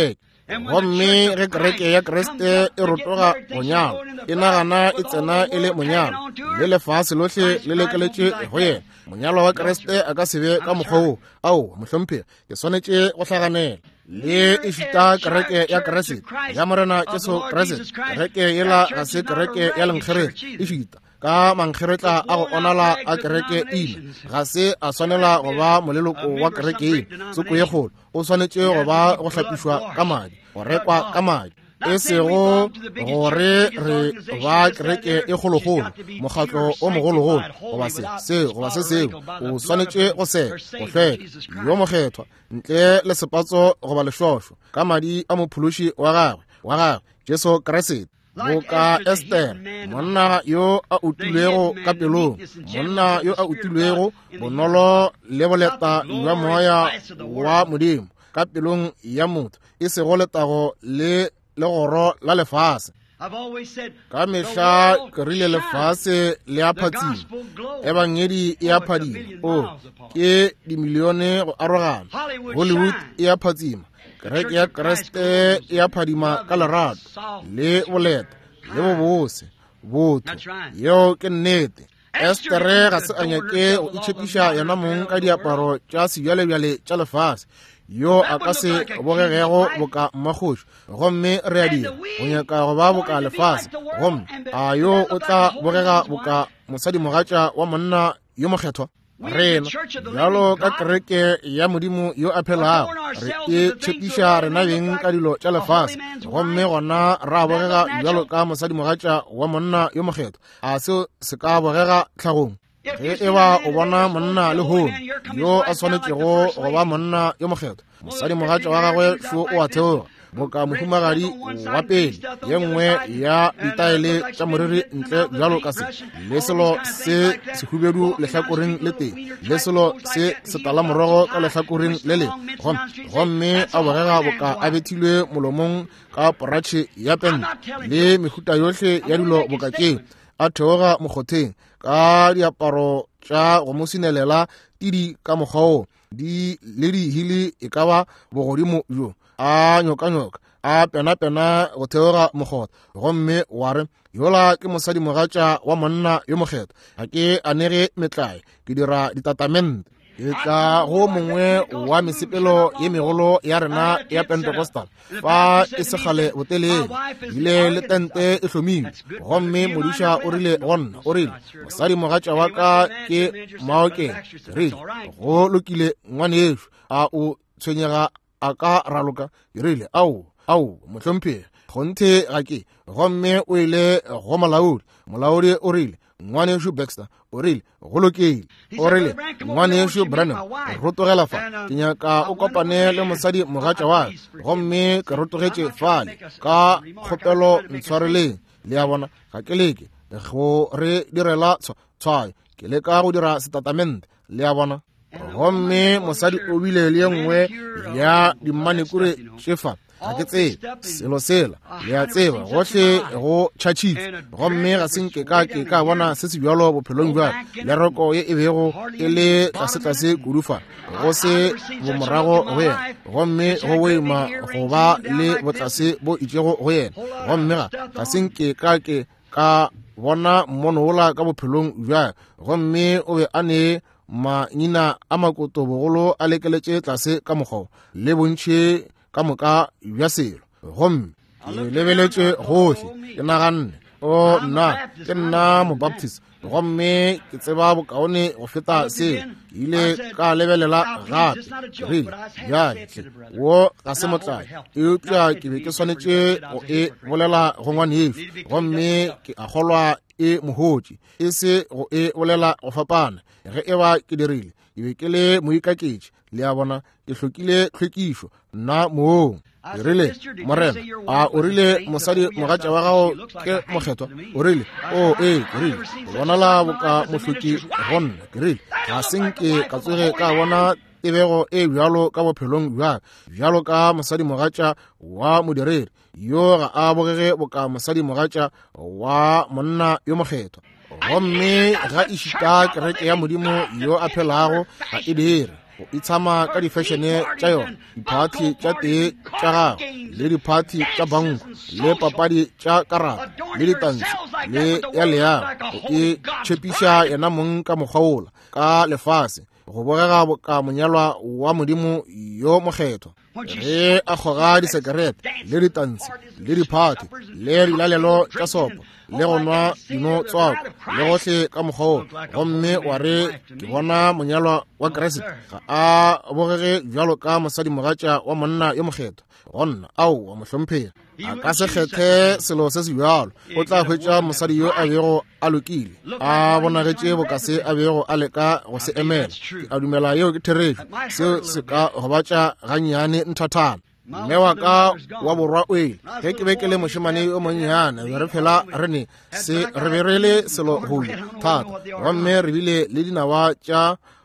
gomme ge kereke ya Kriste e rotoga monyalo e nagana e tsena e le monyalo le lefase lotlhe le lekeletše go yena. Monyalo wa Kriste a ka sebe ka mokgwa ao mohlomphegi ke swanetše go hlaganela le e šita kereke ya Kriste ya morena Jesu Kriste. Kereke yela ga se kereke ya lenkgeretla e šita ka mankgeretla a go onala a kereke ile, ga se a swanela go ba moleloko wa kereke e tsoko ye kgolo. O swanetše go ba go hlapišwa ka madi, go rekwa ka madi, e sego gore re ba kereke e kgologolo, mokgatlo o mogologolo goba se se goba se seo. O swanetše go se go hlweka yo mokgethwa ntle le sepatso goba lešošo ka madi a mophološi wa gagwe wa gagwe Jesu Kriste. Boka Esther, monna yo a utilwego ka pelong, monna yo a utilwego bonolo le boleta jwa moya wa Modimo ka pelong ya motho, e sego letago le legoro la lefase. Ka mehla ke rile lefase le a phatsima, ebangedi e a phadima, o ke dimilione go arogana. Hollywood e a phatsima, kereke ya Kriste e a phadima ka lerato le boleta le bobose botho yo ke nnete. Estere ga se a nyake go itšhepiša yona mong ka diaparo tša sebjalebjale tša lefase yo a ka se bogegego boka mmakgoši, gomme re a dira go nyaka go ba boka lefase, gomme a yo o tla bogega boka mosadimogatša wa monna yo mokgethwa. Rena bjalo ka kereke ya Modimo yo a phelago re e tšhepiša rena beng ka dilo tša lefase, gomme gona ra bogega bjalo ka mosadimogatša wa monna yo mokgethwa. A se se ka bogega tlhagong ge e ba o bona monna le hone yo a swanetšego go ba monna yo mokgethwa. Mosadimogatša wa gagwe šo o a theoga boka mohumagadi wa pele ye nngwe ya ditaele tša moriri ntle bjalo ka se le selo se sehubedu lehlakoreng le teng, le selo se setala morogo ka lehlakoreng le le, gomme a bogega boka a bethilwe molomong ka poratšhe ya pente le mehuta yohle ya dilo bokakeng, a theoga mokgotheng ka diaparo tša go mo sinelela tidi ka mokgwao di le di hili e ka ba bogodimo jo a nyoka-nyoka a pena-pena go theoga mokgotho, gomme wa re yola ke mosadimogatša wa monna yo mokgethwa. Ga ke anege metlae, ke dira ditatamente, ke tla go mongwe wa mesepelo ye megolo ya rena ya Pentecostal fa e segale botelele ile le tente e hlomilwe, gomme modiša o rile gonna o rile mosadimogatša wa ka ke maokeng, rile go lokile ngwane yeso a o tshwenyega a ka raloka, rile au au mohlomphegi gonthe ga ke, gomme o ile go molaodi, molaodi o rile ngwane yeso Baxter o rile go lokile, o rile ngwane yeso Branham rotogela fa, ke nyaka o kopane le mosadi mogatša wa, gomme ke rotogetše fale ka kgopelo ntshwareleng le ya bona ga ke leke go re direla tshwayo, ke leka go dira setatamente le ya bona. Gomme mosadi o bile le nngwe ya dimmanekure tšefa, ga ke tsebe selo sela le a tseba gohle go tšhatšhitse, gomme ga senke ka ke ka bona se se bjalo bophelong bja leroko ye e bego e le tlase-tlase kudufa go se bomorago go yena, gomme go boima go ba le botlase bo itšego go yena, gomme ga senke ka ke ka bona mmono wola ka bophelong bja, gomme o be a ne manyina a makoto bogolo a lekeletše tlase ka mokgwa le bontšhe ka moka bja selo, gomme ke lebeletše gohle ke naganne o nna ke nna mobaptist, gomme ke tseba bokaone go feta seo, ke ile ka lebelela gape rile bjale wo ga se motlae e upša ke be ke swanetše go e bolela go ngwane yeso, gomme ke a kgolwa e mohodši e se go e bolela go fapana. Ge e ba ke dirile e be ke le moikaketše le ya bona ke hlokile hlwekišo nna moong, ke rile morena a o rile mosadi mogatša wa gago ke mokgethwa, o rile o ee ke rile o bonala boka mohloki gonna, ke rile ga senke ka tsoge ka bona tebego e bjalo ka bophelong bja bjalo ka mosadi mogatša wa modiredi yo ga a bogege boka mosadi mogatša wa monna yo mokgethwa, gomme ga e šita kereke ya Modimo yo a phelago ga e dire go itshama ka difešene tša yona, diphathi tša tee tša gago le diphati tša banka le papadi tša karata le ditantshe le ya leago e tšhepiša yena mong ka mokgwaola ka lefase go bogega ka monyalwa wa modimo yo mokgetho ge a kgoga disekerete le ditantshe le diphati le dilalelo tša sopo le go nwa dino tswako le gohle ka mokgwaola gomme wa re ke bona monyalwa wa Keresete ga a bogege bjalo ka mosadi mogatša wa monna yo mokgetho gonna ao wa mohlomphega a ka se kgethe selo se se bjalo o tla hwetša mosadi yo a bego a lokile a bonagetše bokase a bego a leka go se emela a dumela yeo ke theretše seo se ka gobatša gannyane nthathana mme wa ka wa borwa o ele ge ke be ke le mošemane yo monnyane re phela re ne se re be re le selo hole thata gomme re bile le dinawa tša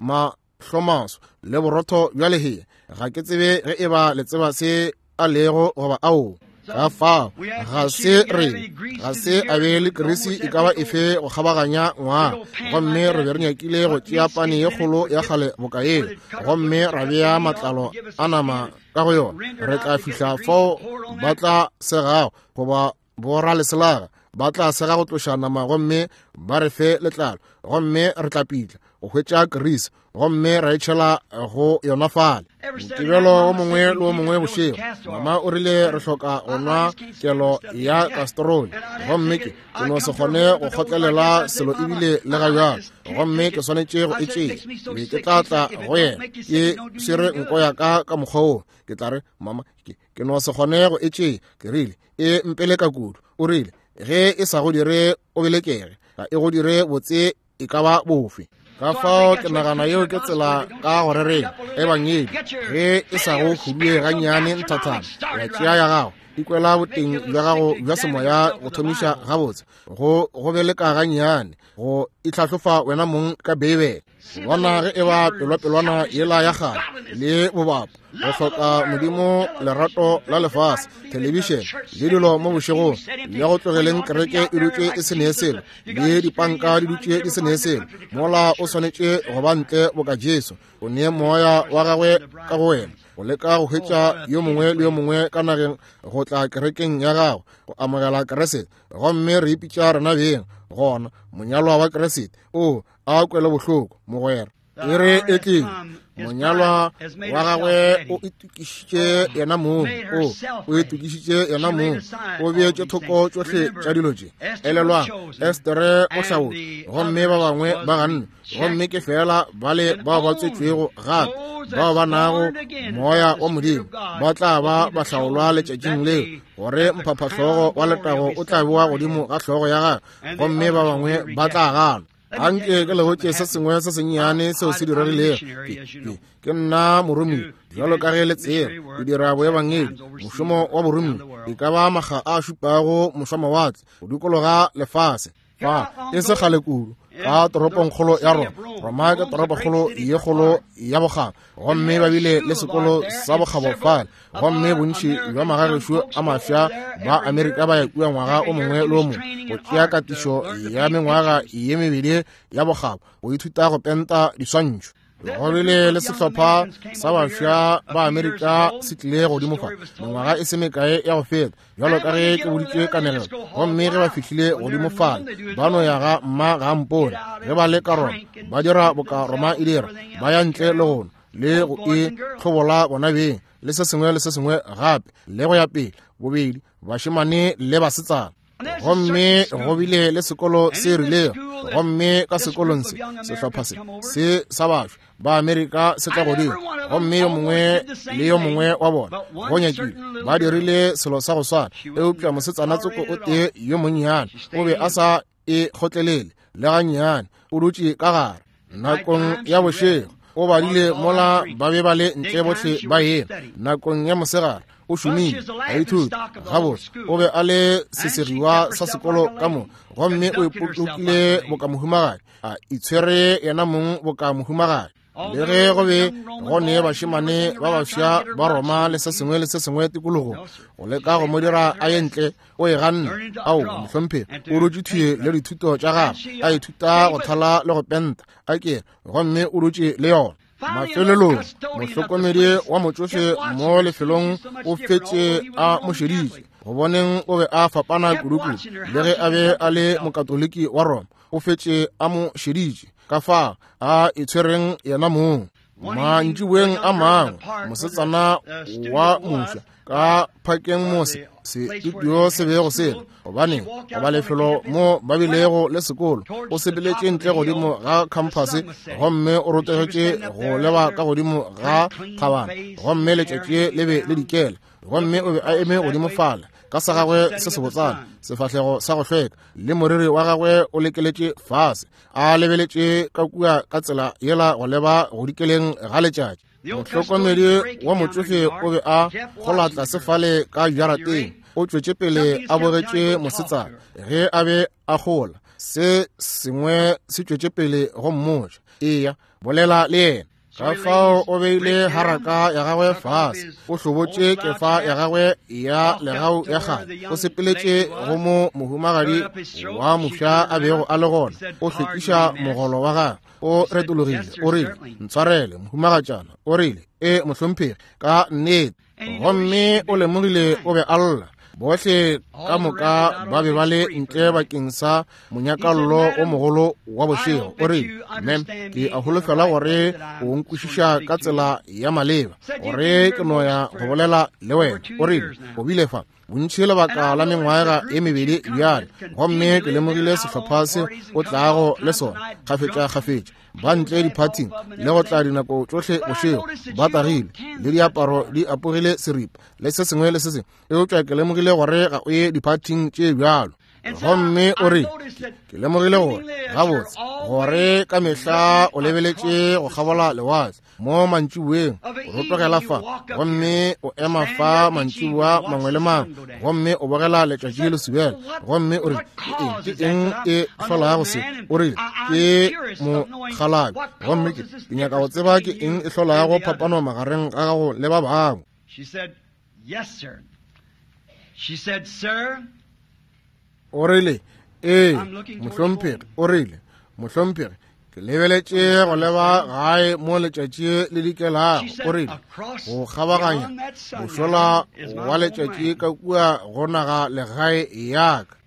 mahlomaso le borotho bja lehea ga ke tsebe ge e ba le tseba se a lego goba ao ka fao ga se re ga se a be le krisi e ka ba efe go kgabaganya ngwaga gomme re be re nyakile go tšea pane ye kgolo ya kgale bokaele gomme ra bea matlalo a nama ka go yona re tla fihla fao ba tla segago goba bora leselaga ba tla sega go tloša nama gomme ba re fe letlalo gomme re tla pitla go hwetša krisi gomme ra etšhela go yona fale motibelo o mongwe le o mongwe bošego mama o rile re hloka go nwa kelo ya kastrol gomme ke ke no se kgone go kgotlelela selo ebile le ga bjalo gomme ke swanetše go etšea be ke tla tla go yena ke sere nko ya ka ka mokgwa oo ke tla re mama ke no se kgone go etšea ke rile e mpele ka kudu o rile ge e sa go dire o belekege ga e go dire botse e ka ba bofe ka fao ke nagana yeo ke tsela ka go rereng e banyedi ge e sa go hudue gannyane nthathana ya tšea ya gago ikwela boteng bja gago bja semoya go thomiša gabotse go go beleka gannyane go itlhatlhofa wena mong ka beebele bona ge e ba pelwapelwana yela ya gale le bobapa go hloka modimo lerato la lefase telebišene le dilo mo bošegong le go tlogeleng kereke e dutše e sene selo le dipanka di dutše di sene selo mola o swanetše go ba ntle boka Jesu o nee moya wa gagwe ka go wena go leka go hwetša yo mongwe le yo mongwe ka nageng go tla kerekeng ya gago go amogela Keresete gomme re ipitša rena beng gona monyalwa wa Keresete o a kwele bohloko mogwera e re e tlile monyalwa wa gagwe o itukišitše yena mong o o itukišitše yena mong o beetše thoko tšohle tša dilo tše elelwang Estere o hlaodi gomme ba bangwe ba ganne gomme ke fela ba le bao ba tswetšwego gape bao ba nago moya wa modimo ba tla ba ba hlaolwa letšatšing leo gore mphaphahlogo wa letago o tla bewa godimo ga hlogo ya gagwe gomme ba bangwe ba tla gana anke ke legotše se sengwe se sennyane seo se diregilego ke nna moromi jalo ka ge le tsere ke dira boebangedi mošomo wa borumi e ka ba maga a šupago mošamawatle go dikologa lefase fa e se kgale kudu ka toroponkgolo ya rona roma ke toropokgolo ye kgolo ya bogabo gomme ba bile le sekolo sa bogabo fale gomme bontši bja magagešo a mafsa ba Amerika ba ya kua ngwaga o mongwe le o mongwe go tšea katišo ya mengwaga ye mebedi ya bogabo go ithuta go penta diswantšho go bile le sehlopha sa bafsa ba Amerika se tlile godimo fa mengwaga e se mekae ya go feta bjalo ka ge ke boditše kanegelo gomme ge ba fihlile godimo fale bano ya ga mma ga mpone ge ba le ka rona ba dira boka roma e dira ba ya ntle le gona le go e tlhobola bona beng le se sengwe le se sengwe gape le go ya pele bobedi bašemane le basetsana gomme go bile le sekolo se rilego gomme ka sekolong se sehlopha se se sa bašwa ba Amerika se tla godimo gomme yo mongwe le yo mongwe wa bona go nyakile ba dirile selo sa go swana eupša mosetsana tsoko o tee yo monnyane o be a sa e kgotlelele le gannyane o dutše ka gare nakong ya bošego o badile mola ba be ba le ntle bohle ba ena nakong ya mosegare o šomile a ithuta gabotse o be a le seseriwa sa sekolo ka mo gomme o ipotlokile bokamohumagadi a itshwere yena mong bokamohumagadi le ge go be go ne bašemane ba bafsa ba roma le se sengwe le se sengwe tikologo go leka go mo dira a ye ntle o e ganne ao mohlompe o dutše thuye le dithuto tša gagwe a ithuta go thala le go penta a ke gomme o dutše le yona mafelelong mohlokomedi wa motsofe mo lefelong o fetse a mosheditše go boneng o be a fapana kuduku le ge a be a le mokatoliki wa Roma o fetse a mosheditše ka fa a itshwereng yena moo mantšiweng a mangwe mosetsana wa mofsa ka phakeng mose setudio se bego sele gobane go ba lefelo mo ba bilego le sekolo o sebeletše ntle godimo ga campus gomme o rotegetše go leba ka godimo ga kgabana gomme letšatši le be le dikele gomme o be a eme godimo fala ka sa gagwe se sebotsana sefahlego sa go hlweka le moriri wa gagwe o lekeletše fase a lebeletše ka kua ka tsela yela go leba go dikeleng ga letšatši mohlokomedi wa motsofe o be a golatla sefale ka jarateng o tšwetše pele a bogetše mosetsana ge a be a gola se sengwe se tšwetše pele go mmotša eya bolela le yena ka fao o beile haraka ya gagwe fase o hlobotše kefa ya gagwe ya legau ya kgale o sepeletše go mo mohumagadi wa mofsa a bego a le gona o hlwekiša mogolo wa gagwe o retologile o rile ntshwarele mohumagatšana o rile e mohlomphegi ka nnete gomme o lemogile o be a lla bohle ka moka ba be ba le ntle bakeng sa monyakallo o mogolo wa bošego o rile mem ke a holofela gore o nkwešiša ka tsela ya maleba gore ke noya go bolela le wena o rile o bile fa bontši lebaka la mengwaga e mebedi bjale gomme ke lemogile sehlopha se o tlago le sona kgafetša-kgafetša ba ntle diphathing le go tla dinako tsohle bošego ba tagile le diaparo di apogile seripa le se sengwe le se sengwe e o tšwa ke lemogile gore ga o ye diphathing tše bjalo gomme o re ke lemogile gore gabotse gore ka mehla o lebeletše go kgabola lewatle mo mantšibueng o rotogela fa gomme o ema fa mantšibua mangwe le mangwe gomme o bogela letšatši le sebele gomme o re ke eng e hlola go se o re ke mogalabi gomme ke nyaka go tseba ke eng e hlola go phapano magareng ga gago le ba bangwe. She said, yes, sir. She said, sir, o rile ee mohlomphegi o rile mohlomphegi ke lebeletše go leba gae mo letšatši le dikelago o rile go kgabaganya mošola wa letšatši ka kua go naga legae yaka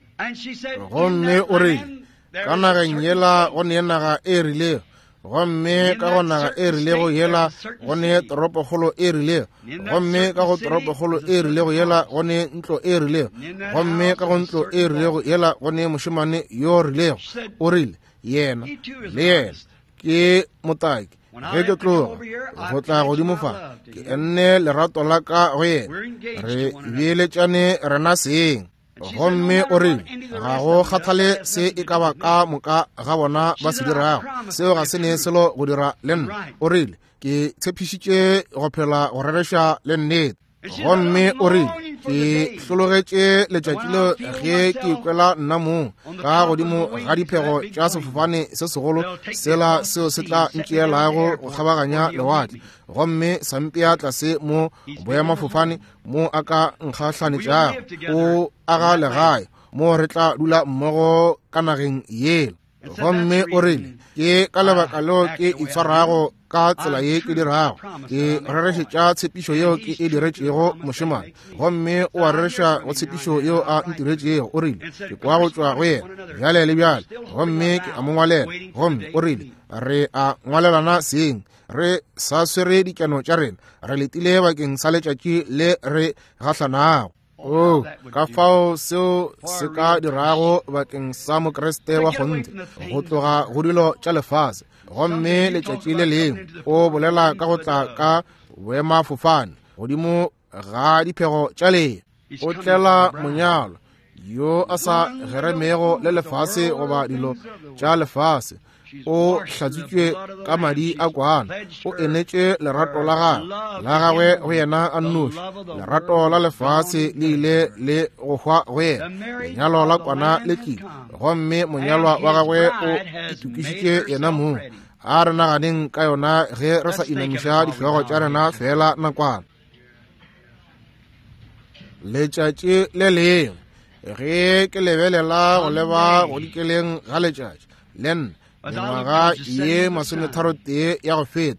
gomme o rile ka nageng yela go ne naga e rilego gomme ka go naga e rilego yela go ne toropokgolo e rilego gomme ka go toropokgolo e rilego yela go ne ntlo e rilego gomme ka go ntlo e rilego yela go ne mošemane yo rilego o rile yena le yena ke motaki ge ke tloga go tla godimo fa ke enne lerato la ka go yena re beeletšane rena seng gomme o rile ga go kgathale se e ka ba ka moka ga bona ba se dirago seo ga se ne selo go dira le nna o rile ke tshepišitše go phela go rereša le nnete gomme o rile ke hlologetše letšatši le ge ke ikwela nna moo ka godimo ga diphego tša sefofane se segolo sela seo se tla ntšeelago go kgabaganya lewatle gomme sampea tlase mo boemafofane mo a ka nkgahlanetšago o aga legae mo re tla dula mmogo ka nageng yela gomme o rile ke ka lebaka leo ke itshwarago ka tsela ye ke dirago ke rerešetša tshepišo yeo ke e diretšego mošemane gomme o a rereša go tshepišo yeo a ntiretšego o rile ke kwa go tšwa go yena bjale le bjale gomme ke a mo ngwalela gomme o rile re a ngwalelana seng re sa swere dikeno tša rena re letile bakeng sa letšatši le re gahlanago o ka fao seo se ka dirago bakeng sa mokreste wa kgonte go tloga go dilo tša lefase gomme letšatši le lengwe o bolela ka go tla ka boemafofane godimo ga diphego tša lee o tlela monyalo yo a sa geremego le lefase goba dilo tša lefase o hlatsitšwe ka madi a kwana o enetše lerato la gagwe la gagwe go yena a nnoši lerato la lefase le ile le go hwa go yena lenyalo la kwana le tlile gomme monyalwa wa gagwe o itukišitše yena moo a re naganeng ka yona ge re sa inamiša dihlogo tša rena fela nakwana letšatši le lengwe ge ke lebelela go leba go dikeleng ga letšatši le nna mengwaga ye masometharo tee ya go feta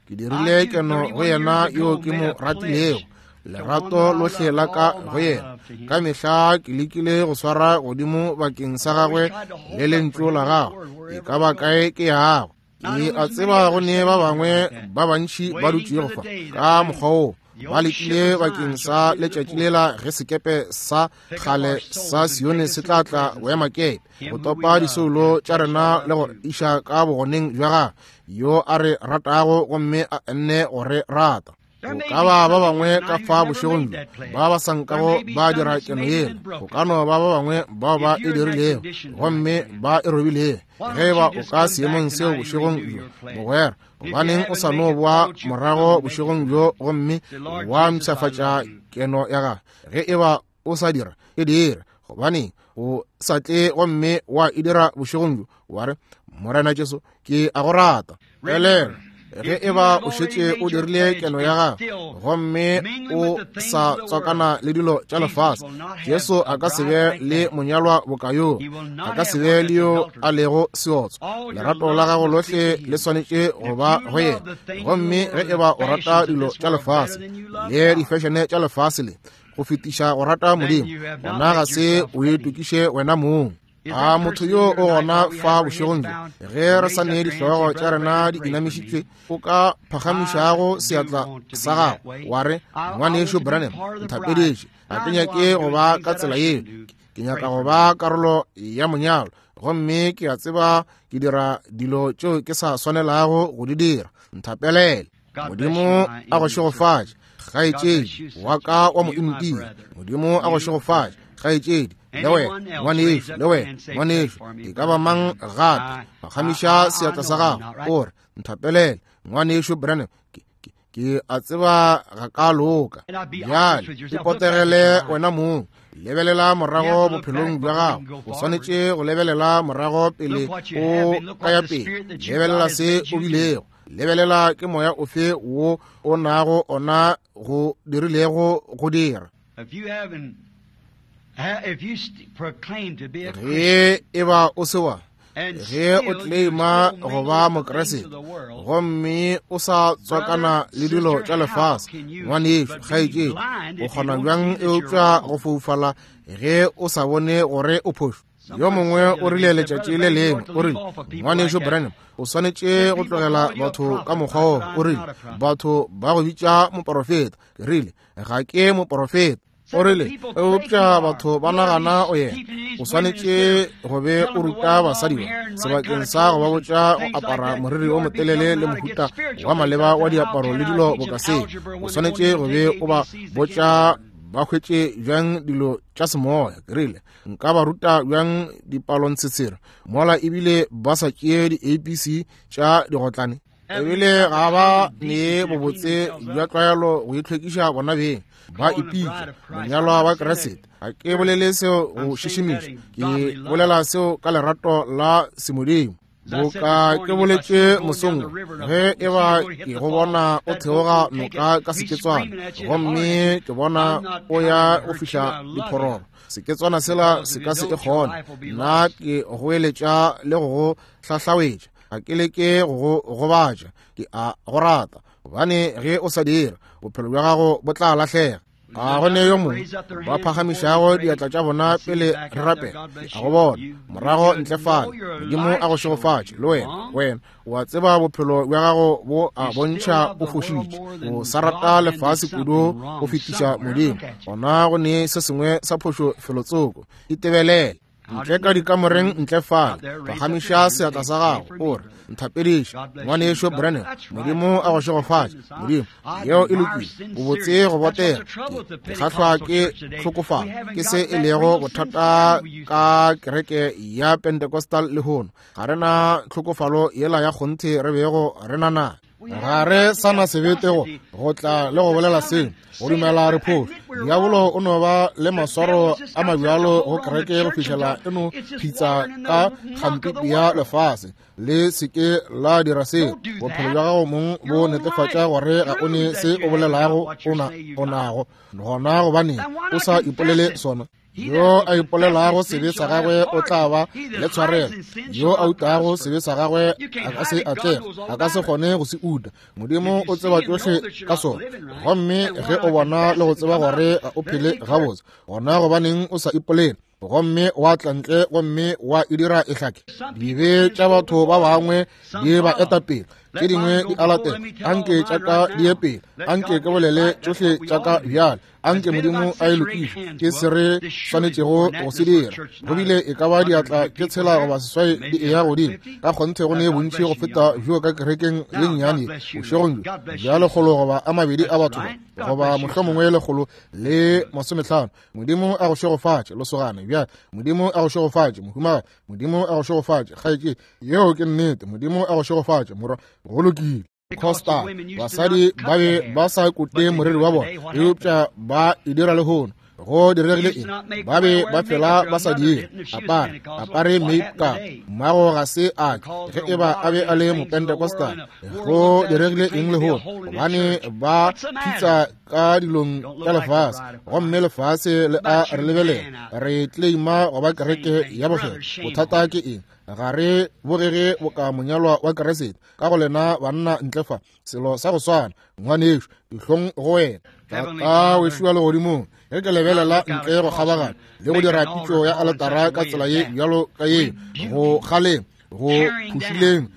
ke dirile keno go yena yo ke mo ratilego lerato lotlhe la ka go yena ka mehla ke lekile go swara godimo bakeng sa gagwe le lentlo la gago e ka ba kae ke yago ke a tseba go ne ba bangwe ba bantši ba dutše go fa ka mokgwa o ba lekile bakeng sa letšatši lela ge sekepe sa kgale sa Sione se tla tla boemakepe go topa disolo tša rena le go iša ka bogoneng jwa ga yo a re ratago gomme a nne gore rata go ka ba ba bangwe ka fa bošegong ba ba sankago ba dira keno yela go ka no ba ba bangwe bao ba e dirilego gomme ba e robilego ge ba o ka seemong seo bošegong jo mogwera gobaneng o sa no boa morago bošegong jo gomme wa mpšhafatša keno ya ga ge e ba o sa dira e dira gobaneng o sa tle gomme wa e dira bošegong jo wa re Morena Jesu ke a go rata elela ge e ba o šetše o dirile keno ya ga gomme o sa tswakana le dilo tša lefase Jesu a ka se be le monyalwa bokayo a ka se be le yo a lego seotso lerato la gago lotlhe le swanetše go ba go yena gomme ge e ba o rata dilo tša lefase le difešene tša lefase le go fetiša go rata Modimo gona ga se o itokiše wena mong a motho yo o gona fa bošegong jo ge re sa nee dihlogo tša rena di inamišitšwe o ka phagamišago seatla sa gago wa re ngwanešo Branham nthapeditše a ke nyake go ba ka tsela yeo ke nyaka go ba karolo ya monyalo gomme ke a tseba ke dira dilo tšeo ke sa swanelago go di dira nthapelele Modimo a go šegofatše gaetšedi wa ka wa mo intira Modimo a go šegofatše gaetšedi lewe ngwanešo lewe ngwanešo e ka ba mang gape gamiša seatla sa gago ore nthapelele ngwanešo Branham ke a tseba ga ka loka bjale ipotegele wena mong lebelela morago bophelong bja gago o swanetše go lebelela morago pele o ka ya pele lebelela se o bilego lebelela ke moya ofe wo o nago ona go dirilego go dira ge e ba o sewa ge o tleima go ba mokeresete gomme o sa tswakana le dilo tša lefase ngwanešo kgaetšedi o kgona bjang e upša go foufala ge o sa bone gore o phošo yo mongwe o rile letšatši le lengwe o rile ngwanešo Branham o swanetše go tlogela batho ka mokgwa o o rile batho ba go bitša moprofeta ke rile ga ke moprofeta o rile e upša batho ba nagana o yena o swanetše go be o ruta basadi ba sebakeng sa go ba botša go apara moriri o motelele le mohuta wa maleba wa diaparo le dilo bokaseng o swanetše go be o ba botša ba hwetše bjang dilo tša semoya ke rile nka ba ruta bjang dipalontshetsero mola ebile ba sa tšee di-A B C tša digotlane ebile ga ba nee bobotse bja tlwaelo go itlhwekiša bona beng ba ipitša monyalwa wa keresete ga ke bolele seo go šišimiša ke bolela seo ka lerato la semodimo boka ke boletše mosong ge e ba ke go bona o theoga noka ka seketswana gomme ke bona o ya o fiša diphororo seketswana sela se ka se e kgona nna ke go eletša le go go hlahlawetša ga ke leke go gobatša ke a go rata gobane ge o sa dira bophelo bja gago bo tla lahlega ga go ne yo mongwe ba phagamišago diatla tša bona pele re rapela a go bona morago ntlefale Modimo a go šegofatše le wena wena wa tseba bophelo bja gago bo a bontšha o fošitše o sa rata lefase kudu go fetiša Modimo gona go ne se sengwe sa phošo felotsoko itebelele ntle ka dikamoreng ntlefale pagamiša seatla sa gago ore nthapediše ngwanešo Branham Modimo a go šegofatše Modimo yeo e lokile bobotse go botega ke kgahlwa ke hlokofala ke se e lego bothata ka kereke ya Pentecostal lehono ga re na hlokofalo yela ya kgonthe re bego re na nayo ga re sana sebetego go tla le go bolela seng go dumela re phošo diabolo o no ba le maswaro a mabjalo go kereke go fišhela e no phitsa ka kgampipi ya lefase le seke la dira seo bophelo bja gago mong bo netefatša gore ga o ne se o bolelago o nago gona gobane o sa ipolele sona yo a ipolelago sebe sa gagwe o tla ba le tshwarelo, yo a utago sebe sa gagwe a ka se atlega, a ka se kgone go se uta. Modimo o tseba tsohle ka sona, gomme ge o bona le go tseba gore o phele gabotse gona gobaneng o sa ipolele, gomme wa tlantle gomme wa e dira e hlake. Dibe tša batho ba bangwe di ba eta pele, tše dingwe di alatela, anke tšaka di ye pele, anke ke bolele tsohle tšaka bjale, anke Modimo a e lokiše ke se re swanetšego go se dira. Go bile e ka ba diatla ke tshela goba seswai di eya godimo, ka kgonthe go ne bontši go feta bjo ka kerekeng ye nnyane bošegong bja lekgolo goba a mabedi a batho goba mohlomongwe lekgolo le masomehlano. Modimo a go šegofatše losogane bjale, Modimo a go šegofatše mohumaga, Modimo a go šegofatše kgaetše yeo ke nnete, Modimo a go šegofatše mora go lokile. Costa basadi ba be ba sa kute moriri wa bona eupša ba e dira lehono go diregile eng, ba be ba fela ba sa die apare apare makeup mmago ga se a ge e ba a be a le mopentekostale go diregile eng lehono gobane ba phitsa ka dilong tša lefase, gomme lefase le a re lebelela re tleima goba kereke ya bofelo. Bothata ke eng? Ga re bogege bo ka monyalwa wa keresete ka go lena banna ntlefa selo sa go swana ngwanešo dihlong go wena ka wešua le godimong ge ke lebelela ntle go kgabagana le go dira pitšo ya aletara ka tsela ye bjalo ka ye go kgaleng go phušileng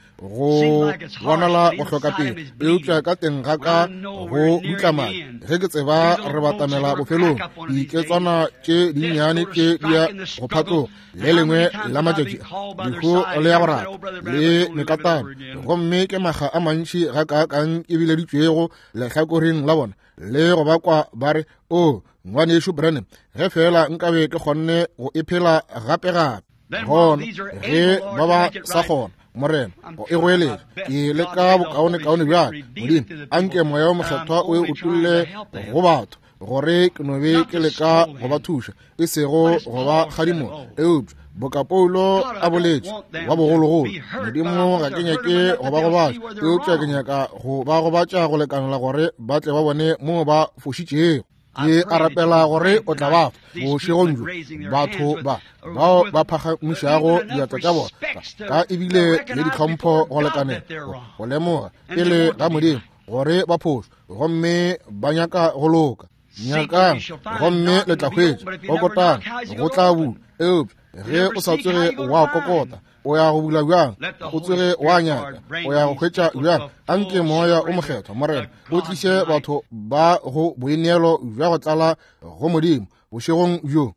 go bonala go hloka pele eupša ka teng ga ka go dutlamana ge ke tseba re batamela bofelong diiketswana tše dinnyane tše di ya go phatloga le lengwe la matšatši diho le ya borata le mekatano, gomme ke maga a mantši ga ka kang e bileditšwego lehlakoreng la bona le go bakwa ba re o ngwanešo Branham ge fela nkabe ke kgonne go iphela gape-gape gona ge ba ba sa kgona morena go e goeletša ke le ka bokaone-kaone bjale Modimo anke moya o mokgethwa o e utulle go batho gore ke nobe ke leka go ba thuša e sego go ba kgadimo eupša bokapoulo a boletše wa bogologolo. Modimo ga ke nyake go ba go batša eupša ke nyaka go ba go batša go lekanela gore ba tle ba bone mo ba fošitšego. Ke a rapela gore o tla bafa bošegong jo batho ba bao ba phagamišago diatla tša bona ka ebile le ditlhompho go lekanela go lemoga pele ga Modimo gore ba phošo gomme ba nyaka go loka nyakang gomme le tla hwetša kokotana go tla bula eupša ge o sa tswege wa kokota o ya go bula bjang o tswege wa nyaka o ya go hwetša bjang anke moya o mokgethwa morena o tliše batho ba go boineelo bja go tlala go Modimo bošegong bjo.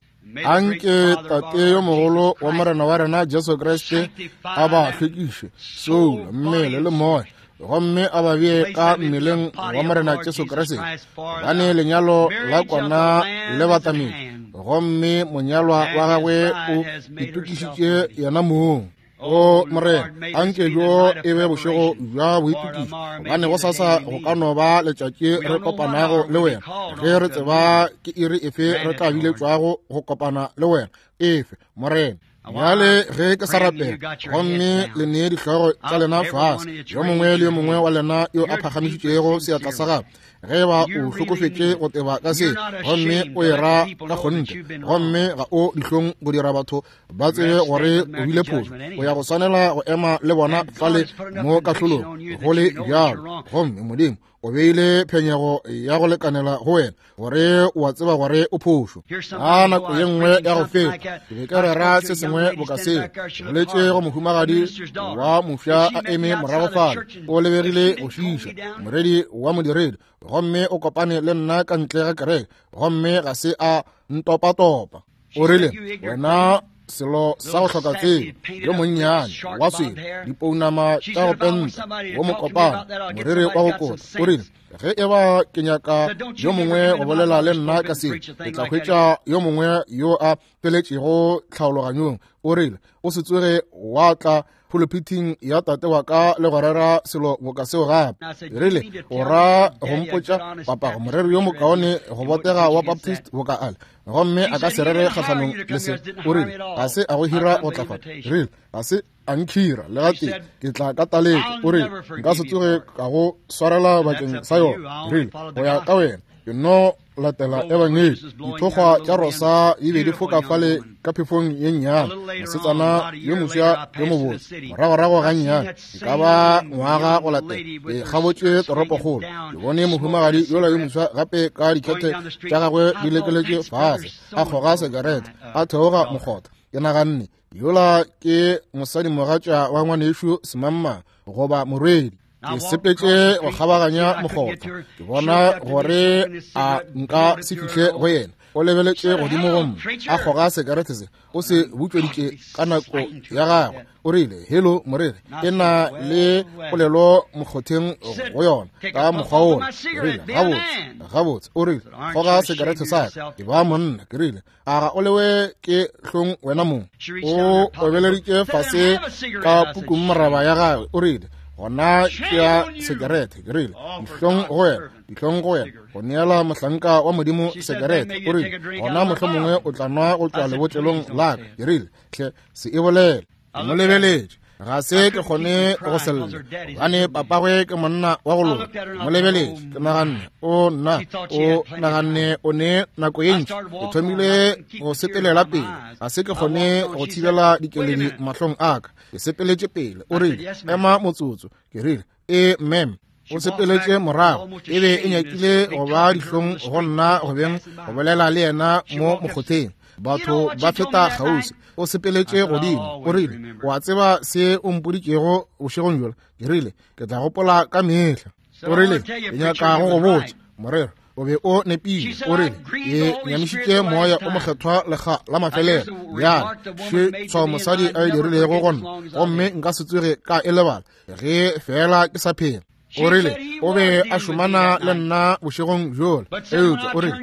Anke tate yo mogolo wa morena wa rena Jesu Kriste a ba hlwekiše soula mmele le moya gomme a ba bee ka mmeleng wa morena Jesu Kriste bane lenyalo la kona le batamile gomme monyalwa wa gagwe o itukišitše yena moong. O morena anke jo e be bošego bja boitukišo bane go sasa go ka no ba letšatši re kopanago le wena ge re tseba ke iri efe re tla biletšwago go kopana le wena efe morena. Bjale ge ke sa rapela gomme le nee dihlogo tša lena fase yo mongwe le yo mongwe wa lena yo a phagamišitšego seatla sa gago ge ba o hlokofetše go teba ka se gomme o e ra ka kgonte gomme ga o dihlong go dira batho ba tsebe gore o bile phošo o ya go swanela go ema le bona fale mo kahlolong go le bjalo gomme Modimo o beile phenyego ya go lekanela go wena gore o a tseba gore o phošo a nako ye nngwe ya go feta ke be ke rera se sengwe bo ka seo boletše go mohumagadi wa mofsa a eme morago fale o lebegile go šiša moredi wa modiredi gomme o kopane le nna ka ntle ga kereke gomme ga se a ntopatopa o rile wena selo sa go hloka tsebo yo monnyane wa swele dipounama tša go penta wo mokopana moriri wa go kota o rile ge e ba ke nyaka yo mongwe go bolela le nna ka seo ke tla hwetša yo mongwe yo a peletšego tlhaologanyong o rile o se tsoge wa tla pulpiting ya tate wa ka le go rera selo go ka seo gape rile o ra go mpotša papa moriri yo mokaone go botega wa baptist go ka ale gomme a ka se rere kgahlanong le se o rile ga se a go hira go tlafata rile ga se a nkhira le gate ke tla ka taleko o rile nka se tsoge ka go swarela bakeng sa yona rile go ya ka wena ke no latela ebangedi dithokgwa tša rosa e be di fokafale ka phefong ye nnyane mosetsana yo moswa yo mobotse moragorago gannyane e ka ba ngwaga go latela e gabotse toropokgolo ke bone mohumagadi yola yo moswa gape ka dikgethe tša gagwe di lekeletše fase a kgoga sekarete a theoga mokgotha ke naganne yola ke mosadi mogatša wa ngwanešo semamma goba morwedi ke sepetše go kgabaganya mokgotho ke bona gore a nka se fihle go yena o lebeletše godimo gomme a kgoga sekarete se o se butsweditše ka nako ya gagwe o rile helo morere ke na le polelo mokgotheng go yona ka mokgwa ona ke rile gabotse gabotse o rile kgoga sekarete sa ke ba monna ke rile a ga o lewe ke hlong wena mong o obeleditše fase ka pukung moraba ya gagwe o rile gona ke ya sekarete ke rile dihlong go wena dihlong go wena go neela mohlanka wa modimo sekarete o rile gona mohlho mongwe o tla nwa go tšwa lebotlelong la ka ke rile hle se e bolele mo lebeletše ga se ke kgone go selela gane papagwe ke monna wa go loga mo lebeletše ke naganne o nna o naganne o ne nako ye ntši ke thomile go sepelela pele ga se ke kgone go thibela dikeledi mahlong a ka ke sepeletše pele o rile ema motsotso ke rile e mem o sepeletše morago e be e nyakile go ba dihlong go nna go beng go bolela le yena mo mokgotheng batho ba feta gausi o sepeletše godimo o rile wa tseba se o mpoditšego bošegong jola ke rile ke tla gopola ka mehla o rile ke nyaka go go botša morero o be o nepile o rile e nyamišitše moya o mokgethwa lega la mafelelo bjale še tshwao mosadi a e dirilego gona gomme nka se tsoge ka e lebala ge fela ke sa phela o rile o be a šomana le nna bošegong jola eutša o rile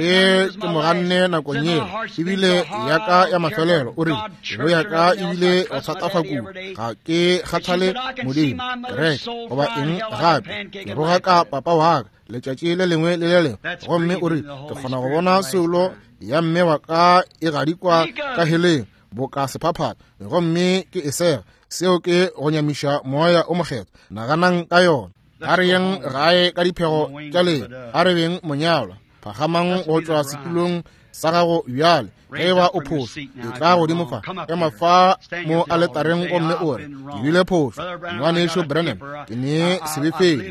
ge ke moganne nakong yeo ebile yaka ya mafelelo o rile elo yaka ebile o thatafa kudu ga ke kgathale modimo kereke goba eng gape ke roga ka papa wa ka letšatši le lengwe le le lengwe gomme o rile ke kgona go bona solo ya mme wa ka e gadikwa ka heleng boka sephaphata gomme ke esega seo ke go nyamiša moya o mokgetho naganang ka yona a re yeng gae ka diphego tša lena a re beng monyalwa phagamang go tšwa setulong sa gago bjale ge ba o phoso e tla godimo fa ema fa mo aletareng gomme o re ke bile phoso ngwanešo Branham ke ne sebefedi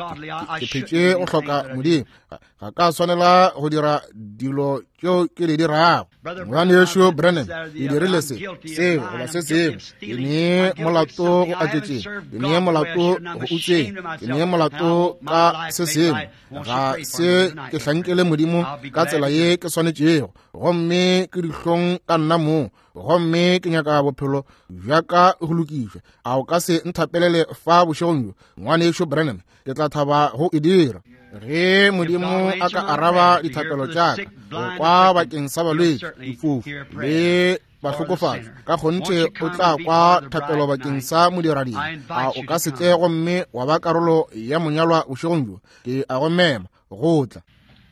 ke phetše go hloka modimo ga ka swanela go dira dilo tšeo ke le dirago ngwanešo Branham ke dirile se seo goba se sengwe ke ne molato go aketšeng ke ne molato go utseng ke ne molato ka se sengwe ga se ke hlankele modimo ka tsela ye ke swanetšego gomme ke dihlong ka nna moo gomme ke nyaka bophelo bjaka go lokišwa a o ka se nthapelele fa bošegong jo ngwanešo Branham ke tla thaba go e dira ge modimo a ka araba dithapelo tšaka go kwa bakeng sa balwetši difofu le bahlokofatšo ka gontše o tla kwa thapelo bakeng sa modiradimo a o ka se tle gomme wa ba karolo ya monyalwa bošegong jo ke a go mema go tla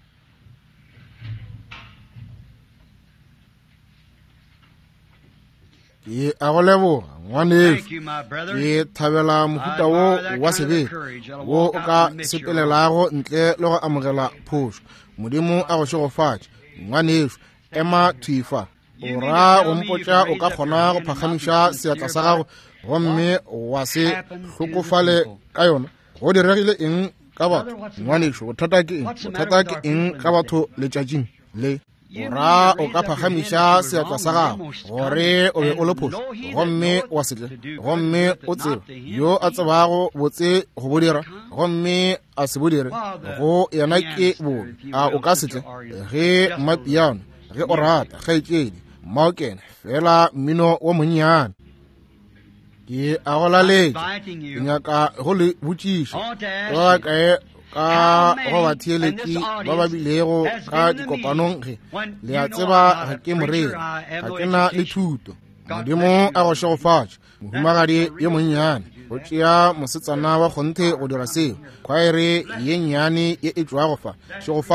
ke a go leboga ngwanešo ke thabela mohuta wo wa sebele wo o ka sepelelago ntle le go amogela phošo modimo a go šegofatše ngwanešo ema thifa o ra go mpotša o ka kgona go phagamiša seatla sa gago gomme wa se hlokofale ka yona go diregile eng ka batho ngwanešo bothata ke eng bothata ke eng ka batho letšatšing le ora o ka phagamiša seatla sa gago gore o be o le phošo gomme wa setle gomme o tseba yo a tsebago botse go bodira gomme a se bodire go yena ke bone a o ka setle ge mapiano ge o rata kgaetšedi maokene fela mmino wa monnyane ke a go laletša ke nyaka go le botšiša ka kae ka go ba theeletši ba ba bilego ka dikopanong ge le a tseba ga ke morena ga ke na le thuto modimo a go šegofatša mohumagadi ye monnyane go tšea mosetsana wa kgonthe go dira seo khwaere ye nnyane ye e tšwa go fa šegofaka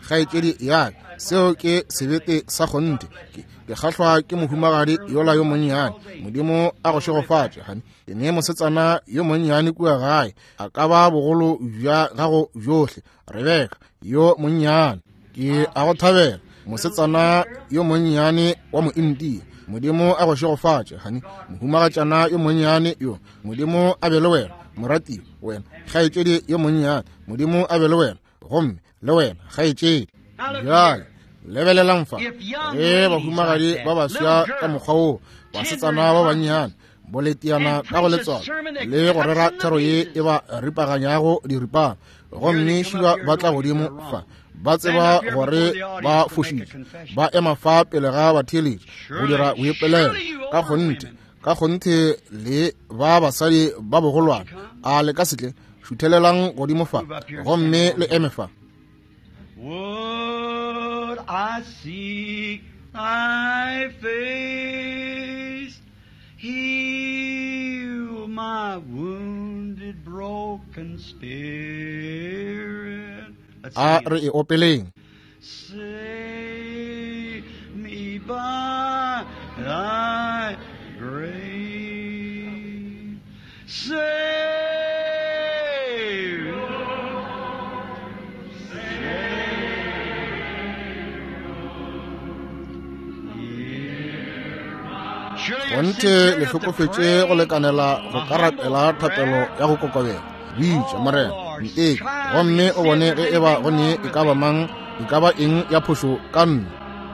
kgaetsedi ya seo ke sebete sa gonte ke kgahlwa ke mohumagadi yola yo monnyane modimo a go shegofatše gane ke ne mosetsana yo monnyane kua gae a ka ba bogolo bja gago bjohle Rebeka yo monnyane ke a go thabela mosetsana yo monnyane wa moindia modimo a go shegofatše gane mohumagatšana yo monnyane yo modimo a be le wena moratiwa wena kgaetsedi yo monnyane modimo a be le wena gomme le wena kgaetsedi bjale lebelelang fa ge bahumagadi ba baswa ka mokgwa o basetsana ba bannyane boletiana ka go letswalo le go rera thero ye e ba ripaganyago diripana gomme šiba ba tla godimo fa ba tseba gore ba fošitše ba ema fa pele ga batheeletši go dira boepelela ka gonte ka gonte le ba basadi ba bogolwana a le ka setle šuthelelang godimo fa gomme le eme fa. Would I seek thy face, heal my wounded, broken spirit. Let's a re e opeleng. Save me by thy grace. Save gonte le hlokofetše go lekanela go karapela thapelo ya go kokobela bitša marena nteke gomme o bone ge e ba gone e ka ba mang e ka ba eng ya phošo ka nna.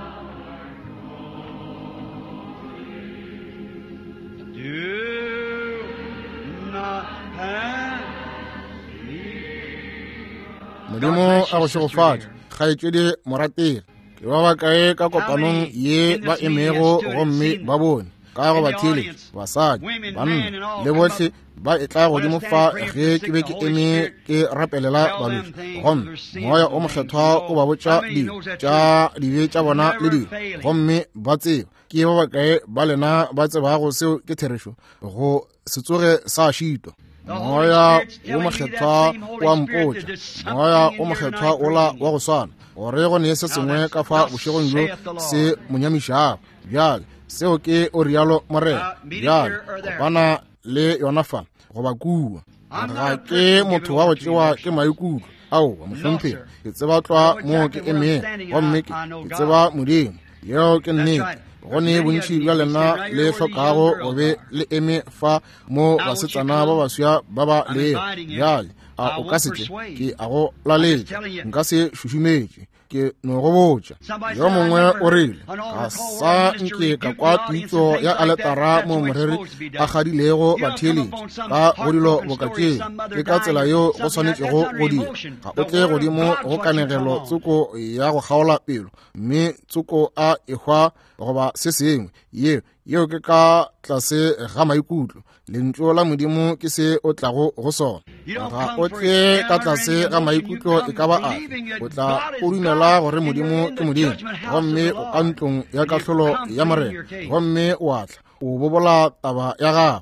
modimo a go šegofatša kgaetšedi moratele ke ba bakae ka kopanong ye ba emego gomme ba bone ka go bathele basadi banna le bohle ba e tla godimo fa ge ke be ke eme ke rapelela balwetši gomme moya o mokgethwa o ba botša dilo tša dibe tša bona le dilo gomme ba tseba ke ba bakae ba lena ba tsebago seo ke therešo go se tsoge sa šitwa. moya o mokgethwa wa mpotša moya o mokgethwa ola wa go swana gore go ne se sengwe ka fa bošegong jo se monyamišago bjale seo ke o rialo morena bjale kopana le yona fa go ba kua ga ke motho wa go tšewa ke maikutlo ao wa mohlomphela ke tseba tlwa mo ke emeng gomme ke tseba modimo yeo ke nnete gone bontši bja lena le hlokago go be le eme fa mo basetsana ba baswa ba ba leo bjale a o ka setle ke a go laletša nka se šušumetše ke no go botša yo mongwe o rile ga sa nke ka kwa tuitso ya aletara mo moreri a gadilego batheeletši ka go dilo bokatšeng ke ka tsela yo go swanetšego go dira ga o tle godimo go kanegelo tsoko ya go kgaola pelo mme tsoko a ehwa goba se sengwe yeo yeo ke ka tlase ga maikutlo lentso la modimo ke se o tlago go sona ga o tle ka tlase ga maikutlo e ka ba afe o tla o dumela gore modimo ke modimo gomme o ka ntlong ya kahlolo ya morena gomme o atla o bobola taba ya gago.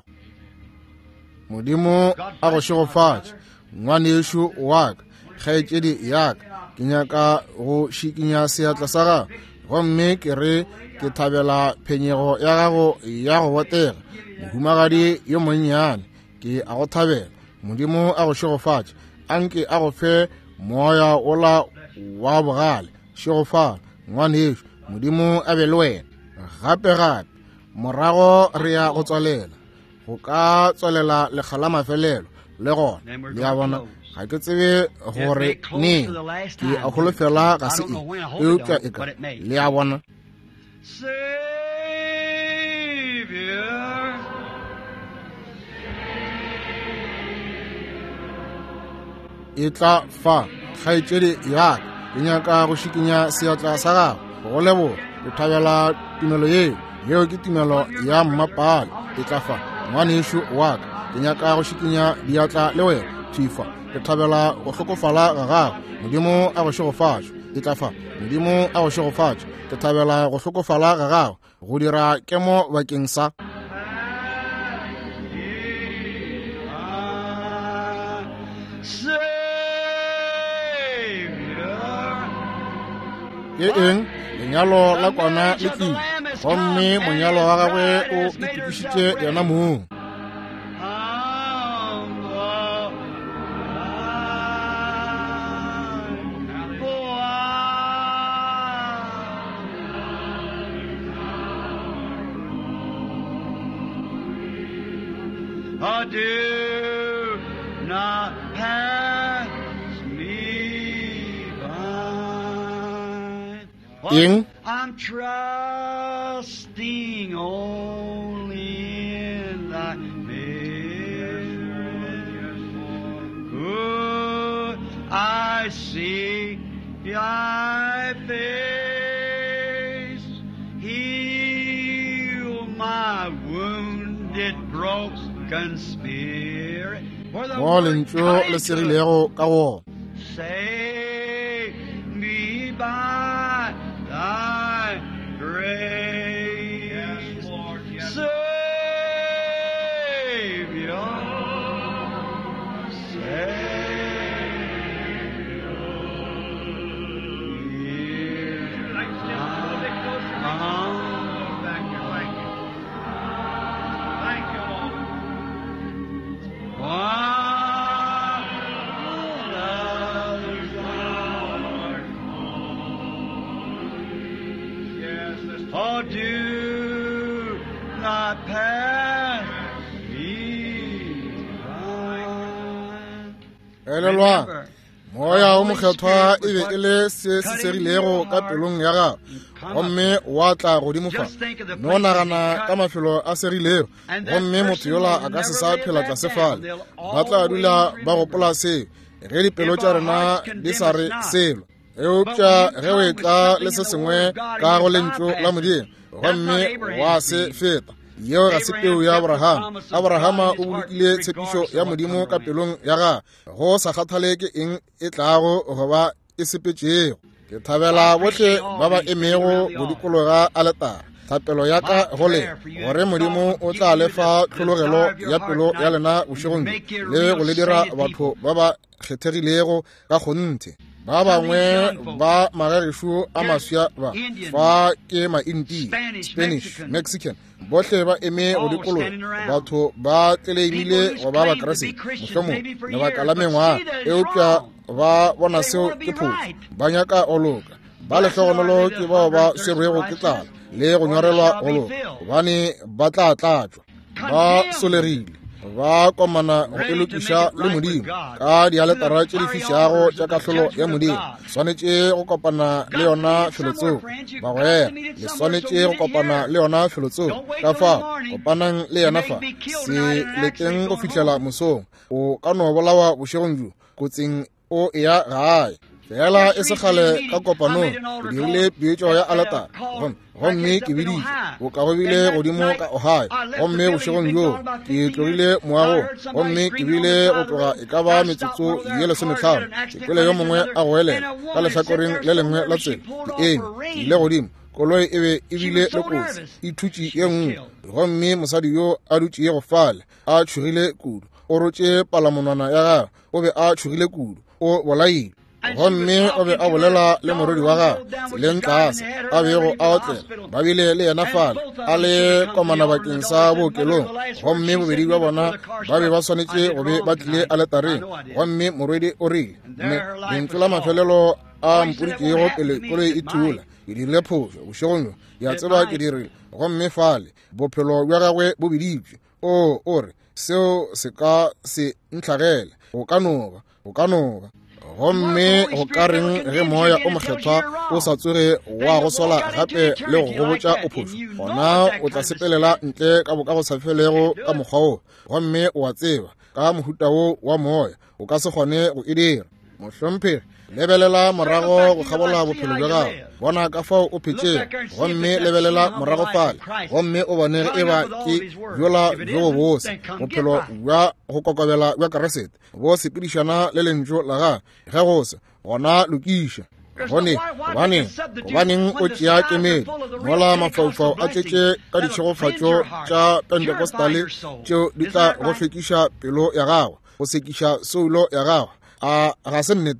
modimo a go šegofatše ngwanešo wa ka kgaetšedi ya ka ke nyaka go šikinya seatla sa gago gomme ke re ke thabela phenyego ya gago ya go botega mohumagadi yo monnyane ke a go thabela modimo a go šegofatše anke a go fe moya ola wa bogale šegofala ngwanešo modimo a be le wena gape gape morago re ya go tswalela go ka tswalela lekgala mafelelo le gona le a bona ga ke tsebe gore neng ke a holofela ga se eng eupša e ka le a bona. e tla fa kgaetšedi ya ke nyaka go šikinya seatla sa gago go leboga go thabela tumelo yeo yeo ke tumelo ya mmapale e tla fa ngwanešo wa ka ke nyaka go šikinya diatla le wena thifa ke thabela go hlokofala ga gago modimo a go šegofatšo e tla fa modimo a go šegofatšo ke thabela go hlokofala ga gago go dira kemo bakeng sa ke eng lenyalo la kwana le tlile gomme monyalo wa gagwe o itukišitše yona moo. Oh, do not pass me by. Ing. I'm trusting only in thy mercy. Good, I see thy face. Heal my wounded, broken spirit. Mo lentso le serilego ka go. Save me by thy grace. Yes, Lord. Yes. Savior, Savior, Like step a little bit closer. uh-huh. Back here. Thank you. Thank you, Lord. Yes, this Oh, do not pass me by. Elelwa moya o mokgethwa e be e le se se serilego ka pelong ya gago gomme wa tla godimo fa no nagana ka mafelo a serilego gomme motho yola a ka se sa phela tlase fale ba tla dula ba gopola se ge dipelo tša rena di sa re selo eupša ge o e tla le se sengwe ka go lentso la modimo gomme wa se feta yeo ga se peo ya Abrahama. Abrahama o bolokile tshepišo ya modimo ka pelong ya ga go sa kgathale ke eng e tlago goba e sepetšego. Ke thabela bohle ba ba emego bodikologa a letara thapelo ya ka gole gore modimo o tla lefa tlhologelo ya pelo ya lena bošegong le go le dira batho ba ba kgethegilego ka gonthe. Ba bangwe ba magagešo a maswa ba fa ke ma-India, Spanish, Mexican bohle ba eme go dikolo batho ba tlelemile go ba ba krese mošomo lebaka la mengwa eupša ba bona seo ke phoso ba nyaka oloka ba letlhogonolo ke bao ba swerwego ke tlala le go nyorelwa oloka gobane ba tla tlatšwa ba solerile ba komana go elokiša le modimo ka dialetara tše di fišago tša kahlolo ya modimo swanetše go kopana le yona felotseo bagwera le swanetše go kopana le yona felotseo ka fa kopanang le yona fa se lekeng go fihlela mosong o ka no bolawa bošegong jo kotsing o eya gae fela e se kgale ka kopanong ke dirile peetšo ya aletara gomme ke beditše o ka gobile godimo ka ohae gomme bošegong jo ke tlogile moago gomme ke bile go tloga e ka ba metsotso ye lesomehlano ke kwele yo mongwe a go elela ka lehlakoreng le lengwe la tsela ke eme ke ile godimo koloi e be e bile le kotsi e thutše ye nngwe gomme mosadi yo a dutše go fale a tšhogile kudu o rotše palamonwana ya gagwe o be a tšhogile kudu o bolaile gomme o be a bolela le morodi wa gagwe tseleng tlase a bego a otlela ba bile le yena fale a le komana bakeng sa bookelong gomme bobedi bja bona ba be ba swanetše go be ba tlile a letareng gomme morwedi o rile mme lentso la mafelelo a mpodikego pele koloi e thula ke dirile phošo bošegong ya tseba ke dirile gomme fale bophelo bja gagwe bo beditšwe o o re seo se ka se ntlhagele go ka noga go ka noga gomme go ka reng ge moya o mokgethwa o sa tsoge wa go sola gape le go gobotša o phošo gona o tla sepelela ntle ka boka go sa felego ka mokgwa o gomme o a tseba ka mohuta wo wa moya o ka se kgone go e dira mohlomphegi lebelela morago go kgabola bophelo bja gago bona ka fao o phetšego gomme lebelela morago fale gomme o bone e ba ke bjola bjo bo bose bophelo bja go kokobela bja keresete bo sepedišana le lentso la ga ge gose gona lokiša gone gobaneng gobaneng o tšea kemedi mola mafaufau a tšetše ka ditšhegofatšo tša pentekostale tšeo di tla go hlwekiša pelo ya gagwe go sekiša soulo ya gagwe a ga se nnete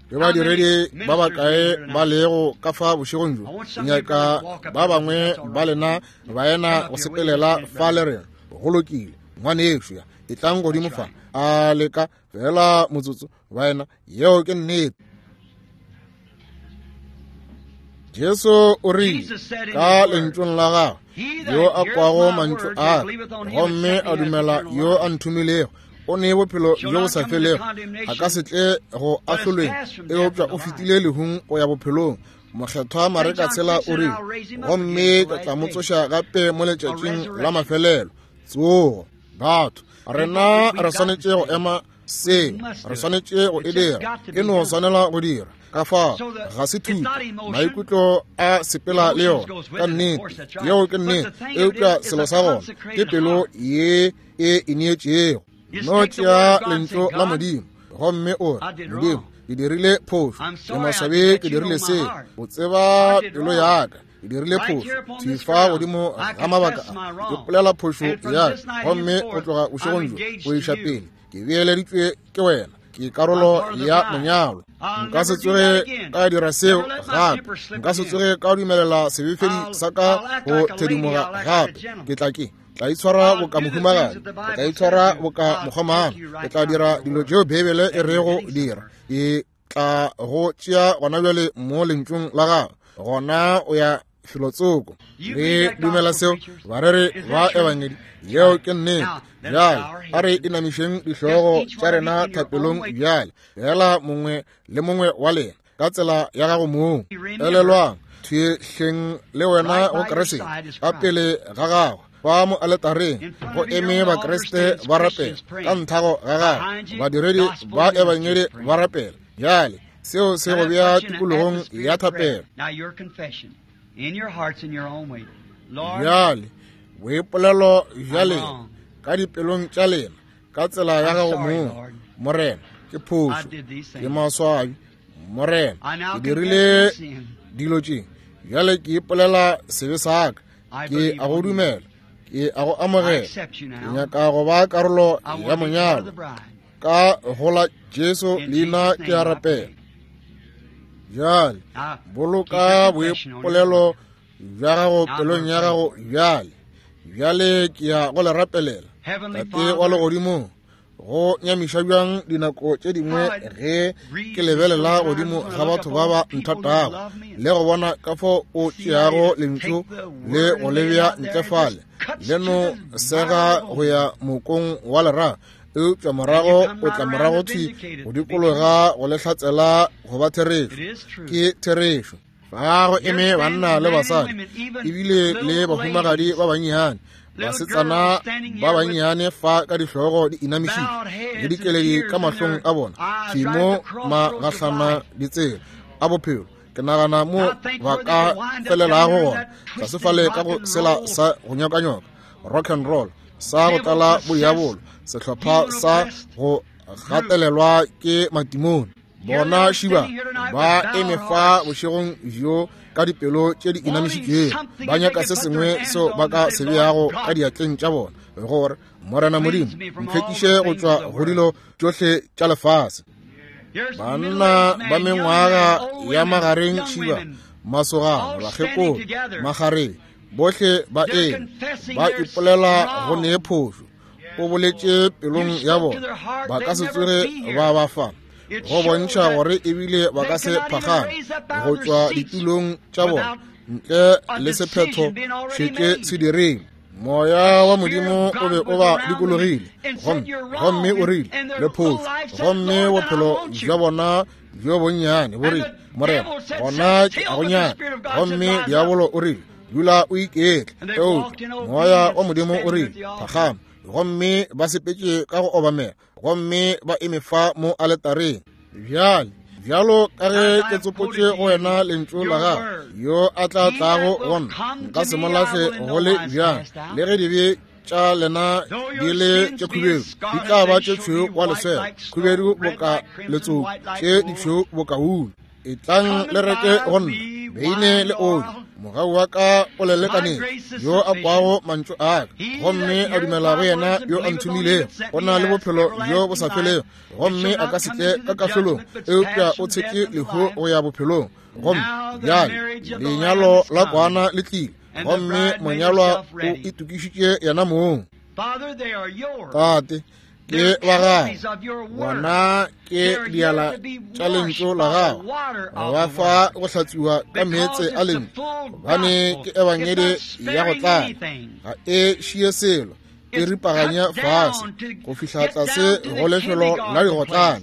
ke ba diredi ba ba kae ba lego ka fa bošegong jo nyaka ba bangwe ba lena ba ena go sepelela fa le re go lokile ngwane ešo ya e tlang godimo fa a leka fela motsotso ba ena yeo ke nnete. Jesu o rile ka lentsweng la gagwe yo a kwago mantšu a gomme a dumela yo a nthumilego o ne bophelo jo bo sa felego a ka se tle go ahlolweng e opša o fetile lehung go ya bophelong. Mokgethwa Mareka Tshela o rile gomme ka tla mo tsoša gape mo letšatšing la mafelelo. Tsogo batho rena re swanetše go ema seng, re swanetše go e dira e no swanela go dira ka fa ga se thuto maikutlo a sepela le yona ka nnete yeo ke nnete eupša selo sa gona ke pelo ye e ineetšego no tšea lentso la Modimo gomme o re Modimo ke dirile phošo ke masabe ke dirile se o tseba pelo yaka ke dirile phošo thifa godimo ga mabaka a ke polela phošo yaka gomme o tloga bošegong jo o iša pele ke beeleditšwe ke wena ke karolo ya monyalo. Nka se tsoge ka dira seo gape, nka se tsoge ka dumelela sebefedi sa ka go thedimoga gape. Ke tla ke tla itshwara boka mohumagadi, ke tla itshwara boka mogomana, ke tla dira dilo tšeo bebele e rego dira. Ke tla go tšea gona bjale mo lentsweng la gagwe gona o ya filotsoko le dumela seo ba re re ba ebangedi yeo ke nnete. Bjale a re inamišeng dihlogo tša rena thapelong bjale fela mongwe le mongwe wa lena ka tsela ya gago moo elelwang thuehleng le wena go keresete ka pele ga gagwe fa mo aletareng go eme bakreste ba rapela ka nthago ga gagwe badiredi ba ebangedi ba rapela bjale seo se go bea tikologong ya thapelo. Bjale boipolelo bjale ka dipelong tša lena ka tsela ya gago moo morena ke phošo ke maswabi morena ke dirile dilo tše bjale ke ipolela sebe sa ka ke a go dumela ke a go amogela ke nyaka go ba karolo ya monyalo ka gola Jesu leina ke a rapela. Bjale boloka boipolelo bja gago pelong ya gago bjale bjale ke ya go le rapelela tate wa legodimo go nyamiša bjang dinako tše dingwe ge ke lebelela godimo ga batho ba ba nthatago le go bona ka fo o tšeago lentšu le go le bja ntlefale le no sega go ya mokong wa leraga eupša morago o tla morago thi go dikologa go le hlatsela go ba therešo ke therešo fa go eme banna le basadi ebile le bahumagadi ba bannyane basetsana ba bannyane fa ka dihlogo di inamišitše le dikeledi ka mahlong a bona khimo magahlana ditsela a bophelo. Ke nagana mo ba ka felelago gona ga se fale ka go sela sa go nyokanyoka rock and roll sa go tala boyabolo sehlopha sa go gatelelwa ke matimoni bona šiba ba eme fa bošegong jo ka dipelo tše di inamišitšego ba nyaka se sengwe seo ba ka se beago ka diatleng tša bona gore morena Modimo ntlhekiše go tšwa go dilo tšohle tša lefase. Banna ba mengwaga ya magareng šiba masogana bakgekolo magareng bohle ba eme ba ipolela go nee phošo o boletše pelong ya bona ba ka se tsoge ba ba fa go bontšha gore ebile ba ka se phagame go tšwa ditulong tša bona ntle le sephetho šeke se direng. Moya wa Modimo o be o ba dikologile gomme o rile le phošo gomme bophelo bja bona bjo bonnyane bo rile morena gona ke a gonyane gomme diabolo o rile dula o iketle eupša moya wa Modimo o rile phagame gomme ba sepetše ka go obamela gomme ba eme fa mo aletareng. Bjale bjalo ka ge ke tsopotše go wena lentšu la gago yo a tla tlago gona nka se mo lahle go le bjang le ge di be tša lena di le tše khubedu di tla ba tše tšhweu kwa leswela khubedu boka letsoku tše di tšhweu boka ulu e tlang le reke gonna beine le oli mogau wa ka o lelekane yo a kwago mantso a ka gomme a dumela go yena yo a nthumile go na le bophelo jo bo sa feleng gomme a ka setle ka kahlolong eupša o tshetse lehu go ya bophelong gomme bjale lenyalo la kwana le tlile gomme monyalwa o itukišitše yena moong. Tate ke wa gago bona ke diala tša lentso la gago ba fa go hlatswiwa ka meetse a lentso gobane ke ebangedi ya go tlala ga e šie selo e ripaganya fase go fihla tlase go lefelo la digotlana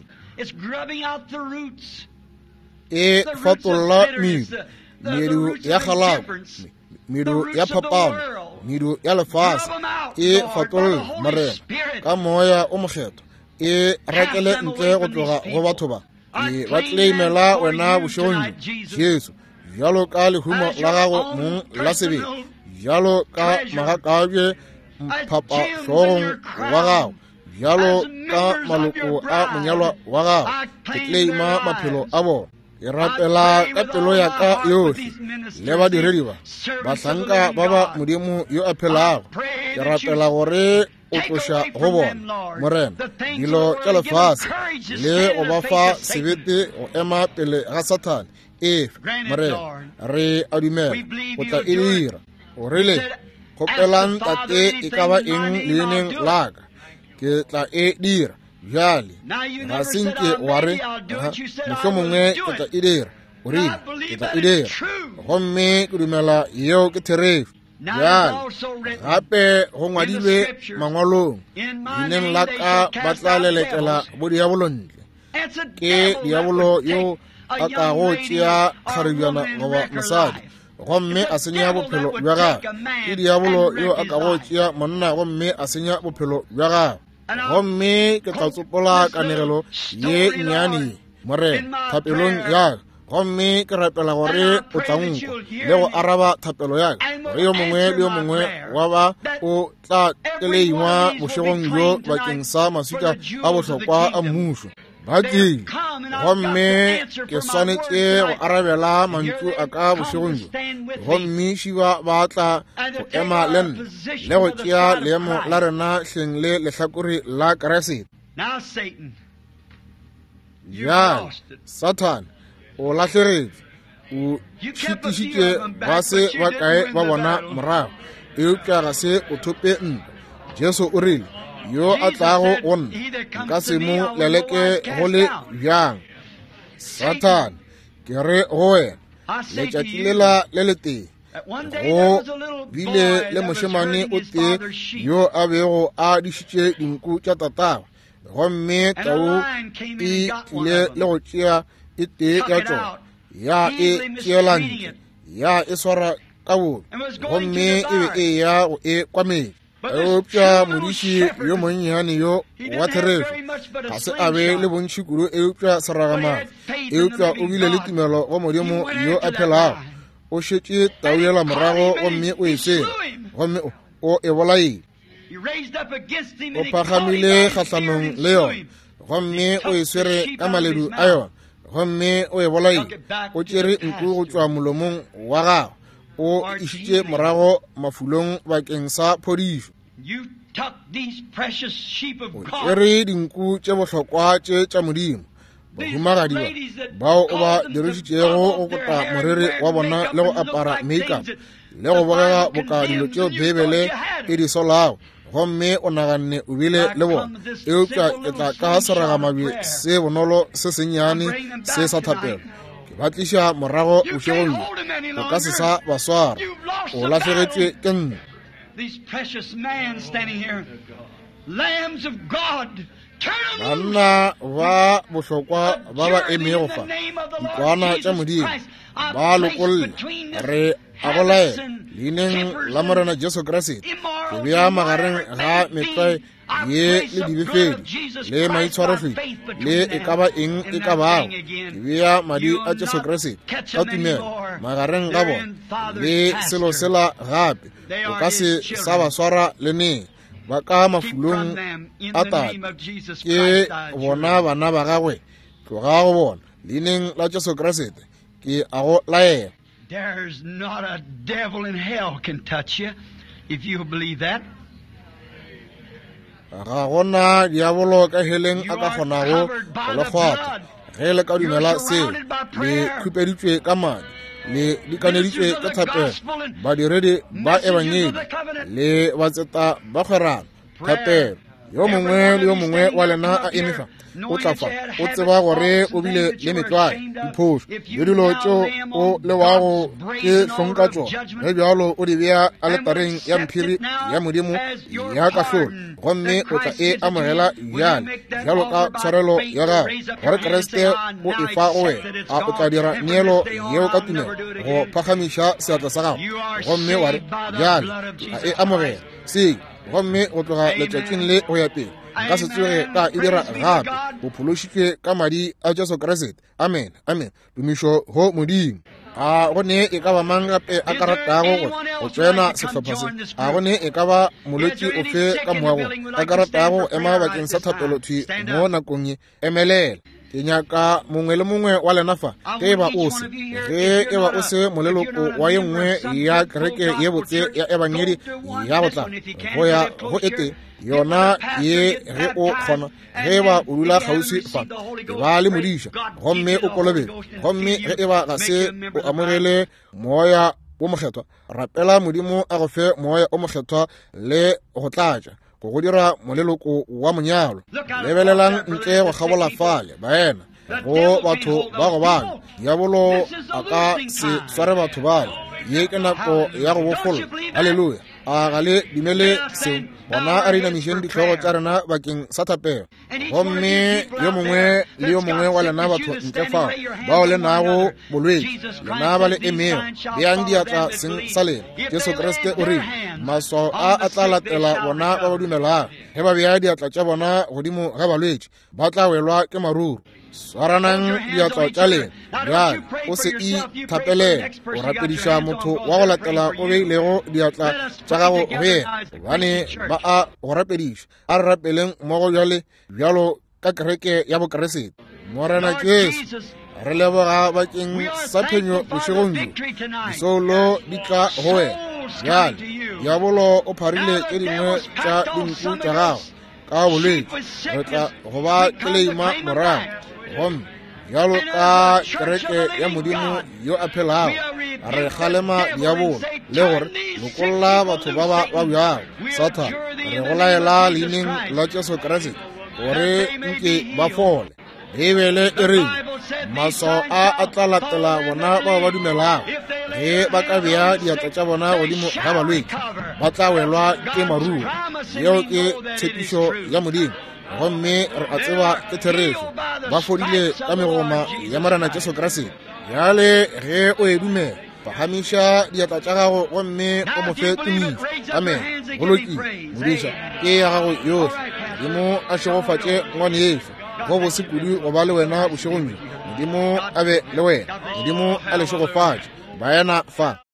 e fatolla medu medu ya galako medu ya phapano medu ya lefase e fatolle morena ka moya o mokgetho e rakele ntle go tloga go batho ba e ba tleimela wena bošonyo Jesu jalo ka lehumo la gago mong la sebe jalo ka magakabje mphapa hlogong wa gago jalo ka maloko a monyalwa wa gago ke tleima maphelo a bona ke rapela ka pelo ya ka yohle le badiredi ba bahlanka ba ba modimo yo a phelago ke rapela gore o tloša go bona morena dilo tša lefase le go ba fa sebete go ema pele ga sathane efe morena re a dumela go tla e dira o rile kgopelang tate e ka ba eng leineng la ka ke tla e dira bjale ga senke wa re mohlomongwe ke tla e dira o rile ke tla e dira gomme ke dumela yeo ke therefi bjale gape go ngwadilwe mangwalong dineng la ka ba tla lelekela bo diabolontle ke diabolo yo a ka go tšea kgaribjana goba mosadi gomme a senya bophelo bja gagwe ke diabolo yo a ka go tšea monna gomme a senya bophelo bja gagwe gomme ke tla tsopola kanegelo ye nnyane morena thapelong yaga gomme ke rapela gore o tla nkwa le go araba thapelo yaga gore yo mongwe le yo mongwe wa ba o tla teleingwa bošegong jo bakeng sa maswika a bohlokwa a mmušo ba tlile gomme ke swanetše go arabela mantšu a ka bošegong jo gomme šiba ba tla go ema le nna le go tšea leemo la rena hleng le lehlakore la keresete. Bjale Satan o lahlegetše o šitišitše ba se ba kae ba bona morago eupša ga se o thope nna. Jesu o rile yo a tlago go nna nka se mo leleke go le bjang. Satan ke re go wena letšatši lela le le tee go bile le mošemane o tee yo a bego a dišitše dinku tša tatago gomme tau e tlile le go tšea e tee ya tšona ya e tšeelantle ya e swara ka bone gomme e be e ya go e kwametše eupša modiši yo monnyane yo wa therefe ga se a be le bontši kudu eupša seragamane eupša o bile le tumelo go modimo yo a phelago o šetše tauela morago gomme o e tsela gomme o e bolaile o phagamile kgahlanong le yona gomme o e swere ka maledu a yona gomme o e bolaile o tšere nku go tšwa molomong wa gago o išitše morago mafulong bakeng sa phodišo o tšere dinku tše bohlokwa tše tša modimo bahumagadi ba bao o ba dirišitšego go kota moriri wa bona le go apara makeup le go bogega bokadilo tšeo bebele e di solago gomme o naganne o bile le bona eupša ke tla ka seragamabe se bonolo se sennyane se sa thapelo ke batliša morago bošegong o ka se sa ba swara o lahlegetšwe ke nna. Banna ba bohlokwa ba ba emego fa dikwana tša modimo ba lokolle re a bolae leineng la morena Jesu Kriste ke bea magareng ga metlae ye le dibefedi le maitshwarofedi le e ka ba eng e ka bago ke bea madi a Jesu Kriste ka tumelo magareng ga bona le selo sela gape o ka se sa ba swara le neng ba ka mafulong a tate ke bona bana ba gagwe tloga go bona leineng la Jesu Kriste ke a go laela There's not a devil in hell can touch you if you believe that. ga gona diabolo ka heleng a ka kgonago go le kgwata ge le ka dumela se le khupeditswe ka madi le dikaneditswe ka thapelo badiredi ba ebanyedi le batseta ba kgwerana thapelo yo mongwe le yo mongwe wa lena a emifa o tla fa o tseba gore o bile le metlae diphoso le dilo tšo o le wago ke hlonka tsona ge bjalo o di bea a letareng ya mphiri ya modimo ya kahlolo gomme o tla e amogela bjale bjalo ka tshwarelo ya gago gore keresete o e fa go wena a o tla dira neelo yeo ka tumelo go phagamiša seatla sa gago gomme wa re bjale a e amogela se gomme o tloga letšatšing le go ya pele ka se tsoge ka e dira gape o phološitšwe ka madi a Jesu Kriste. Amen, amen. Tumišo go modimo. A gone e ka ba mang gape a ka ratago go tsena sehlopha se. A gone e ka ba molwetši ofe ka moago a ka ratago ema bakeng sa thapelothui mo nakong e emelela. Ke nyaka mongwe le mongwe wa lena fa ke ba o se ge e ba o se moleloko wa ye nngwe ya kereke ye botse ya ebanyedi ya botla go ya go ete yona ye ge o kgona ge ba o dula kgauswi fa e ba le modiša gomme o kolobele gomme ge e ba ga se o amogele moya o mokgethwa rapela modimo a go fe moya o mokgethwa le go tlatša go go dira moleloko wa monyalo lebelelang ntle go gabola fale baena go batho ba go bana diabolo a ka se sware batho bale ye ke nako ya go bofola halleluja a ga le dumele seo bona a re inamišeng ditlhogo tša rena bakeng sa thapelo gomme yo mongwe le yo mongwe wa lena batho ntle fao bao le nago bolwetši lena ba le emego beang diatla seng sa lena Jesu Kriste o reng maswao a a tla latela bona ba ba dumelang ge ba bea diatla tša bona godimo ga balwetši ba tla welwa ke maruru swaranang diatla tša lena bjale o se ithapelele o rapediša motho wa go latela o beilego diatla tša gago go yena gobane ba a go rapediša a re rapeleng mmogo bjale bjalo ka kereke ya bokeresete morena Jesu re leboga bakeng sa phenyo bošegong jo disolo di tla go wena bjale diabolo o pharile tše dingwe tša dinku tša gago ka bolwetši re tla go ba tleima morago gomme bjalo ka kereke ya modimo yo a phelago a re galema diabolo le gore lokolola batho ba ba ba bjalo Satan re go laela leineng la Jesu Kriste gore nke ba fole Bibele e re maswao a a tla latela bona ba ba dumelang ge ba ka bea diatla tša bona godimo ga balwetši ba tla welwa ke maruru yeo ke tshepišo ya modimo gomme re a tseba ke therešo ba fodile ka megoma ya morena Jesu Kriste bjale ge o e dumela pagamiša diatla tša gago gomme o mo fe tumišo amen boloki modiša ke ya gago yohle modimo a šegofatše ngwane yeso go bose kudu go ba le wena bošegong jo modimo a be le wena modimo a le šegofatše baena fa